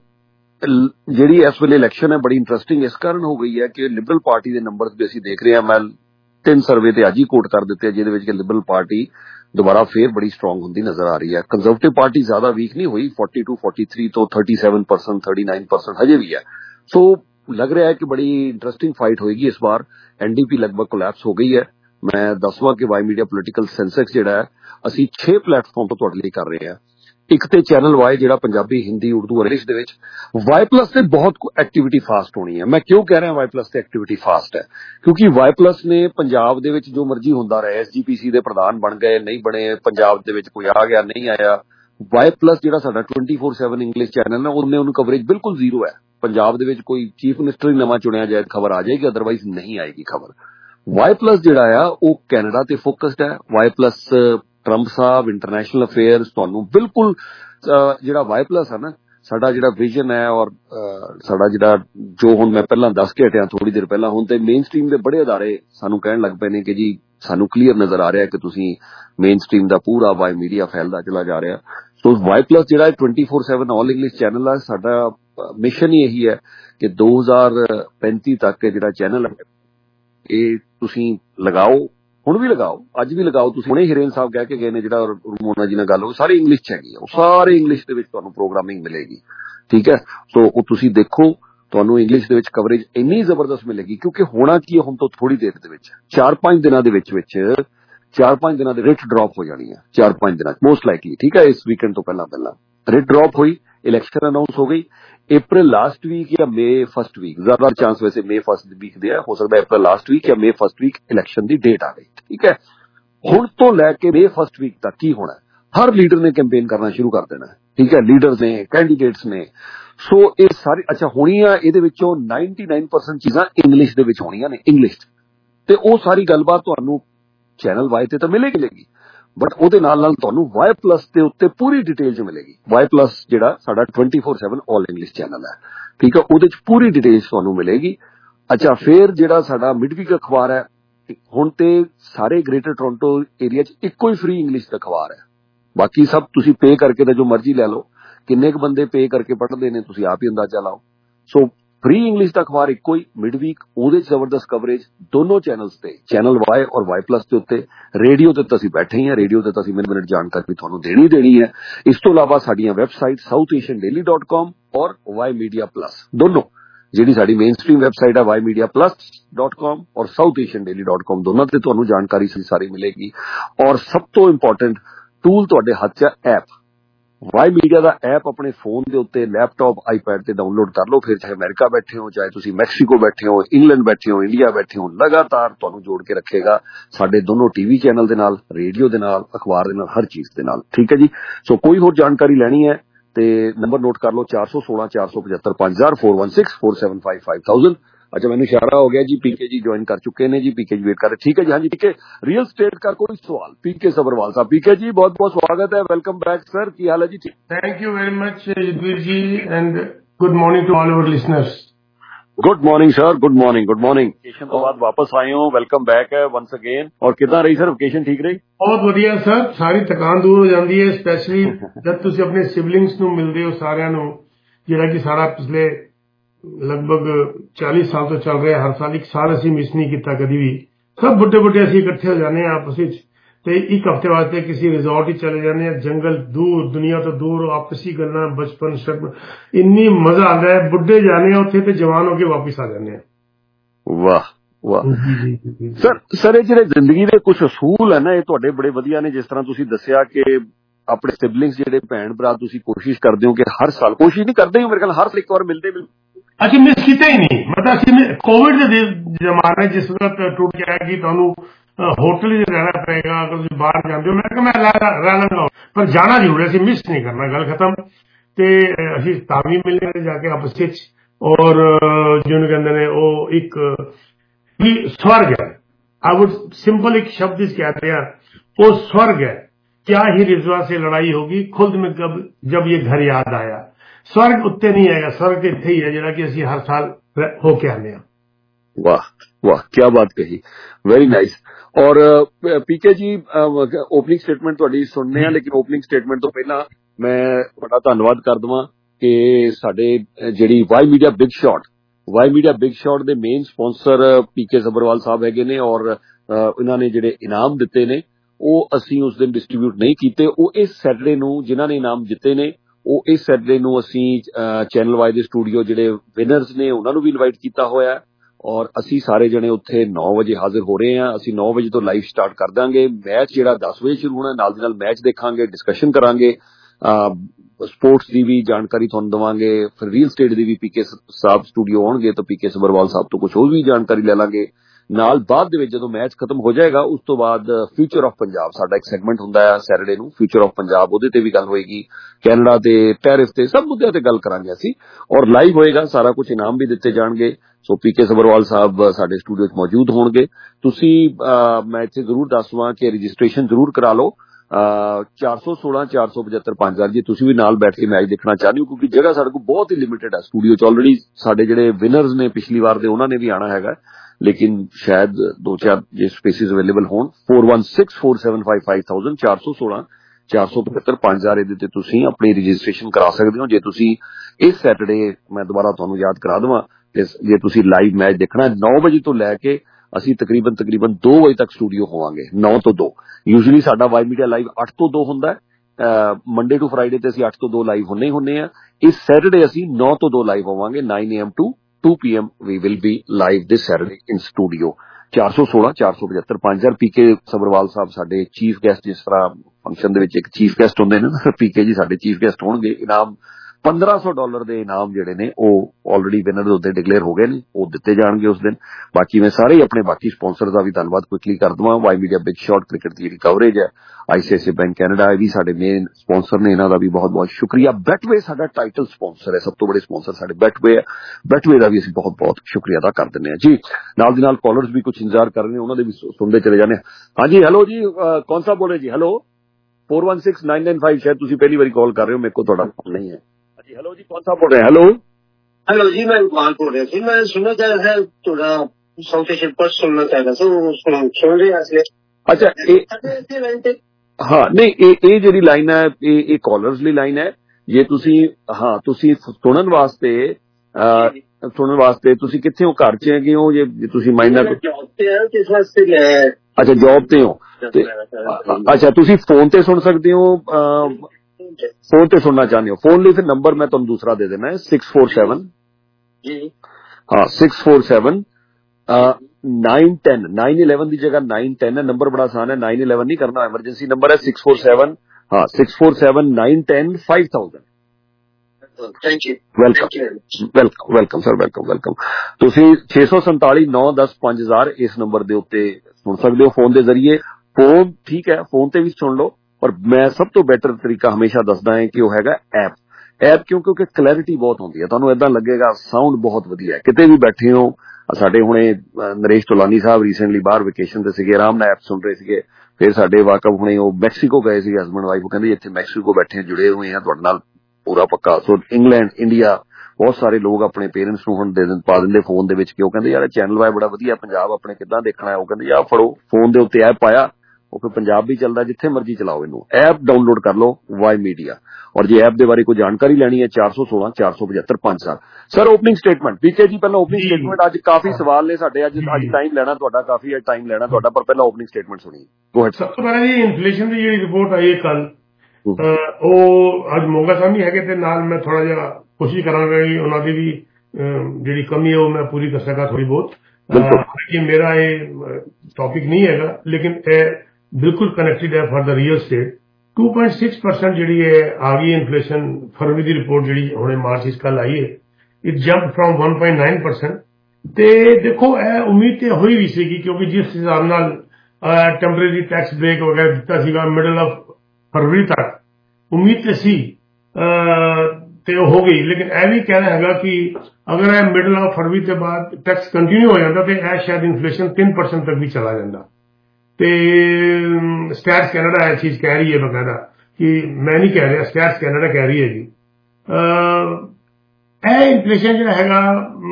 [SPEAKER 1] ਜਿਹੜੀ ਇਸ ਵੇਲੇ ਇਲੈਕਸ਼ਨ ਹੈ ਬੜੀ ਇੰਟਰਸਟਿੰਗ ਇਸ ਕਾਰਨ ਹੋ ਗਈ ਹੈ ਕਿ ਲਿਬਰਲ ਪਾਰਟੀ ਦੇ ਨੰਬਰਸ ਵੀ ਅਸੀਂ ਦੇਖ ਰਹੇ ਹਾਂ। ਮੈਂ ਤਿੰਨ ਸਰਵੇ ਤੇ ਅੱਜ ਹੀ ਕੋਟ ਕਰ ਦਿੱਤੇ, ਜਿਹਦੇ ਵਿੱਚ ਕਿ ਲਿਬਰਲ ਪਾਰਟੀ ਦੁਬਾਰਾ ਫੇਰ ਬੜੀ ਸਟਰੋਂਗ ਹੁੰਦੀ ਨਜ਼ਰ ਆ ਰਹੀ ਹੈ। ਕੰਜ਼ਰਵੇਟਿਵ ਪਾਰਟੀ ਜ਼ਿਆਦਾ ਵੀਕ ਨਹੀਂ ਹੋਈ, ਫੋਰਟੀ ਟੂ ਫੋਰਟੀ ਥ੍ਰੀ ਤੋਂ thirty seven percent thirty nine percent ਹਜੇ ਵੀ ਹੈ। ਸੋ ਲੱਗ ਰਿਹਾ ਹੈ ਕਿ ਬੜੀ ਇੰਟਰਸਟਿੰਗ ਫਾਈਟ ਹੋਏਗੀ ਇਸ ਵਾਰ। ਐਨਡੀਪੀ ਲਗਭਗ ਕੋਲੈਪਸ ਹੋ ਗਈ ਹੈ। ਮੈਂ ਦੱਸਵਾਂ ਕਿ ਵਾਈ ਮੀਡੀਆ ਪੋਲੀਟੀਕਲ ਸੈਂਸੈਕਸ ਜਿਹੜਾ ਹੈ ਅਸੀਂ ਛੇ ਪਲੇਟਫਾਰਮ ਤੋਂ ਤੁਹਾਡੇ ਲਈ ਕਰ ਰਹੇ ਹਾਂ। ਇੱਕ ਤੇ ਚੈਨਲ ਵਾਈ ਜਿਹੜਾ ਪੰਜਾਬੀ, ਹਿੰਦੀ, ਉਰਦੂ, ਇੰਗਲਿਸ਼ ਦੇ ਵਿੱਚ। ਵਾਈ ਪਲੱਸ ਤੇ ਬਹੁਤ ਐਕਟੀਵਿਟੀ ਫਾਸਟ ਹੋਣੀ ਹੈ। ਮੈਂ ਕਿਉਂ ਕਹਿ ਰਿਹਾ ਵਾਈ ਪਲੱਸ ਤੇ ਐਕਟੀਵਿਟੀ ਫਾਸਟ ਹੈ? ਕਿਉਂਕਿ ਵਾਈ ਪਲੱਸ ਨੇ ਪੰਜਾਬ ਦੇ ਵਿੱਚ ਜੋ ਮਰਜ਼ੀ ਹੁੰਦਾ ਰਿਹਾ, ਐਸ ਜੀ ਪੀ ਸੀ ਦੇ ਪ੍ਰਧਾਨ ਬਣ ਗਏ, ਨਹੀਂ ਬਣੇ, ਪੰਜਾਬ ਦੇ ਵਿੱਚ ਕੋਈ ਆ ਗਿਆ, ਨਹੀਂ ਆਇਆ, ਵਾਈ ਪਲੱਸ ਜਿਹੜਾ ਸਾਡਾ twenty four seven English channel ਹੈ, ਉਹਨੇ ਉਹਨੂੰ ਕਵਰੇਜ ਬਿਲਕੁਲ ਜ਼ੀਰੋ ਹੈ। ਪੰਜਾਬ ਦੇ ਵਿੱਚ ਕੋਈ ਚੀਫ ਮਿਨਿਸਟਰ ਹੀ ਨਵਾਂ ਚੁਣਿਆ ਜਾਏ ਖਬਰ ਆ ਜਾਏਗੀ, ਅਦਰਵਾਈਜ਼ ਨਹੀਂ ਆਏਗੀ ਖਬਰ। ਵਾਈ ਪਲੱਸ ਜਿਹੜਾ ਆ ਉਹ ਕੈਨੇਡਾ ਤੇ ਫੋਕਸਡ ਹੈ। Y plus Trump sahib, international affairs, ਤੁਹਾਨੂੰ ਬਿਲਕੁਲ ਜਿਹੜਾ ਵਾਈ ਪਲੱਸ ਹੈ ਨਾ, ਸਾਡਾ ਜਿਹੜਾ ਵਿਜ਼ਨ ਹੈ ਔਰ ਸਾਡਾ ਜਿਹੜਾ ਜੋ ਹੁਣ ਮੈਂ ਪਹਿਲਾਂ ਦੱਸ ਕੇ ਹਟਿਆ ਥੋੜੀ ਦੇਰ ਪਹਿਲਾਂ, ਹੁਣ ਤੇ ਮੇਨ ਸਟ੍ਰੀਮ ਦੇ ਬੜੇ ਅਦਾਰੇ ਸਾਨੂੰ ਕਹਿਣ ਲੱਗ ਪਏ ਨੇ ਕਿ ਜੀ ਸਾਨੂੰ ਕਲੀਅਰ ਨਜ਼ਰ ਆ ਰਿਹਾ ਕਿ ਤੁਸੀਂ ਮੇਨ ਸਟ੍ਰੀਮ ਦਾ ਪੂਰਾ ਵਾਈ ਮੀਡੀਆ ਫੈਲਦਾ ਚਲਾ ਜਾ ਰਿਹਾ। ਸੋ ਵਾਈ ਪਲੱਸ ਜਿਹੜਾ twenty four seven all English channel ਹੈ, ਸਾਡਾ ਮਿਸ਼ਨ ਹੀ ਇਹੀ ਹੈ ਕਿ ਦੋ ਹਜ਼ਾਰ ਪੈਂਤੀ ਤੱਕ ਜਿਹੜਾ ਚੈਨਲ ਹੈ ਇਹ ਤੁਸੀਂ ਲਗਾਓ, ਹੁਣ ਵੀ ਲਗਾਓ, ਅੱਜ ਵੀ ਲਗਾਓ। ਤੁਸੀਂ ਹੁਣੇ ਹਿਰੇਨ ਸਾਹਿਬ ਕਹਿ ਕੇ ਗਏ ਨੇ, ਜਿਹੜਾ ਰਮੋਨਾ ਜੀ ਨਾਲ ਗੱਲ ਹੋਈ, ਸਾਰੀ ਇੰਗਲਿਸ਼ ਚ ਹੈਗੀ, ਉਹ ਸਾਰੇ ਇੰਗਲਿਸ਼ ਦੇ ਵਿੱਚ ਤੁਹਾਨੂੰ ਪ੍ਰੋਗਰਾਮਿੰਗ ਮਿਲੇਗੀ, ਠੀਕ ਹੈ। ਸੋ ਉਹ ਤੁਸੀਂ ਦੇਖੋ, ਤੁਹਾਨੂੰ ਇੰਗਲਿਸ਼ ਦੇ ਵਿੱਚ ਕਵਰੇਜ ਇੰਨੀ ਜ਼ਬਰਦਸਤ ਮਿਲੇਗੀ। ਕਿਉਂਕਿ ਹੋਣਾ ਕੀ ਹੈ, ਹੁਣ ਤੋਂ ਥੋੜੀ ਦੇਰ ਦੇ ਵਿੱਚ ਚਾਰ ਪੰਜ ਦਿਨਾਂ ਦੇ ਵਿੱਚ ਵਿੱਚ ਚਾਰ ਪੰਜ ਦਿਨਾਂ ਦੇ ਰਿਟ ਡ੍ਰੌਪ ਹੋ ਜਾਣੀ ਹੈ, ਚਾਰ ਪੰਜ ਦਿਨਾਂ ਮੋਸਟ ਲਾਈਕਲੀ, ਠੀਕ ਹੈ। ਇਸ ਵੀਕਐਂਡ ਤੋਂ ਪਹਿਲਾਂ ਪਹਿਲਾਂ ਰਿਟ ਡ੍ਰੌਪ ਹੋਈ, ਇਲੈਕਸ਼ਨ ਅਨਾਉਂਸ ਹੋ ਗਈ, अप्रैल लास्ट वीक या मई फर्स्ट वीक, ज्यादा चांस वैसे मई फर्स्ट वीक दिया, हो सकता है अप्रैल लास्ट वीक या मई फर्स्ट वीक इलेक्शन की डेट आ गई, ठीक है। हुण तो लैके मई फर्स्ट वीक तक की होना है, हर लीडर ने कैंपेन करना शुरू कर देना है, ठीक है। लीडर्स ने, कैंडीडेट्स ने, सो ये सारी अच्छा होनियां, इहदे विचों निन्यानवे परसेंट चीज़ां इंग्लिश दे विच होनियां ने, इंग्लिश ते वो सारी गलबात तुहानूं चैनल वाई ते तां मिलेगी मिलेगी, बट ਉਹਦੇ ਨਾਲ ਨਾਲ ਤੁਹਾਨੂੰ ਵਾਈ ਪਲੱਸ ਦੇ ਉੱਤੇ ਪੂਰੀ ਡਿਟੇਲ ਚ ਮਿਲੇਗੀ। ਵਾਈ ਪਲੱਸ ਜਿਹੜਾ ਸਾਡਾ twenty four seven all English channel ਹੈ, ਠੀਕ ਹੈ, ਉਹਦੇ ਚ ਪੂਰੀ ਡਿਟੇਲ ਤੁਹਾਨੂੰ ਮਿਲੇਗੀ। ਅੱਛਾ, ਫਿਰ ਜਿਹੜਾ ਸਾਡਾ ਮਿਡਵੀਕ ਅਖਬਾਰ ਹੈ, ਹੁਣ ਤੇ ਸਾਰੇ ਗ੍ਰੇਟਰ ਟੋਰਾਂਟੋ ਏਰੀਆ ਚ ਇੱਕੋ ਹੀ ਫ੍ਰੀ ਇੰਗਲਿਸ਼ ਦਾ ਅਖਬਾਰ ਹੈ, ਬਾਕੀ ਸਭ ਤੁਸੀਂ ਪੇ ਕਰਕੇ ਤਾਂ ਜੋ ਮਰਜ਼ੀ ਲੈ ਲਓ। ਕਿੰਨੇ ਕੁ ਬੰਦੇ ਪੇ ਕਰਕੇ ਪੜ੍ਹਦੇ ਨੇ ਤੁਸੀਂ ਆਪ ਹੀ ਅੰਦਾਜ਼ਾ ਲਾਓ। ਸੋ ਫ੍ਰੀ ਇੰਗਲਿਸ਼ ਦਾ ਅਖਬਾਰ ਇੱਕੋ ਹੀ, ਮਿਡਵੀਕ, ਉਹਦੇ ਚ ਜ਼ਬਰਦਸਤ ਕਵਰੇਜ ਦੋਨੋਂ ਚੈਨਲਸ ਤੇ, ਚੈਨਲ ਵਾਈ ਔਰ ਵਾਈ ਪਲੱਸ ਦੇ ਉੱਤੇ। ਰੇਡੀਓ ਤੇ ਤਾਂ ਅਸੀਂ ਬੈਠੇ ਹੀ ਹਾਂ, ਰੇਡੀਓ ਤੇ ਤਾਂ ਅਸੀਂ ਮਿੰਟ ਮਿੰਟ ਜਾਣਕਾਰੀ ਤੁਹਾਨੂੰ ਦੇਣੀ ਦੇਣੀ ਹੈ। ਇਸ ਤੋਂ ਇਲਾਵਾ ਸਾਡੀਆਂ website South Asian daily dot com ਔਰ ਵਾਈ ਮੀਡੀਆ ਪਲੱਸ, ਦੋਨੋਂ ਜਿਹੜੀ ਸਾਡੀ ਮੇਨ ਸਟ੍ਰੀਮ ਵੈਬਸਾਈਟ ਹੈ Y media plus dot com ਔਰ ਸਾਊਥ ਏਸ਼ੀਅਨ ਡੇਲੀ ਡਾਟ ਕਾਮ, ਦੋਨਾਂ ਤੇ ਤੁਹਾਨੂੰ ਜਾਣਕਾਰੀ ਸਾਰੀ ਮਿਲੇਗੀ। ਔਰ ਸਭ ਤੋਂ ਇੰਪੋਰਟੈਂਟ ਟੂਲ ਤੁਹਾਡੇ ਹੱਥ 'ਚ ਹੈ ਐਪ, ਵਾਈ ਮੀਡੀਆ ਦਾ ਐਪ ਆਪਣੇ ਫੋਨ ਦੇ ਉੱਤੇ, ਲੈਪਟਾਪ, ਆਈਪੈਡ ਤੇ ਡਾਊਨਲੋਡ ਕਰ ਲਓ। ਫਿਰ ਚਾਹੇ ਅਮਰੀਕਾ ਬੈਠੇ ਹੋ, ਚਾਹੇ ਤੁਸੀਂ ਮੈਕਸੀਕੋ ਬੈਠੇ ਹੋ, ਇੰਗਲੈਂਡ ਬੈਠੇ ਹੋ, ਇੰਡੀਆ ਬੈਠੇ ਹੋ, ਲਗਾਤਾਰ ਤੁਹਾਨੂੰ ਜੋੜ ਕੇ ਰੱਖੇਗਾ ਸਾਡੇ ਦੋਨੋਂ ਟੀਵੀ ਚੈਨਲ ਦੇ ਨਾਲ, ਰੇਡੀਓ ਦੇ ਨਾਲ, ਅਖਬਾਰ ਦੇ ਨਾਲ, ਹਰ ਚੀਜ਼ ਦੇ ਨਾਲ, ਠੀਕ ਹੈ ਜੀ। ਸੋ ਕੋਈ ਹੋਰ ਜਾਣਕਾਰੀ ਲੈਣੀ ਹੈ ਤੇ ਨੰਬਰ ਨੋਟ ਕਰ ਲਓ, ਚਾਰ ਸੌ ਸੋਲਾਂ ਚਾਰ ਸੌ ਪਚੱਤਰ ਪੰਜ ਹਜ਼ਾਰ four one six four seven five five thousand. अच्छा, मैंने इशारा हो गया जी, पीके जी ज्वाइन कर चुके हैं जी, पीके जी वेट कर रहे, ठीक है जी। हाँ जी, पीके रियल स्टेट का कोई सवाल, पीके सबरवाल साहब। पीके जी बहुत बहुत स्वागत है, वेलकम बैक सर, की हाल है जी?
[SPEAKER 19] Thank you very much Yudhvir ji and good morning to all our listeners.
[SPEAKER 1] Good morning sir, good morning, good morning. Vacation तो बाद वापस आए हो, वेलकम बैक है वंस अगेन। और कितना रही सर वेकेशन? ठीक रही?
[SPEAKER 19] बहुत वधिया सर, सारी थकान दूर हो जाती है, स्पेशली जब तुसी अपने सिबलिंग्स नूं मिलदे हो, सारियां नूं, जिहड़ा कि सारा पिछले लगभग चालीस साल तो चल रहा है, हर साल एक साल असीं मिस नहीं किया कभी भी। सब बुढ़े बुढ़े असीं इकट्ठे हो जाने आपस विच ते एक हफ्ते वास्ते किसी रिजॉर्ट ही चले जाने, जंगल दूर, दुनिया तो दूर, आपसी गल्लां, बचपन शर्म, इन्नी मजा आता है। बुढ़े जाने उत्थे ते जवान होके वापस आ जाने।
[SPEAKER 1] वाह वाह सर। सर ये जिहड़े जिंदगी दे कुछ असूल है ना, ये तुहाडे बड़े वधिया ने। जिस तरह तुसीं दस्सिया कि अपने सिबलिंग्स जिहड़े भैन भरा तुसीं कोशिश करदे हो कि हर साल, कोशिश नहीं करदे हो, मेरे ख्याल हर साल एक बार मिलदे मिल
[SPEAKER 19] ਅਸੀਂ ਮਿਸ ਕੀਤਾ ਹੀ ਨਹੀਂ। मतलब कोविड के जमाने जिस वक्त टूट गया कि तुहानू होटल ही रहना पड़ेगा, अगर तुम बाहर जाते हो, मैं मैं रह लंगा, पर जाना जरूर है, असं मिस नहीं करना, गल खत्म। ते असीं तावी मिलने जाके आपस विच, और जिन्होंने कहते हैं वो एक स्वर्ग है। आई वुड सिंपल एक शब्द कहते हैं, वो स्वर्ग है। क्या ही रिजवा से लड़ाई होगी, खुद में कब जब ये घर याद आया। स्वर्ग उत्ते नहीं आएगा, स्वर्ग इत्थे ही है जिहड़ा कि असीं हर साल होके आने।
[SPEAKER 1] वाह वाह, क्या बात कही, वेरी नाइस। और पीके जी ओपनिंग स्टेटमेंट तुहाडी सुनने हैं, लेकिन ओपनिंग स्टेटमेंट तो पहला मैं बड़ा धन्नवाद कर दवां कि साडे जिहड़ी Y media big shot, Y media big shot दे main sponsor P K Sabharwal sahib हैगे ने, और इन्हां ने जिहड़े इनाम दिते ने ਉਹ ਅਸੀਂ ਉਸ ਦਿਨ ਡਿਸਟ੍ਰੀਬਿਊਟ ਨਹੀਂ ਕੀਤੇ। ਉਹ ਇਸ ਸੈਟਰਡੇ ਨੂੰ ਜਿਨ੍ਹਾਂ ਨੇ ਇਨਾਮ ਜਿੱਤੇ ਨੇ, ਉਹ ਇਸ ਸੈਟਰਡੇ ਨੂੰ ਅਸੀਂ ਚੈਨਲ ਵਾਈ ਦੇ ਸਟੂਡੀਓ ਜਿਹੜੇ ਵਿਨਰਸ ਨੇ ਉਹਨਾਂ ਨੂੰ ਵੀ ਇਨਵਾਈਟ ਕੀਤਾ ਹੋਇਆ, ਔਰ ਅਸੀਂ ਸਾਰੇ ਜਣੇ ਉੱਥੇ ਨੌ ਵਜੇ ਹਾਜ਼ਰ ਹੋ ਰਹੇ ਹਾਂ। ਅਸੀਂ ਨੌ ਵਜੇ ਤੋਂ ਲਾਈਵ ਸਟਾਰਟ ਕਰ ਦਾਂਗੇ। ਮੈਚ ਜਿਹੜਾ ਦਸ ਵਜੇ ਸ਼ੁਰੂ ਹੋਣਾ, ਨਾਲ ਦੀ ਨਾਲ ਮੈਚ ਦੇਖਾਂਗੇ, ਡਿਸਕਸ਼ਨ ਕਰਾਂਗੇ, ਸਪੋਰਟਸ ਦੀ ਵੀ ਜਾਣਕਾਰੀ ਤੁਹਾਨੂੰ ਦੇਵਾਂਗੇ, ਫਿਰ ਰੀਅਲ ਸਟੇਟ ਦੀ ਵੀ ਪੀਕੇ ਸਾਹਿਬ ਸਟੂਡੀਓ ਆਉਣਗੇ ਤਾਂ ਪੀਕੇ ਸਬਰਵਾਲ ਸਾਹਿਬ ਤੋਂ ਕੁਝ ਹੋਰ ਵੀ ਜਾਣਕਾਰੀ ਲੈ ਲਾਂਗੇ ਨਾਲ। ਬਾਅਦ ਦੇ ਵਿੱਚ ਜਦੋਂ ਮੈਚ ਖਤਮ ਹੋ ਜਾਏਗਾ ਉਸ ਤੋਂ ਬਾਅਦ ਫਿਊਚਰ ਆਫ ਪੰਜਾਬ ਸਾਡਾ ਇੱਕ ਸੈਗਮੈਂਟ ਹੁੰਦਾ ਹੈ ਸੈਟਰਡੇ ਨੂੰ, ਫਿਊਚਰ ਆਫ ਪੰਜਾਬ, ਉਹਦੇ ਤੇ ਵੀ ਗੱਲ ਹੋਏਗੀ, ਕੈਨੇਡਾ ਤੇ ਟੈਰਿਫ ਤੇ ਸਭ ਮੁੱਦਿਆਂ ਤੇ ਗੱਲ ਕਰਾਂਗੇ ਅਸੀਂ, ਔਰ ਲਾਈਵ ਹੋਏਗਾ ਸਾਰਾ ਕੁਝ, ਇਨਾਮ ਵੀ ਦਿੱਤੇ ਜਾਣਗੇ। ਸੋ ਪੀਕੇ ਸਬਰਵਾਲ ਸਾਹਿਬ ਸਾਡੇ ਸਟੂਡੀਓ 'ਚ ਮੌਜੂਦ ਹੋਣਗੇ। ਤੁਸੀਂ ਮੈਂ ਇੱਥੇ ਜ਼ਰੂਰ ਦੱਸਵਾਂ ਕਿ ਰਜਿਸਟ੍ਰੇਸ਼ਨ ਜ਼ਰੂਰ ਕਰਾ ਲਓ ਚਾਰ ਸੌ ਸੋਲਾਂ ਚਾਰ ਸੌ ਪਝੱਤਰ ਪੰਜ ਹਜ਼ਾਰ ਜੇ ਤੁਸੀਂ ਵੀ ਨਾਲ ਬੈਠ ਕੇ ਮੈਚ ਦੇਖਣਾ ਚਾਹੁੰਦੇ ਹੋ, ਕਿਉਂਕਿ ਜਗ੍ਹਾ ਸਾਡੇ ਕੋਲ ਬਹੁਤ ਹੀ ਲਿਮਿਟਡ ਹੈ ਸਟੂਡੀਓ 'ਚ। ਆਲਰੇਡੀ ਸਾਡੇ ਜਿਹੜੇ ਵਿਨਰਸ ਨੇ ਪਿਛਲੀ ਵਾਰ ਦੇ ਉਹਨਾਂ ਨੇ ਵੀ ਆਉਣਾ ਹੈਗਾ, ਲੇਕਿਨ ਸ਼ਾਇਦ ਦੋ ਚਾਰ ਜੇ ਸਪੇਸਿਸ ਅਵੇਲੇਬਲ ਹੋਣ। Four one six four seven five five thousand ਚਾਰ ਸੌ ਸੋਲਾਂ ਚਾਰ ਸੌ ਪਝੱਤਰ ਪੰਜ ਹਜ਼ਾਰ ਇਹਦੇ ਤੇ ਤੁਸੀਂ ਆਪਣੀ ਰਜਿਸਟ੍ਰੇਸ਼ਨ ਕਰਾ ਸਕਦੇ ਹੋ। ਜੇ ਤੁਸੀਂ ਇਸ ਸੈਟਰਡੇ, ਮੈਂ ਦੁਬਾਰਾ ਤੁਹਾਨੂੰ ਯਾਦ ਕਰਾ ਦੇਵਾਂ, ਜੇ ਤੁਸੀਂ ਲਾਈਵ ਮੈਚ ਦੇਖਣਾ ਨੌ ਵਜੇ ਤੋਂ ਲੈ ਕੇ ਅਸੀਂ ਤਕਰੀਬਨ ਤਕਰੀਬਨ ਦੋ ਵਜੇ ਤੱਕ ਸਟੂਡੀਓ ਹੋਵਾਂਗੇ, ਨੌ ਤੋਂ ਦੋ। ਯੂਜੂਅਲੀ ਸਾਡਾ ਵਾਈ ਮੀਡੀਆ ਲਾਈਵ ਅੱਠ ਤੋਂ ਦੋ ਹੁੰਦਾ ਹੈ, ਮੰਡੇ ਟੂ ਫਰਾਈਡੇ ਤੇ ਅਸੀਂ ਅੱਠ ਤੋਂ ਦੋ ਲਾਈਵ ਹੁੰਨੇ ਹੁੰਨੇ ਆ। ਇਸ ਸੈਟਰਡੇ ਅਸੀਂ ਨੌ ਤੋਂ ਦੋ ਲਾਈਵ ਹੋਵਾਂਗੇ, nine A M to two P M we will be live this Saturday in studio। ਚਾਰ ਸੌ ਸੋਲਾਂ ਚਾਰ ਸੌ ਪਝੱਤਰ ਪੰਜ ਹਜ਼ਾਰ ਪੀਕੇ ਸਬਰਵਾਲ ਸਾਹਿਬ ਸਾਡੇ ਚੀਫ ਗੈਸਟ, ਜਿਸ ਤਰ੍ਹਾਂ ਫੰਕਸ਼ਨ ਦੇ ਵਿੱਚ ਇੱਕ ਚੀਫ ਗੈਸਟ ਹੁੰਦੇ ਨੇ ਨਾ, ਪੀਕੇ ਜੀ ਸਾਡੇ ਚੀਫ ਗੈਸਟ ਹੋਣਗੇ। ਇਨਾਮ ਪੰਦਰਾਂ ਸੌ ਡਾਲਰ ਦੇ ਇਨਾਮ ਜਿਹੜੇ ਨੇ ਉਹ ਆਲਰੇਡੀ ਵਿਨਰ ਦੇ ਉੱਤੇ ਡਿਕਲੇਅਰ ਹੋ ਗਏ ਨੇ, ਉਹ ਦਿੱਤੇ ਜਾਣਗੇ ਉਸ ਦਿਨ। ਬਾਕੀ ਮੈਂ ਸਾਰੇ ਹੀ ਆਪਣੇ ਬਾਕੀ ਸਪਾਂਸਰ ਦਾ ਵੀ ਧੰਨਵਾਦ ਕੁਇਕਲੀ ਕਰ ਦਵਾਂ। Y media big shot cricket ਦੀ ਜਿਹੜੀ ਕਵਰੇਜ ਹੈ, ਆਈਸੀਆਈਸੀ ਬੈਂਕ ਕੈਨੇਡਾ, ਇਹ ਵੀ ਸਾਡੇ ਮੇਨ ਸਪਾਂਸਰ ਨੇ, ਇਹਨਾਂ ਦਾ ਵੀ ਬਹੁਤ ਬਹੁਤ ਸ਼ੁਕਰੀਆ। ਬੈਟਵੇ ਸਾਡਾ ਟਾਈਟਲ ਸਪਾਂਸਰ ਹੈ, ਸਭ ਤੋਂ ਬੜੇ ਸਪਾਂਸਰ ਸਾਡੇ ਬੈਟਵੇ ਹੈ, ਬੈਟਵੇ ਦਾ ਵੀ ਅਸੀਂ ਬਹੁਤ ਬਹੁਤ ਸ਼ੁਕਰੀਆ ਅਦਾ ਕਰ ਦਿੰਦੇ ਹਾਂ ਜੀ। ਨਾਲ ਦੀ ਨਾਲ ਕਾਲਰਸ ਵੀ ਕੁਝ ਇੰਤਜ਼ਾਰ ਕਰ ਰਹੇ ਨੇ, ਉਹਨਾਂ ਦੇ ਵੀ ਸੁਣਦੇ ਚਲੇ ਜਾਂਦੇ। ਹਾਂਜੀ ਹੈਲੋ ਜੀ, ਕੌਣ ਸਾਹਿਬ ਬੋਲ ਰਹੇ ਜੀ? Hello four one six nine nine five शायद तुम पहली बार कॉल कर रहे हो, मेरे को थोड़ा नहीं है। जी हेलो जी, कौन सा बोल रहे हैं? हेलो
[SPEAKER 4] हेलो जी, मैं इकबाल बोल रहा थी। मैं सुनना चाह रहा था थोड़ा साउथ एशियन पर सुनना चाह रहा था, सुन रहे हैं?
[SPEAKER 1] अच्छा ए, हाँ नहीं ए, ए ਜਿਹੜੀ ਲਾਈਨ ਹੈ ਇਹ ਇਹ ਕਾਲਰਸ ਲਈ ਲਾਈਨ ਹੈ। ਜੇ ਤੁਸੀਂ ਹਾਂ ਤੁਸੀਂ ਸੁਣਨ ਵਾਸਤੇ ਸੁਣਨ ਵਾਸਤੇ ਤੁਸੀਂ ਕਿੱਥੇ ਹੋ? ਘਰ 'ਚ ਹੈਗੇ ਹੋ? ਜੇ ਤੁਸੀਂ ਮਾਈਂਡ
[SPEAKER 4] ਜੌਬ ਤੇ ਹੈ, ਕਿਸ ਵਾਸਤੇ ਲੈ?
[SPEAKER 1] ਅੱਛਾ ਜੌਬ ਤੇ ਹੋ ਤੇ ਅੱਛਾ ਤੁਸੀਂ ਫੋਨ ਤੇ ਸੁਣ ਸਕਦੇ ਹੋ, ਫੋਨ ਤੇ ਸੁਣਨਾ ਚਾਹੁੰਦੇ ਹੋ? ਫੋਨ ਲਈ ਫਿਰ ਨੰਬਰ ਮੈਂ ਤੁਹਾਨੂੰ ਦੂਸਰਾ ਦੇ ਦੇਣਾ ਹੈ, सिक्स फोर सेवन
[SPEAKER 4] जी
[SPEAKER 1] हाँ six four seven nine ten nine eleven की जगह नाइन टेन है। नंबर बड़ा आसान है, नाइन इलेवन नहीं करना, इमरजेंसी नंबर है सिक्स फोर सेवन हाँ six four seven nine ten five thousand.
[SPEAKER 4] Thank you
[SPEAKER 1] welcome welcome welcome sir, welcome welcome. ਤੁਸੀਂ छे सौ संताली नौ दस पांच हजार इस नंबर ਦੇ ਉੱਤੇ ਸੁਣ ਸਕਦੇ ਹੋ ਫੋਨ ਦੇ ਜ਼ਰੀਏ। ਫੋਨ ਠੀਕ ਹੈ, ਫੋਨ ਤੇ ਵੀ ਸੁਣ ਲਓ, ਪਰ ਮੈਂ ਸਭ ਤੋਂ ਬੈਟਰ ਤਰੀਕਾ ਹਮੇਸ਼ਾ ਦੱਸਦਾ ਹਾਂ ਕਿ ਉਹ ਹੈਗਾ ਐਪ। ਐਪ ਕਿਉਂ? ਕਿਉਂਕਿ ਕਲੈਰਿਟੀ ਬਹੁਤ ਹੁੰਦੀ ਹੈ, ਤੁਹਾਨੂੰ ਏਦਾਂ ਲੱਗੇਗਾ ਸਾਊਂਡ ਬਹੁਤ ਵਧੀਆ ਹੈ। ਕਿਤੇ ਵੀ ਬੈਠੇ ਹੋ, ਸਾਡੇ ਹੁਣੇ ਨਰੇਸ਼ ਤੋਲਾਨੀ ਸਾਹਿਬ ਰੀਸੈਂਟਲੀ ਬਾਹਰ ਵੈਕੇਸ਼ਨ ਤੇ ਸੀਗੇ, ਆਰਾਮ ਨਾਲ ਐਪ ਸੁਣ ਰਹੇ ਸੀਗੇ। ਫਿਰ ਸਾਡੇ ਵਾਕਫ ਹੁਣੇ ਉਹ ਮੈਕਸੀਕੋ ਗਏ ਸੀਗੇ, ਹਸਬੈਂਡ ਵਾਈਫ, ਉਹ ਕਹਿੰਦੇ ਇੱਥੇ ਮੈਕਸੀਕੋ ਬੈਠੇ ਜੁੜੇ ਹੋਏ ਆ ਤੁਹਾਡੇ ਨਾਲ ਪੂਰਾ ਪੱਕਾ। ਸੋ ਇੰਗਲੈਂਡ, ਇੰਡੀਆ, ਬਹੁਤ ਸਾਰੇ ਲੋਕ ਆਪਣੇ ਪੇਰੈਂਟਸ ਨੂੰ ਹੁਣ ਦੇ ਦਿੰਦੇ ਪਾ ਦਿੰਦੇ ਫੋਨ ਦੇ ਵਿੱਚ ਕਿ ਉਹ ਕਹਿੰਦੇ ਯਾਰ ਚੈਨਲ ਵਾਈ ਬੜਾ ਵਧੀਆ, ਪੰਜਾਬ ਆਪਣੇ ਕਿੱਦਾਂ ਦੇਖਣਾ ਹੈ। ਉਹ ਕਹਿੰਦੇ ਯਾਰ ਫੜੋ ਫੋਨ ਦੇ ਉੱਤੇ ਐਪ ਪਾਇਆ, ਉਹ ਫਿਰ ਪੰਜਾਬ ਵੀ ਚੱਲਦਾ, ਜਿੱਥੇ ਮਰਜ਼ੀ ਚਲਾਓ ਇਹਨੂੰ। ਐਪ ਡਾਊਨਲੋਡ ਕਰ ਲਓ ਵਾਈ ਮੀਡੀਆ। ਔਰ ਜੇ ਐਪ ਦੇ ਬਾਰੇ ਕੋਈ ਜਾਣਕਾਰੀ ਲੈਣੀ ਹੈ ਚਾਰ ਸੌ ਸੋਲਾਂ ਚਾਰ ਸੌ ਪਝੱਤਰ ਪੰਜ ਸੌ। ਸਰ ਓਪਨਿੰਗ ਸਟੇਟਮੈਂਟ ਪੀਕੇ ਜੀ, ਪਹਿਲਾਂ ਓਪਨਿੰਗ ਸਟੇਟਮੈਂਟ। ਅੱਜ ਕਾਫੀ ਸਵਾਲ ਨੇ ਸਾਡੇ, ਅੱਜ ਅੱਜ ਟਾਈਮ ਲੈਣਾ ਤੁਹਾਡਾ, ਕਾਫੀ ਟਾਈਮ ਲੈਣਾ ਤੁਹਾਡਾ, ਪਰ ਪਹਿਲਾਂ ਓਪਨਿੰਗ ਸਟੇਟਮੈਂਟ ਸੁਣੀਏ। Go ahead.
[SPEAKER 19] ਸਭ ਤੋਂ ਪਹਿਲਾਂ ਜੀ ਇਨਫਲੇਸ਼ਨ ਦੀ ਜਿਹੜੀ ਰਿਪੋਰਟ ਆਈ ਹੈ ਕੱਲ, ਉਹ ਅੱਜ ਮੋਗਾ ਸਾਹਿਬ ਵੀ ਹੈਗੇ ਤੇ ਨਾਲ ਮੈਂ ਥੋੜਾ ਜਿਹਾ ਕੋਸ਼ਿਸ਼ ਕਰਾਂਗਾ ਕਿ ਉਹਨਾਂ ਦੀ ਵੀ ਜਿਹੜੀ ਕਮੀ ਹੈ ਉਹ ਮੈਂ ਪੂਰੀ ਕਰ ਸਕਾਂ ਥੋੜੀ ਬਹੁਤ। ਕਿ ਮੇਰਾ ਇਹ ਟੌਪਿਕ ਨਹੀਂ ਹੈਗਾ, ਲੇਕਿਨ ਇਹ ਬਿਲਕੁਲ ਕਨੈਕਟਡ ਹੈ for the real estate. Two point six percent ਜਿਹੜੀ ਹੈ ਆ ਗਈ ਇਨਫਲੇਸ਼ਨ, ਫਰਵਰੀ ਦੀ ਰਿਪੋਰਟ ਜਿਹੜੀ ਹੁਣੇ ਮਾਰਚ ਇਸ ਕੱਲ ਆਈ ਹੈ, it jump from one point nine percent. ਤੇ ਦੇਖੋ ਇਹ ਉਮੀਦ ਤੇ ਹੋਈ ਵੀ ਸੀਗੀ, ਕਿਉਂਕਿ ਜਿਸ ਹਿਸਾਬ ਨਾਲ ਟੈਂਪਰੇਰੀ ਟੈਕਸ ਬ੍ਰੇਕ ਵਗੈਰਾ ਦਿੱਤਾ ਸੀਗਾ ਮਿਡਲ ਆਫ ਫਰਵਰੀ ਤੱਕ, ਉਮੀਦ ਤੇ ਸੀ ਤੇ ਉਹ ਹੋ ਗਈ। ਲੇਕਿਨ ਇਹ ਵੀ ਕਹਿਣਾ ਹੈਗਾ ਕਿ ਅਗਰ ਇਹ ਮਿਡਲ ਆਫ ਫਰਵਰੀ ਤੋਂ ਬਾਅਦ ਟੈਕਸ ਕੰਟੀਨਿਊ ਹੋ ਜਾਂਦਾ ਤੇ ਇਹ ਸ਼ਾਇਦ ਇਨਫਲੇਸ਼ਨ ਤਿੰਨ परसेंट ਤੱਕ ਵੀ ਚਲਾ ਜਾਂਦਾ। ਤੇ ਸਟੈਟਸ ਕੈਨੇਡਾ ਇਹ ਚੀਜ਼ ਕਹਿ ਰਹੀ ਹੈ ਬਕਾਇਦਾ, ਕਿ ਮੈਂ ਨਹੀਂ ਕਹਿ ਰਿਹਾ, ਸਟੈਟਸ ਕੈਨੇਡਾ ਕਹਿ ਰਹੀ ਹੈ ਜੀ। ਇਹ ਇਨਫਲੇਸ਼ਨ ਜਿਹੜਾ ਹੈਗਾ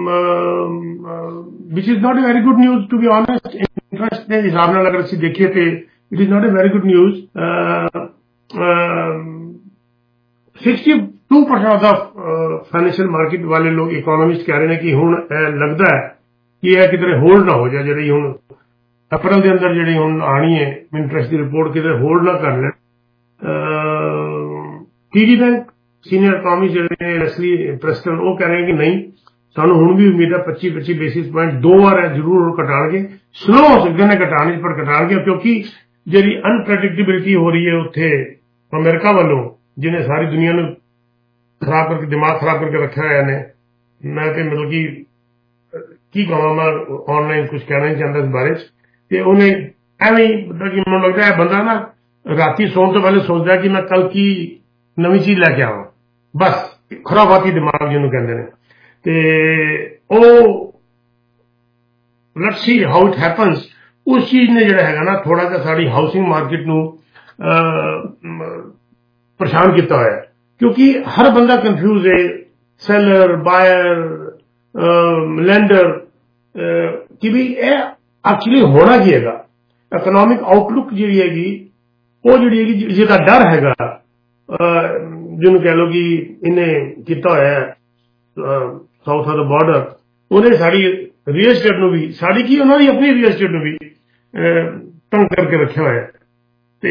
[SPEAKER 19] which is not a very good news to be honest. Interest ਦੇ ਹਿਸਾਬ ਨਾਲ ਅਗਰ ਅਸੀਂ ਦੇਖੀਏ ਤੇ it is not a very good news. Sixty two percent of the financial market वाले लोग इकोनॉमिस्ट कह रहे हैं कि हुण लगता है कि यह किधरे होल्ड ना हो जाए, जी हुण अप्रैल के अंदर जी हुण आनी है इंटरेस्ट की रिपोर्ट किधरे होल्ड ना कर लें। टीडी बैंक सीनियर इकोनॉमिस्ट जो लेस्ली प्रेस्टन वो कह रहे हैं कि नहीं, सानू हुण भी उम्मीद है पच्ची पच्ची बेसिस पॉइंट दो बार है जरूर घटाणगे, स्लो हो सकते हैं घटाने पर घटाणगे, क्योंकि जी अनप्रैडिक्टेबिलिटी हो रही है उत्थे अमेरिका वालों जिन्हें सारी दुनिया ने खराब करके दिमाग खराब करके रखा है ने मैं तो मतलब कि की कहा मैं ऑनलाइन कुछ कहना नहीं चाहता इस बारे च उन्हें एवं ही मतलब कि मैं लगता है बंदा ना राती सोने तो पहले सोचता है कि मैं कल की नवी चीज लैके आवा बस खराबाती दिमाग जिन्होंने कहते हैं ते oh let's see how it happens उस चीज ने जिहड़ा हैगा ना थोड़ा जिहा साडी हाउसिंग मार्केट नूं परेशान किया होया है क्योंकि हर बंदा कंफ्यूज है सेलर बायर लैंडर कि भी एक्चुअली होना की है इकोनॉमिक आउटलुक जी हैगी वो जी जिहदा डर हैगा जिन्होंने कह लो कि इन्हें किया होया है साउथ ऑफ द बॉर्डर उन्हें साड़ी रियल एस्टेट नूं भी साड़ी की उन्होंने अपनी रियल एस्टेट नूं भी तंग करके रखा हुआ है ते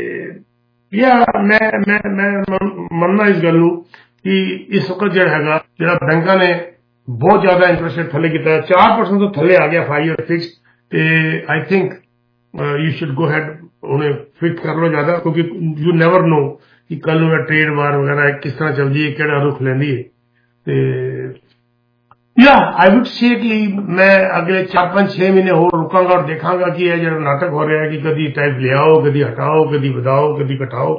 [SPEAKER 19] या मैं मैं मैं मनना इस गल कि इस वक्त जो है जो बैंकों ने बहुत ज्यादा इंटरेस्ट रेट थले किया चार परसेंट तो थले आ गया five year fix I think you should go ahead उन्हें फिक्स कर लो ज्यादा क्योंकि यू नेवर नो कि कल ट्रेड वार वगैरह किस तरह चल जी है केड़ा रुख लेंदी है या आई वुड से कि मैं अगले चार पांच छह महीने और रुकांगा और देखांगा कि यह जो नाटक हो रहा है कि कभी टाइप ले आओ कभी हटाओ कभी बढ़ाओ कभी घटाओ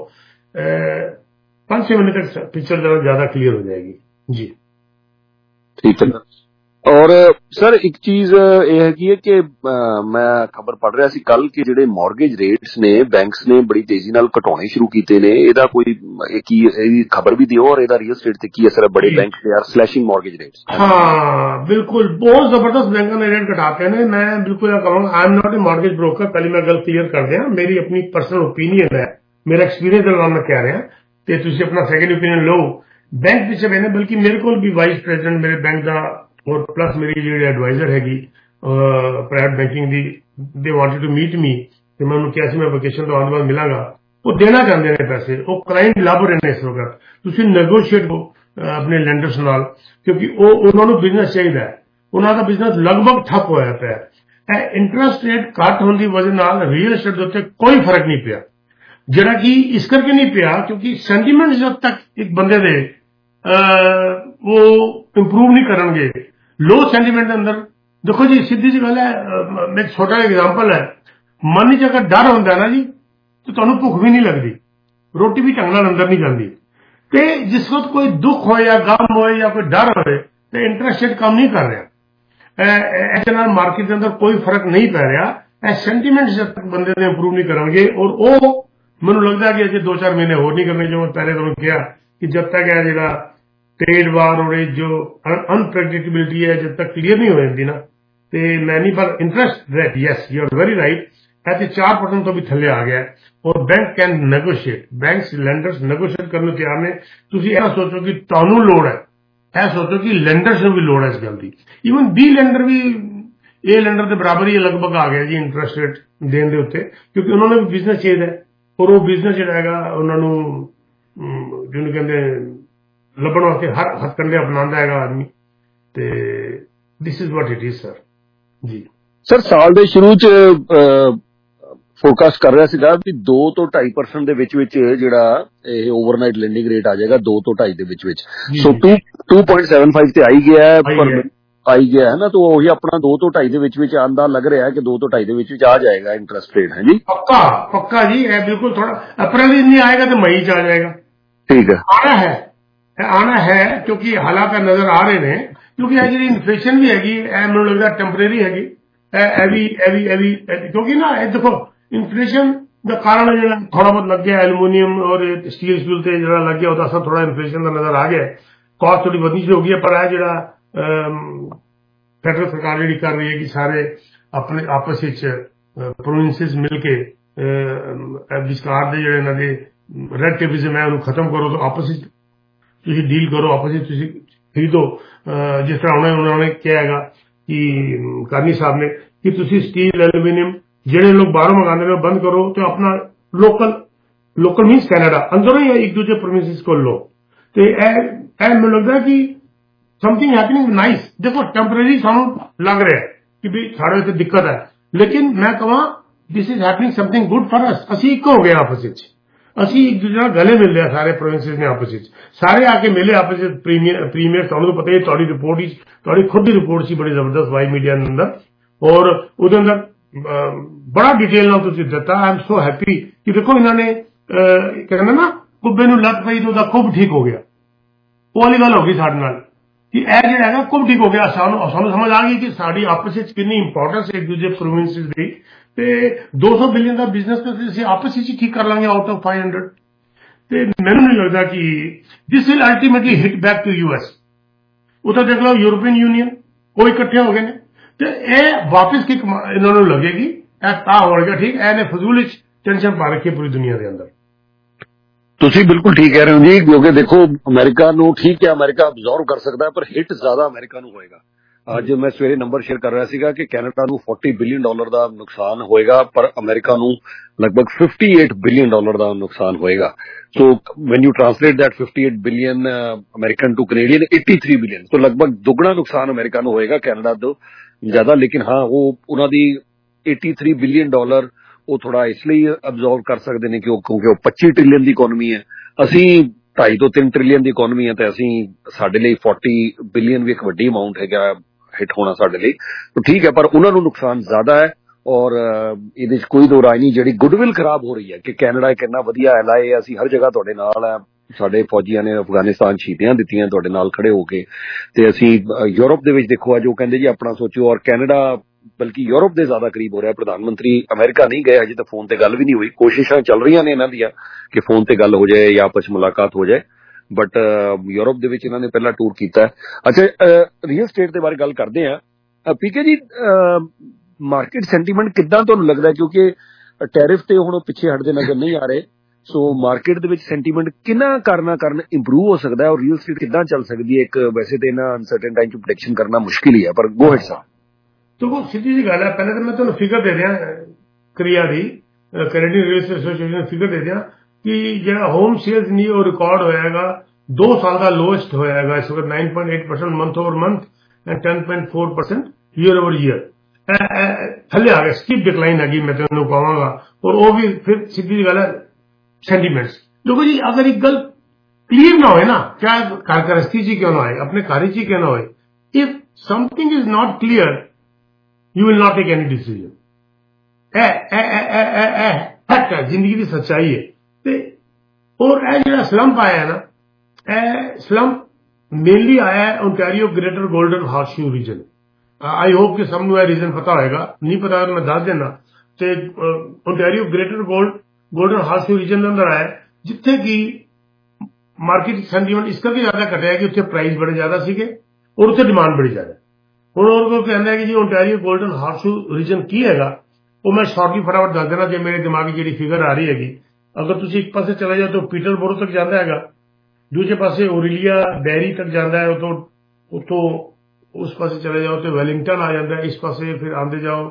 [SPEAKER 19] पांच छह महीने तक पिक्चर जरा ज्यादा क्लियर हो जाएगी जी
[SPEAKER 1] ठीक है और सर एक चीज यह है कि मैं खबर पढ़ रहा सी कल कि ਜਿਹੜੇ ਮੌਰਗੇਜ ਰੇਟਸ ਨੇ ਬੈਂਕਸ ਨੇ ਬੜੀ ਤੇਜ਼ੀ ਨਾਲ ਘਟਾਉਣੇ ਸ਼ੁਰੂ ਕੀਤੇ ਨੇ ਇਹਦਾ ਕੋਈ ਕੀ ਇਹਦੀ ਖਬਰ ਵੀ ਦਿਓ ਔਰ ਇਹਦਾ ਰੀਅਲ ਸਟੇਟ ਤੇ ਕੀ ਅਸਰ ਹੈ ਬੜੇ bank they are ਸਲੈਸ਼ਿੰਗ mortgage rates
[SPEAKER 19] हाँ बिल्कुल बहुत जबरदस्त बैंक ने रेट घटाते हैं मैं बिल्कुल कहूँगा I am not a mortgage broker पहले मैं गल क्लियर कर दिया मेरी अपनी पर्सनल ओपीनियन है मेरा एक्सपीरियंस के नाम मैं कह रहा तो तुम अपना सैकेंड ओपीनियन लो बैंक पिछे मैंने बल्कि मेरे को भी वाइस प्रेसिडेंट मेरे बैंक का और प्लस मेरी जी एडवाइजर हैगी प्राइवेट बैंकिंग दी they wanted to meet me ते मैं उन्होंने कहा मैं वेकेशन तो आने बाद मिलांगा वो देना चाहते हैं पैसे वो क्लाइंट लभ रहे हैं इस वक्त तुम नेगोशिएट करो अपने लैंडर्स नाल क्योंकि उन्होंने बिजनेस चाहिए उन्होंने बिजनेस लगभग ठप होया पिया इंटरेस्ट रेट घट होने की वजह नाल रियल एस्टेट के उत्ते कोई फर्क नहीं पिया जरा कि इस करके नहीं पिया क्योंकि सेंटीमेंट जब तक एक बंदे दे वो इंप्रूव नहीं करेंगे लो सेंटीमेंट के अंदर देखो जी सीधी जी गल है एक छोटा एग्जाम्पल है मन च अगर डर होंगे ना जी तो तुहानू भुख भी नहीं लगती रोटी भी ढंग नाल अंदर नहीं जाती ते जिस वक्त कोई दुख हो या गम हो या कोई डर हो तो इंटरेस्ट रेट कम नहीं कर रहा ऐसे नाल मार्केट के अंदर कोई फर्क नहीं पै रहा सेंटीमेंट जब तक बंदे ने इंप्रूव नहीं करेंगे और वो मैनू लगता है कि अजे दो चार महीने होर नहीं करने जो मैं पहले तुहानू कहा कि जब तक है जो ट्रेड वार और जो अनप्रैक्टिकबिलिटी है जब तक क्लियर नहीं हो जाती ना तो मैं नहीं पर interest rate yes you are very right ऐसे चार परसेंट तो भी थले आ गया और bank can negotiate bank lenders negotiate करने तैयार ने तुम यह सोचो कि तुहानू लोड़ है यह सोचो कि लैंडर्स भी लोड़ है इस गल की ईवन बी लैंडर भी ए लैंडर के बराबर ही लगभग आ गया जी इंटरेस्ट रेट देने के उत्ते क्योंकि उन्होंने भी बिजनेस चाहिए और वो बिजनेस जो है उन्होंने जिन्होंने कहते ਲੱਭਣ ਵਾਸਤੇ ਹਰ ਹੱਥਕੰਡੇ ਅਪਣਾਉਂਦਾ ਹੈਗਾ ਆਦਮੀ ਤੇ this is what it is sir ji
[SPEAKER 1] sir ਸਾਲ ਦੇ ਸ਼ੁਰੂ ਚ ਫੋਰਕਾਸਟ ਕਰ ਰਿਹਾ ਸੀਗਾ ਵੀ ਦੋ ਤੋਂ ਢਾਈ ਪਰਸੈਂਟ ਦੇ ਵਿੱਚ ਵਿੱਚ ਜਿਹੜਾ ਇਹ ਓਵਰਨਾਈਟ ਲੈਂਡਿੰਗ ਰੇਟ ਆ ਜਾਏਗਾ ਦੋ ਤੋਂ ਢਾਈ ਦੇ ਵਿੱਚ ਵਿੱਚ so two point seven five ਤੇ ਆਈ ਗਿਆ ਪਰ ਆਈ ਗਿਆ ਹੈ ਨਾ ਤਾਂ ਉਹੀ ਆਪਣਾ ਦੋ ਤੋਂ ਢਾਈ ਦੇ ਵਿੱਚ ਵਿੱਚ ਆਂਦਾ ਲੱਗ ਰਿਹਾ ਕਿ ਦੋ ਤੋਂ ਢਾਈ ਦੇ ਵਿੱਚ ਵਿੱਚ ਆ ਜਾਏਗਾ ਇੰਟਰਸਟ ਰੇਟ ਹੈ ਜੀ
[SPEAKER 19] ਪੱਕਾ ਪੱਕਾ ਜੀ ਇਹ ਬਿਲਕੁਲ ਥੋੜਾ अप्रैल में नहीं आएगा तो मई च आ जाएगा
[SPEAKER 1] ठीक है
[SPEAKER 19] आना है आना है क्योंकि हालात नजर आ रहे हैं क्योंकि यह जी इन्फ्लेशन भी हैगी मैं लगता टेंपरेरी हैगी एवी एवी एवी क्योंकि ना देखो इन्फ्लेशन का कारण जो थोड़ा बहुत लग गया एल्यूमीनियम और स्टील स्टील से जो लग गया असर थोड़ा इन्फ्लेशन का नजर आ गया कॉस्ट थोड़ी बढ़नी शुरू हो गई है पर है जो फेडरल सरकार जी कर रही है कि सारे अपने आपस प्रोविंसेस मिलके विस्कार के जो इन्होंने रेड टेपिज्म है उन्हें खत्म करो तो आपस तुसी डील करो आपस में तुसी खरीदो जिस तरह उन्होंने उन्होंने क्या है कि कानी साहब ने कि तुसी स्टील एल्यूमीनियम जेडे लोग बाहरों मंगाने में बंद करो तो अपना लोकल लोकल मीन्स कैनेडा अंदरों ही एक दूसरे प्रोविंसेस को लो तो मैं लगता है कि समथिंग हैपनिंग नाइस देखो टेम्परेरी सानू लग रहा है कि भी साढ़े इतने दिक्कत है लेकिन मैं कहा this is happening something good for us असी एक हो गए आपस ਅਸੀਂ ਇੱਕ ਦੂਜੇ ਨਾਲ ਗਲੇ ਮਿਲਦੇ ਆ ਸਾਰੇ ਪ੍ਰੋਵਿੰਸਿਸ ਨੇ ਆਪਸ ਵਿੱਚ ਸਾਰੇ ਆ ਕੇ ਮਿਲੇ ਆਪਸ ਵਿੱਚ ਪ੍ਰੀਮੀਅਰ ਪ੍ਰੀਮੀਅਰ ਤੁਹਾਨੂੰ ਪਤਾ ਹੀ ਤੁਹਾਡੀ ਰਿਪੋਰਟ ਹੀ ਤੁਹਾਡੀ ਖੁਦ ਦੀ ਰਿਪੋਰਟ ਸੀ ਬੜੀ ਜ਼ਬਰਦਸਤ ਵਾਈ ਮੀਡੀਆ ਦੇ ਅੰਦਰ ਔਰ ਉਹਦੇ ਅੰਦਰ ਬੜਾ ਡਿਟੇਲ ਨਾਲ ਤੁਸੀਂ ਦਿੱਤਾ ਆਈ ਐਮ ਸੋ ਹੈਪੀ ਕਿ ਦੇਖੋ ਇਹਨਾਂ ਨੇ ਕਹਿੰਦੇ ਨਾ ਕੁੱਬੇ ਨੂੰ ਲੱਤ ਪਈ ਤੇ ਉਹਦਾ ਕੁੱਬ ਠੀਕ ਹੋ ਗਿਆ ਉਹ ਵਾਲੀ ਗੱਲ ਹੋ ਗਈ ਸਾਡੇ ਨਾਲ ਕਿ ਇਹ ਜਿਹੜਾ ਹੈਗਾ ਕੁੱਬ ਠੀਕ ਹੋ ਗਿਆ ਸਾਨੂੰ ਸਾਨੂੰ ਸਮਝ ਆ ਗਈ ਕਿ ਸਾਡੀ ਆਪਸ ਵਿੱਚ ਕਿੰਨੀ ਇੰਪੋਰਟੈਂਸ ਇੱਕ ਦੂਜੇ ਪ੍ਰੋਵਿੰਸਿਸ ਦੀ ਤੇ ਦੋ ਸੌ ਬਿਲੀਅਨ ਦਾ ਬਿਜ਼ਨਸ ਅਸੀਂ ਆਪਸ ਵਿੱਚ ਠੀਕ ਕਰ ਲਾਂਗੇ ਆਊਟ ਆਫ five hundred ਤੇ ਮੈਨੂੰ ਨਹੀਂ ਲੱਗਦਾ ਕਿ this will ultimately hit back to US ਉੱਥੇ ਦੇਖ ਲਓ ਯੂਰਪੀਅਨ ਯੂਨੀਅਨ ਉਹ ਇਕੱਠੇ ਹੋ ਗਏ ਨੇ ਤੇ ਇਹ ਵਾਪਸ ਕਿਕ ਇਹਨਾਂ ਨੂੰ ਲੱਗੇਗੀ ਇਹ ਤਾਂ ਹੋਵੇਗਾ ਠੀਕ ਇਹਨੇ ਫਜ਼ੂਲ ਵਿੱਚ ਟੈਨਸ਼ਨ ਪਾ ਰੱਖੀ ਪੂਰੀ ਦੁਨੀਆ ਦੇ ਅੰਦਰ
[SPEAKER 1] ਤੁਸੀਂ ਬਿਲਕੁਲ ਠੀਕ ਕਹਿ ਰਹੇ ਹੋ ਜੀ ਕਿਉਂਕਿ ਦੇਖੋ ਅਮਰੀਕਾ ਨੂੰ ਠੀਕ ਹੈ ਅਮਰੀਕਾ ਅਬਜ਼ਰਵ ਕਰ ਸਕਦਾ ਪਰ ਹਿੱਟ ਜ਼ਿਆਦਾ ਅਮਰੀਕਾ ਨੂੰ ਹੋਏਗਾ ਅੱਜ ਮੈਂ ਸਵੇਰੇ ਨੰਬਰ ਸ਼ੇਅਰ ਕਰ ਰਿਹਾ ਸੀਗਾ ਕਿ ਕੈਨੇਡਾ ਨੂੰ forty ਬਿਲੀਅਨ ਡਾਲਰ ਦਾ ਨੁਕਸਾਨ ਹੋਏਗਾ ਪਰ ਅਮਰੀਕਾ ਨੂੰ ਲਗਭਗ fifty-eight ਬਿਲੀਅਨ ਡਾਲਰ ਦਾ ਨੁਕਸਾਨ ਹੋਏਗਾ so when you translate that fifty-eight billion American to Canadian eighty-three billion so ਲਗਭਗ ਦੁੱਗਣਾ ਨੁਕਸਾਨ ਅਮਰੀਕਾ ਨੂੰ ਹੋਏਗਾ ਕੈਨੇਡਾ ਤੋਂ ਜ਼ਿਆਦਾ ਲੇਕਿਨ ਹਾਂ ਉਹ ਉਹਨਾਂ ਦੀ eighty-three ਬਿਲੀਅਨ ਡਾਲਰ ਉਹ ਥੋੜਾ ਇਸ ਲਈ ਅਬਜ਼ਰਵ ਕਰ ਸਕਦੇ ਨੇ ਕਿ ਉਹ ਕਿਉਂਕਿ ਉਹ twenty ਟ੍ਰਿਲੀਅਨ ਦੀ ਇਕੋਨਮੀ ਹੈ ਅਸੀਂ ਢਾਈ ਤੋਂ ਤਿੰਨ ਟ੍ਰਿਲੀਅਨ ਦੀ ਇਕੋਨਮੀ ਹੈ ਤੇ ਅਸੀਂ ਸਾਡੇ ਲਈ forty ਬਿਲੀਅਨ ਵੀ ਇੱਕ ਵੱਡੀ ਅਮਾਉਂਟ ਹੈਗਾ ਹਿੱਟ ਹੋਣਾ ਸਾਡੇ ਲਈ ਤਾਂ ਠੀਕ ਹੈ ਪਰ ਉਹਨਾਂ ਨੂੰ ਨੁਕਸਾਨ ਜ਼ਿਆਦਾ ਹੈ ਔਰ ਇਹਦੇ 'ਚ ਕੋਈ ਦੋ ਰਾਏ ਨਹੀਂ ਜਿਹੜੀ ਗੁੱਡਵਿਲ ਖਰਾਬ ਹੋ ਰਹੀ ਹੈ ਕਿ ਕੈਨੇਡਾ ਇੱਕ ਇੰਨਾ ਵਧੀਆ ਐਲਾਏ ਹੈ ਅਸੀਂ ਹਰ ਜਗ੍ਹਾ ਤੁਹਾਡੇ ਨਾਲ ਹੈ ਸਾਡੇ ਫੌਜੀਆਂ ਨੇ ਅਫਗਾਨਿਸਤਾਨ ਸ਼ਹੀਦੀਆਂ ਦਿੱਤੀਆਂ ਤੁਹਾਡੇ ਨਾਲ ਖੜੇ ਹੋ ਕੇ ਤੇ ਅਸੀਂ ਯੂਰਪ ਦੇ ਵਿੱਚ ਦੇਖੋ ਅੱਜ ਉਹ ਕਹਿੰਦੇ ਜੀ ਆਪਣਾ ਸੋਚੋ ਔਰ ਕੈਨੇਡਾ ਬਲਕਿ ਯੂਰਪ ਦੇ ਜ਼ਿਆਦਾ ਕਰੀਬ ਹੋ ਰਿਹਾ ਪ੍ਰਧਾਨ ਮੰਤਰੀ ਅਮਰੀਕਾ ਨਹੀਂ ਗਏ ਅਜੇ ਤਾਂ ਫੋਨ ਤੇ ਗੱਲ ਵੀ ਨਹੀਂ ਹੋਈ ਕੋਸ਼ਿਸ਼ਾਂ ਚੱਲ ਰਹੀਆਂ ਨੇ ਇਹਨਾਂ ਦੀਆਂ ਕਿ ਫੋਨ ਤੇ ਗੱਲ ਹੋ ਜਾਏ ਜਾਂ ਆਪਸ ਮੁਲਾਕਾਤ ਹੋ ਜਾਏ ਬਟ ਯੂਰਪ ਦੇ ਵਿੱਚ ਇਹਨਾਂ ਨੇ ਪਹਿਲਾਂ ਟੂਰ ਕੀਤਾ ਅੱਛਾ ਰੀਅਲ ਸਟੇਟ ਦੇ ਬਾਰੇ ਗੱਲ ਕਰਦੇ ਆ ਪੀਕੇ ਜੀ ਮਾਰਕੀਟ ਸੈਂਟੀਮੈਂਟ ਕਿੱਦਾਂ ਤੁਹਾਨੂੰ ਲੱਗਦਾ ਕਿਉਂਕਿ ਟੈਰਿਫ ਤੇ ਹੁਣ ਪਿੱਛੇ ਹਟਦੇ ਨਜ਼ਰ ਨਹੀਂ ਆ ਰਹੇ ਸੋ ਮਾਰਕੀਟ ਦੇ ਵਿੱਚ ਸੈਂਟੀਮੈਂਟ ਕਿੰਨਾ ਕਰਨਾ ਕਰਨ ਇੰਪਰੂਵ ਹੋ ਸਕਦਾ ਹੈ ਔਰ ਰੀਅਲ ਸਟੇਟ ਕਿੱਦਾਂ ਚੱਲ ਸਕਦੀ ਹੈ ਇੱਕ ਵੈਸੇ ਤੇ ਇਹਨਾਂ ਅਨਸਰਟਨ ਟਾਈਮ ਚ ਪ੍ਰੈਡਿਕਸ਼ਨ ਕਰਨਾ ਮੁਸ਼ਕਿਲ ਹੀ ਹੈ ਪਰ ਗੋ ਹੈਡ ਸਾਹਿਬ
[SPEAKER 19] ਦੇਖੋ ਸਿੱਧੀ ਜੀ ਗੱਲ ਹੈ ਪਹਿਲੇ ਤਾਂ ਮੈਂ ਤੁਹਾਨੂੰ ਫਿਗਰ ਦੇ ਦਿਆਂ ਕ੍ਰਿਆ ਦੀ Canadian real estate association figure ਦੇ ਦਿਆਂ ਕਿ ਜਿਹੜਾ ਹੋਮ ਸੇਲਸ ਨਹੀਂ ਉਹ ਰਿਕਾਰਡ ਹੋਇਆਗਾ ਦੋ ਸਾਲ ਦਾ ਲੋਐਸਟ ਹੋਇਆਗਾ ਇਸ ਵਕਤ nine point eight percent month over month and ten point four percent year over year ਥੱਲੇ ਆ ਗਿਆ ਸਟੀਪ ਡਿਕਲਾਈਨ ਹੈਗੀ ਮੈਂ ਤੁਹਾਨੂੰ ਕਹਾਂਗਾ ਔਰ ਉਹ ਵੀ ਫਿਰ ਸਿੱਧੀ ਜੀ ਗੱਲ ਹੈ सेंटीमेंट्स देखो जी अगर एक गल क्लियर ना हो ना क्या कारगृहस्थी जी क्यों ना हो अपने कार्य जी क्यों ना हो if something is not clear you will not take any decision uh uh uh uh uh fact है जिंदगी की सच्चाई है ते और ए जो स्लंप आया है ना ए स्लंप मेनली आया है Ontario greater golden horseshoe region I hope कि सब नु रीजन पता होगा नहीं पता मैं दस देना ते Ontario greater gold golden house region के अंदर आया जिथे की मार्केट सेंटीमेंट इस करके ज्यादा घटिया कि उत्थे प्राइस बड़े ज्यादा सीगे और उत्थे डिमांड बड़ी ज्यादा हुण और कोई कहंदा है कि जी ओंटारियो गोल्डन हाउस रीजन की हैगा वो मैं शॉर्टली फटाफट दस देना जो मेरे दिमाग की जी फिगर आ रही हैगी अगर तुसीं एक पासे चले जाओ तो पीटरबोरो तक जाता हैगा दूजे पासे ओरेलिया डेयरी तक जाता है तो उतों उस पासे चले जाओ तो वेलिंगटन आ जाता है इस पासे फिर आंदे जाओ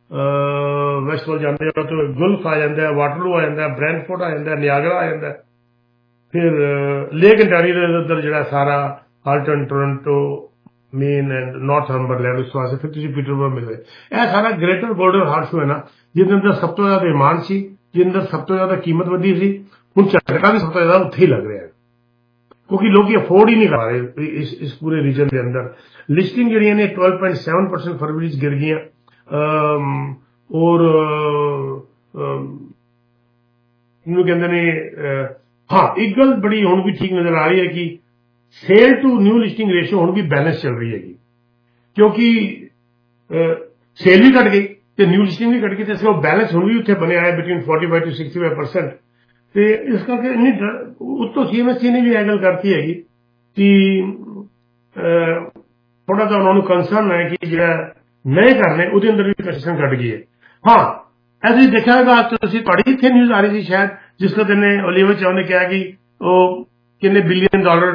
[SPEAKER 19] वैस्ट वाल जाते हो तो गुल्फ आ जाता है वाटरलू आ जाता है ब्रैंडफोर्ड आ जाता है नियागरा आ जाता है फिर लेक ओंटारियो के उधर जो सारा Halton Toronto main and Northumberland उस वास्ते फिर तुसीं पीटरबोरो मिल गए यह सारा ग्रेटर गोल्डन हार्सशू है ना जिसके अंदर सब तो ज्यादा डिमांड सी जिसके अंदर सब तो ज्यादा कीमत वधी सी हुण झटका भी सब तो ज्यादा उत्थे ही लग रहा है क्योंकि लोग अफोर्ड ही नहीं कर रहे इस इस पूरे रीजन के अंदर लिस्टिंग जी ने twelve point seven percent फरवरी गिर गई और कहते ने हाँ एक गल बड़ी हुण भी ठीक नजर आ रही है कि sale to new listing ratio हुण भी बैलेंस चल रही है क्योंकि सेल भी घट गई तो न्यू लिस्टिंग भी घट गई तो बैलेंस हुण भी उत्थे बने आए between forty-five to sixty-five percent तो इस करके इन्नी उत्तों सीएमएससी ने भी यह गल करती है कि थोड़ा सा उन्होंने कंसर्न है कि जो नए करने उसके अंदर भी कंसेशन घट गई है हाँ ऐसे देखा होगा थोड़ी इतने न्यूज आ रही थी शायद जिसका तेने ओलिवर चाव ने कहा कि वो कितने बिलियन डॉलर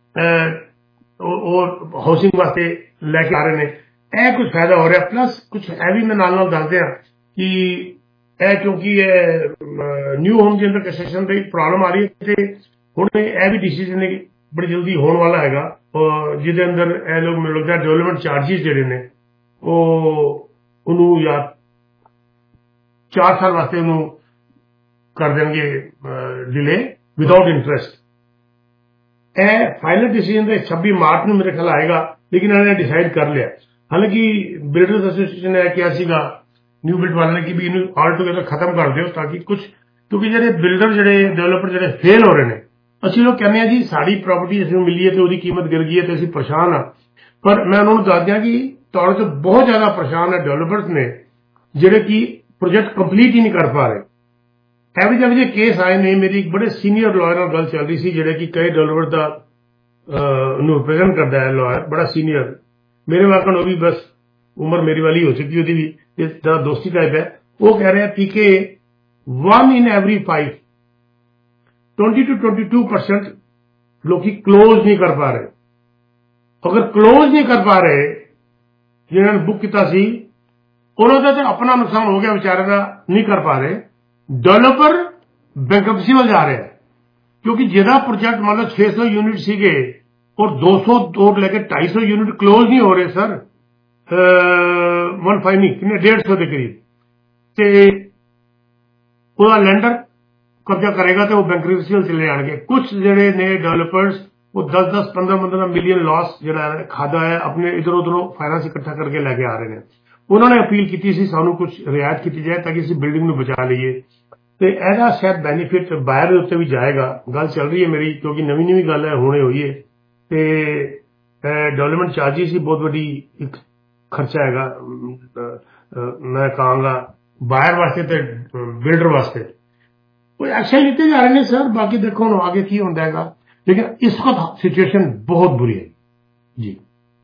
[SPEAKER 19] और हाउसिंग वास्ते लैके आ रहे हैं ए कुछ फायदा हो रहा प्लस कुछ है भी मैं नाल नाल दस दिया कि ए क्योंकि न्यू होम के अंदर कंसेशन की प्रॉब्लम आ रही है हुण ए भी डिसीजन बड़ी जल्दी होने वाला है जिसके अंदर ए लोग मैनूं लगदा डेवलपमेंट चार्जिस जिहड़े ने ਉਹ ਉਹਨੂੰ ਜਾਂ ਚਾਰ ਸਾਲ ਵਾਸਤੇ ਉਹਨੂੰ कर देंगे डिले विदाउट इंटरेस्ट। ਇਹ ਫਾਈਨਲ ਡਿਸੀਜਨ ਤੇ ਛੱਬੀ ਮਾਰਚ ਨੂੰ ਮੇਰੇ ਖਿਆਲ ਆਏਗਾ, ਲੇਕਿਨ ਇਹਨਾਂ ਨੇ ਡਿਸਾਈਡ ਕਰ ਲਿਆ। ਹਾਲਾਂਕਿ ਬਿਲਡਰਸ ਐਸੋਸੀਏਸ਼ਨ ਨੇ ਕਿਹਾ ਸੀਗਾ ਨਿਊ ਬਿਲਡ ਵਾਲਿਆਂ ਨੇ ਕਿ ਵੀ ਇਹਨੂੰ ਆਲ ਟੂਗੇਦਰ ਖਤਮ ਕਰ ਦਿਓ ਤਾਂ ਕਿ ਕੁਝ, ਕਿਉਂਕਿ ਜਿਹੜੇ ਬਿਲਡਰ ਜਿਹੜੇ ਡਿਵੈਲਪਰ ਜਿਹੜੇ ਫੇਲ ਹੋ ਰਹੇ ਨੇ, ਅਸੀਂ ਲੋਕ ਕਹਿੰਦੇ ਆ ਜੀ ਸਾਡੀ ਪ੍ਰਾਪਰਟੀ ਅਸੀਂ ਮਿਲੀ ਹੈ ਤੇ ਉਹਦੀ ਕੀਮਤ ਗਿਰ ਗਈ ਹੈ ਤੇ ਅਸੀਂ ਪਰੇਸ਼ਾਨ ਆ, ਪਰ ਮੈਂ ਉਹਨਾਂ ਨੂੰ ਦੱਸ ਦਿਆਂ ਕਿ ਤੁਹਾਡੇ ਤੋਂ ਬਹੁਤ ਜ਼ਿਆਦਾ ਪਰੇਸ਼ਾਨ ਹੈ ਡਿਵੈਲਪਰਸ ਨੇ ਜਿਹੜੇ ਕਿ ਪ੍ਰੋਜੈਕਟ ਕੰਪਲੀਟ ਹੀ ਨਹੀਂ ਕਰ ਪਾ ਰਹੇ। ਇਹੋ ਜਿਹੇ ਜਿਹੇ ਕੇਸ ਆਏ ਨੇ। ਮੇਰੀ ਇੱਕ ਬੜੇ ਸੀਨੀਅਰ ਲਾਇਰ ਨਾਲ ਗੱਲ ਚੱਲ ਰਹੀ ਸੀ ਜਿਹੜੇ ਕਿ ਕਈ ਡਿਵੈਲਪਰ ਦਾ ਨੂੰ ਰਿਪਰੈਜ਼ੈਂਟ ਕਰਦਾ ਹੈ ਲਾਇਰ, ਬੜਾ ਸੀਨੀਅਰ ਮੇਰੇ ਵਾਕਣ, ਉਹ ਵੀ ਬਸ ਉਮਰ ਮੇਰੀ ਵਾਲੀ ਹੋ ਚੁੱਕੀ ਉਹਦੀ ਵੀ, ਇਸ ਦਾ ਦੋਸਤੀ ਟਾਈਪ ਹੈ। ਉਹ ਕਹਿ ਰਿਹਾ ਸੀ ਕਿ one in every five twenty two twenty two percent लोग क्लोज नहीं कर पा रहे। अगर क्लोज नहीं कर पा रहे जिन्होंने बुक किया सी उन्होंने तो अपना नुकसान हो गया बेचारे का, नहीं कर पा रहे। डेवलपर बैंक्रप्सी वाल जा रहे हैं क्योंकि जिहदा प्रोजेक्ट मान लो छह सौ यूनिट सीगे और दो सौ और लेके ढाई सौ यूनिट क्लोज नहीं हो रहे सर, वन फाइव नहीं कितने डेढ़ सौ के करीब, ते ਉਹਦਾ ਲੈਂਡਰ ਕਬਜ਼ਾ ਕਰੇਗਾ ਤੇ ਉਹ ਬੈਂਕਰਪਸੀ ਵੱਲ ਚਲੇ ਜਾਣਗੇ। ਕੁਝ ਜਿਹੜੇ ਨੇ ਡਿਵੈਲਪਰਸ ਉਹ दस दस पंद्रह पंद्रह ਮਿਲੀਅਨ ਲਾਸ ਜਿਹੜਾ ਖਾਦਾ ਹੈ ਆਪਣੇ ਇਧਰ ਉਧਰੋਂ ਫਾਈਨਾਂਸ ਇਕੱਠਾ ਕਰਕੇ ਲੈ ਕੇ ਆ ਰਹੇ ਨੇ। ਉਹਨਾਂ ਨੇ ਅਪੀਲ ਕੀਤੀ ਸੀ ਸਾਨੂੰ ਕੁਝ ਰਿਆਇਤ ਕੀਤੀ ਜਾਏ ਤਾਂ ਕਿ ਅਸੀਂ ਬਿਲਡਿੰਗ ਨੂੰ ਬਚਾ ਲਈਏ, ਤੇ ਇਹਦਾ ਸ਼ਾਇਦ ਬੈਨੀਫਿਟ ਬਾਇਰ ਦੇ ਉੱਤੇ ਵੀ ਜਾਏਗਾ। ਗੱਲ ਚੱਲ ਰਹੀ ਹੈ ਮੇਰੀ, ਕਿਉਂਕਿ ਨਵੀਂ ਨਵੀਂ ਗੱਲ ਹੈ, ਹੁਣੇ ਹੋਈ ਹੈ, ਤੇ ਡਿਵੈਲਪਮੈਂਟ ਚਾਰਜਿਸ ਹੀ ਬਹੁਤ ਵੱਡੀ ਇੱਕ ਖਰਚਾ ਹੈਗਾ। ਮੈਂ ਕਹਾਂਗਾ बायर वास्ते ते बिल्डर वास्ते कोई एक्शन लेते जा रहे हैं सर, बाकी देखो ना आगे की होता है, लेकिन इस वक्त सिचुएशन बहुत बुरी है जी।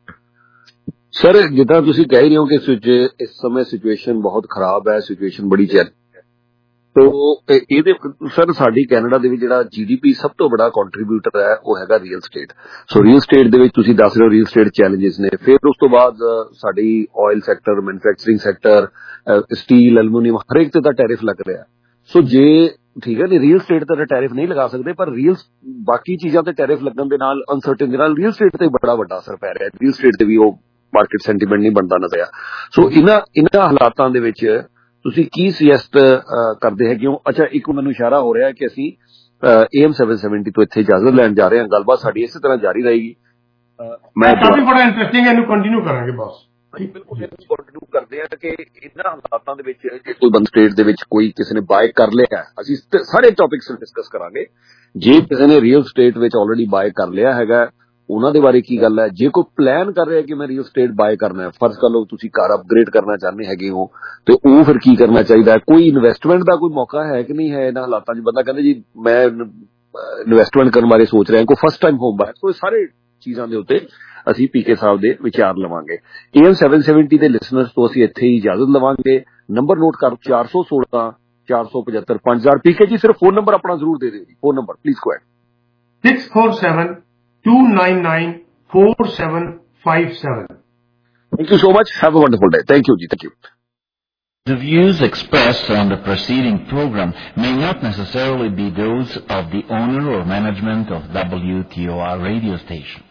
[SPEAKER 1] सर जिदा तुसी कह रहे हो कि इस समय सिचुएशन बहुत खराब है, सिचुएशन बड़ी चल, तो ਇਹਦੇ ਸਰ ਸਾਡੀ ਕੈਨੇਡਾ ਦੇ ਵਿੱਚ ਜਿਹੜਾ ਜੀਡੀਪੀ ਸਭ ਤੋਂ ਬੜਾ ਕੰਟਰੀਬਿਊਟਰ ਹੈ ਉਹ ਹੈਗਾ real estate. So real estate ਦੇ ਵਿੱਚ ਤੁਸੀਂ ਦੱਸ ਰਹੇ ਹੋ ਰੀਅਲ ਸਟੇਟ ਚੈਲੰਜਸ ਨੇ, ਫਿਰ ਉਸ ਤੋਂ ਬਾਅਦ ਸਾਡੀ oil sector, manufacturing sector, steel, aluminium, ਹਰੇਕ ਤੇ ਤਾਂ ਟੈਰਿਫ ਲੱਗ ਰਿਹਾ। ਸੋ ਜੇ ਠੀਕ ਹੈ ਨਹੀਂ ਰੀਅਲ ਸਟੇਟ ਤੇ ਟੈਰਿਫ ਨਹੀਂ ਲਗਾ ਸਕਦੇ, ਪਰ ਰੀਅਲ ਬਾਕੀ ਚੀਜ਼ਾਂ ਤੇ ਟੈਰਿਫ ਲੱਗਣ ਦੇ ਨਾਲ ਅਨਸਰਟਨ ਦੇ ਨਾਲ ਰੀਅਲ ਸਟੇਟ ਤੇ ਬੜਾ ਵੱਡਾ ਅਸਰ ਪੈ ਰਿਹਾ। ਰੀਅਲ ਸਟੇਟ ਤੇ ਵੀ ਉਹ ਮਾਰਕੀਟ ਸੈਂਟੀਮੈਂਟ ਨਹੀਂ ਬਣਦਾ ਨਜ਼ਰ ਆ। ਸੋ ਇਹਨਾਂ ਇਹਨਾਂ ਹਾਲਾਤਾਂ ਦੇ ਵਿੱਚ ਤੁਸੀਂ ਕੀ ਸੁਜੈਸਟ ਕਰਦੇ ਹੈ ਕਿਉਂ? ਅੱਛਾ, ਇੱਕ ਮੈਨੂੰ ਇਸ਼ਾਰਾ ਹੋ ਰਿਹਾ ਕਿ ਅਸੀਂ ਏਐਮ ਸੈਵਨ ਸੈਵਨਟੀ ਤੋਂ ਇੱਥੇ ਇਜਾਜ਼ਤ ਲੈਣ ਜਾ ਰਹੇ ਹਾਂ। ਗੱਲਬਾਤ ਸਾਡੀ ਇਸੇ ਤਰ੍ਹਾਂ ਜਾਰੀ ਰਹੇਗੀ।
[SPEAKER 19] ਮੈਂ ਕਾਫੀ ਬੜਾ ਇੰਟਰਸਟਿੰਗ ਹੈ, ਇਹਨੂੰ ਕੰਟੀਨਿਊ ਕਰਾਂਗੇ ਬਸ।
[SPEAKER 1] ਬਿਲਕੁਲ ਕੰਟੀਨਿਊ ਕਰਦੇ ਆ ਕਿ ਇਹਨਾਂ ਹਾਲਾਤਾਂ ਦੇ ਵਿੱਚ ਜੇ ਕੋਈ ਬੰਦ ਸਟੇਟ ਦੇ ਵਿੱਚ ਕੋਈ ਕਿਸੇ ਨੇ ਬਾਏ ਕਰ ਲਿਆ, ਅਸੀਂ ਸਾਰੇ ਟੌਪਿਕਸ ਡਿਸਕਸ ਕਰਾਂਗੇ। ਜੇ ਕਿਸੇ ਨੇ ਰੀਅਲ ਸਟੇਟ ਵਿੱਚ ਆਲਰੇਡੀ ਬਾਏ ਕਰ ਲਿਆ ਹੈਗਾ ਉਹਨਾਂ ਦੇ ਬਾਰੇ ਕੀ ਗੱਲ ਹੈ। ਜੇ ਕੋਈ ਪਲਾਨ ਕਰ ਰਿਹਾ ਕਿ ਮੈਂ ਰੀਅਲ ਸਟੇਟ ਬਾਏ ਕਰਨਾ ਹੈ, ਫਰਜ਼ ਕਰ ਲਓ ਤੁਸੀਂ ਕਾਰ ਅਪਗ੍ਰੇਡ ਕਰਨਾ ਚਾਹੁੰਦੇ ਹੈਗੇ ਹੋ, ਤੇ ਉਹ ਫਿਰ ਕੀ ਕਰਨਾ ਚਾਹੀਦਾ ਹੈ? ਕੋਈ ਇਨਵੈਸਟਮੈਂਟ ਦਾ ਕੋਈ ਮੌਕਾ ਹੈ ਕਿ ਨਹੀਂ ਹੈ ਇਹਨਾਂ ਹਾਲਾਤਾਂ 'ਚ? ਬੰਦਾ ਕਹਿੰਦਾ ਜੀ ਮੈਂ ਇਨਵੈਸਟਮੈਂਟ ਕਰਨ ਬਾਰੇ ਸੋਚ ਰਿਹਾ, ਕੋਈ ਫਸਟ ਟਾਈਮ ਹੋਮ ਬਾਇਰ, ਕੋਈ ਸਾਰੇ ਚੀਜ਼ਾਂ ਦੇ ਉੱਤੇ ਅਸੀਂ ਪੀਕੇ ਸਾਹਿਬ ਦੇ ਵਿਚਾਰ ਲਵਾਂਗੇ। ਏਐਮ ਸੈਵਨ ਸੈਵਨਟੀ ਦੇ ਲਿਸਨਰਸ ਤੋਂ ਅਸੀਂ ਇੱਥੇ ਹੀ ਇਜਾਜ਼ਤ ਲਵਾਂਗੇ। ਨੰਬਰ ਨੋਟ ਕਰ ਚਾਰ ਸੌ ਸੋਲਾਂ ਚਾਰ ਸੌ ਪਝੱਤਰ ਪੰਜ ਹਜ਼ਾਰ। ਪੀਕੇ ਜੀ ਸਿਰਫ ਫੋਨ ਨੰਬਰ ਆਪਣਾ ਜ਼ਰੂਰ ਦੇ ਦਿਓ ਜੀ, phone number please go ahead.
[SPEAKER 19] Six four seven two nine nine four seven five seven.
[SPEAKER 1] Thank you so much. Have a wonderful day. Thank you ji. Thank you.
[SPEAKER 20] The views expressed on the preceding program may not necessarily be those of the owner or management of W T O R radio station.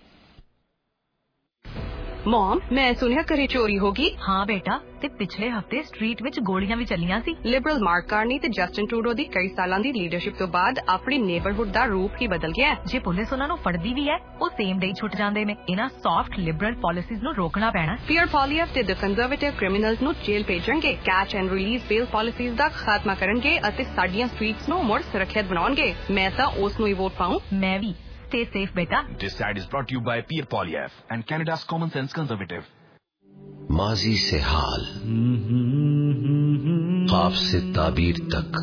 [SPEAKER 9] Mom, ਮੈਂ ਸੁਣਿਆ ਘਰੇ ਚੋਰੀ ਹੋ ਗਈ।
[SPEAKER 10] ਹਾਂ ਬੇਟਾ, ਤੇ ਪਿਛਲੇ ਹਫਤੇ ਸਟਰੀਟ ਵਿੱਚ ਗੋਲੀਆਂ ਵੀ ਚੱਲੀਆਂ ਸੀ।
[SPEAKER 9] ਲਿਬਰਲ ਮਾਰਕ ਕਾਰਨੀ ਤੇ ਜਸਟਿਨ ਟਰੂਡੋ ਦੀ ਕਈ ਸਾਲਾਂ ਦੀ ਲੀਡਰਸ਼ਿਪ ਤੋਂ ਬਾਅਦ ਆਪਣੀ ਨੇਬਰਹੁੱਡ ਦਾ ਰੂਪ ਹੀ ਬਦਲ ਗਿਆ।
[SPEAKER 10] ਜੇ ਪੁਲਿਸ ਉਹਨਾਂ ਨੂੰ ਫੜਦੀ ਵੀ ਹੈ, ਉਹ ਸੇਮ ਡੇ ਛੁੱਟ ਜਾਂਦੇ ਨੇ। ਇਹਨਾਂ ਸੌਫਟ ਲਿਬਰਲ ਪਾਲਿਸੀਜ਼ ਨੂੰ ਰੋਕਣਾ ਪੈਣਾ।
[SPEAKER 9] ਪੀਅਰ ਪੋਲੀਐਫ ਤੇ ਦ ਕੰਜ਼ਰਵੇਟਿਵ ਕ੍ਰਿਮੀਨਲਸ ਨੂੰ ਜੇਲ੍ਹ ਭੇਜਣਗੇ, catch and release bail policies ਦਾ ਖਾਤਮਾ ਕਰਨਗੇ ਅਤੇ ਸਾਡੀਆਂ ਸਟਰੀਟਸ ਨੂੰ ਮੁੜ ਸੁਰੱਖਿਅਤ ਬਣਾਉਣਗੇ। ਮੈਂ ਤਾਂ ਉਸ ਨੂੰ ਹੀ ਵੋਟ ਪਾਉਂ।
[SPEAKER 10] ਮੈਂ ਵੀ। Stay safe, beta.
[SPEAKER 5] This ad is brought to you by Peer Polyaf and Canada's Common Sense Conservative.
[SPEAKER 11] माजी से हाल, ख्वाब से ताबीर तक,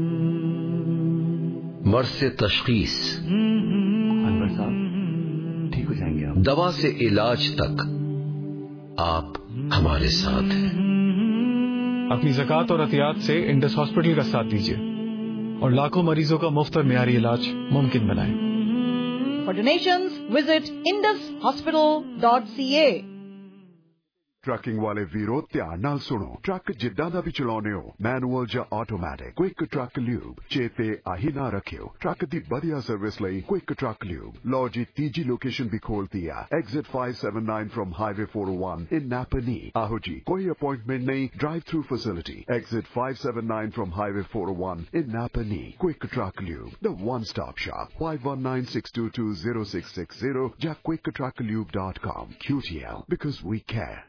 [SPEAKER 11] मर्ज से तशखीस,
[SPEAKER 21] अनवर साहब ठीक हो जाएंगे आप।
[SPEAKER 11] दवा से इलाज तक आप हमारे साथ हैं।
[SPEAKER 12] अपनी ज़कात और अतियात से इंडस हॉस्पिटल का साथ दीजिए और लाखों मरीजों का मुफ्त और मियारी इलाज मुमकिन बनाएं।
[SPEAKER 13] For donations, visit indus hospital dot c a.
[SPEAKER 3] Trucking ਵਾਲੇ ਵੀਰੋ ਧਿਆਨ ਨਾਲ ਸੁਣੋ। ਟਰੱਕ ਜਿੱਦਾਂ ਦਾ ਵੀ ਚਲਾਉਣੇ ਹੋ, ਮੈਨੂਅਲ ਜਾਂ ਆਟੋਮੈਟਿਕ, ਕੁਇਕ ਟਰੱਕ ਲਿਊਬ ਚੇਤੇ ਆਹੀ ਨਾ ਰੱਖਿਓ। ਟਰੱਕ ਦੀ ਵਧੀਆ ਸਰਵਿਸ ਲਈ ਕੁਇਕ ਟਰੱਕ ਲਿਊਬ। ਲਓ ਜੀ ਤੀਜੀ ਲੋਕੇਸ਼ਨ ਵੀ ਖੋਲਤੀ ਆ, exit five seventy-nine from highway four oh one in Napanee. ਆਹੋ ਜੀ, ਕੋਈ ਅਪਾਇੰਟਮੈਂਟ ਨਹੀਂ, drive through facility. Exit five seventy-nine from highway four oh one in Napanee. Quick truck lube, the one stop shop. five one nine six two two zero six six zero ਜਾਂ quick truck lube dot com। Q T L, because we care।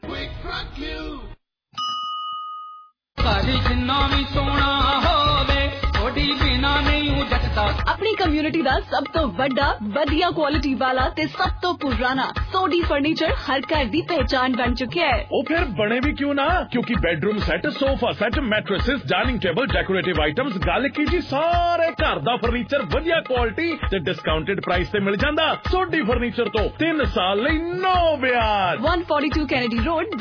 [SPEAKER 22] अपनी community दा सब तो बड़ा वधिया quality वाला ते सब तो पुराना सोडी फर्नीचर हर घर दी पहचान बन चुके हैं।
[SPEAKER 23] ओ फिर बने भी क्यों ना, क्योंकि bedroom set, sofa set, mattresses, dining table, decorative items, गल की जी सारे घर दा फर्नीचर वधिया क्वालिटी ते डिस्काउंटेड प्राइस ते मिल जांदा। सोडी फर्नीचर तो तीन साल लई नो ब्याज।
[SPEAKER 22] one forty-two Kennedy Road,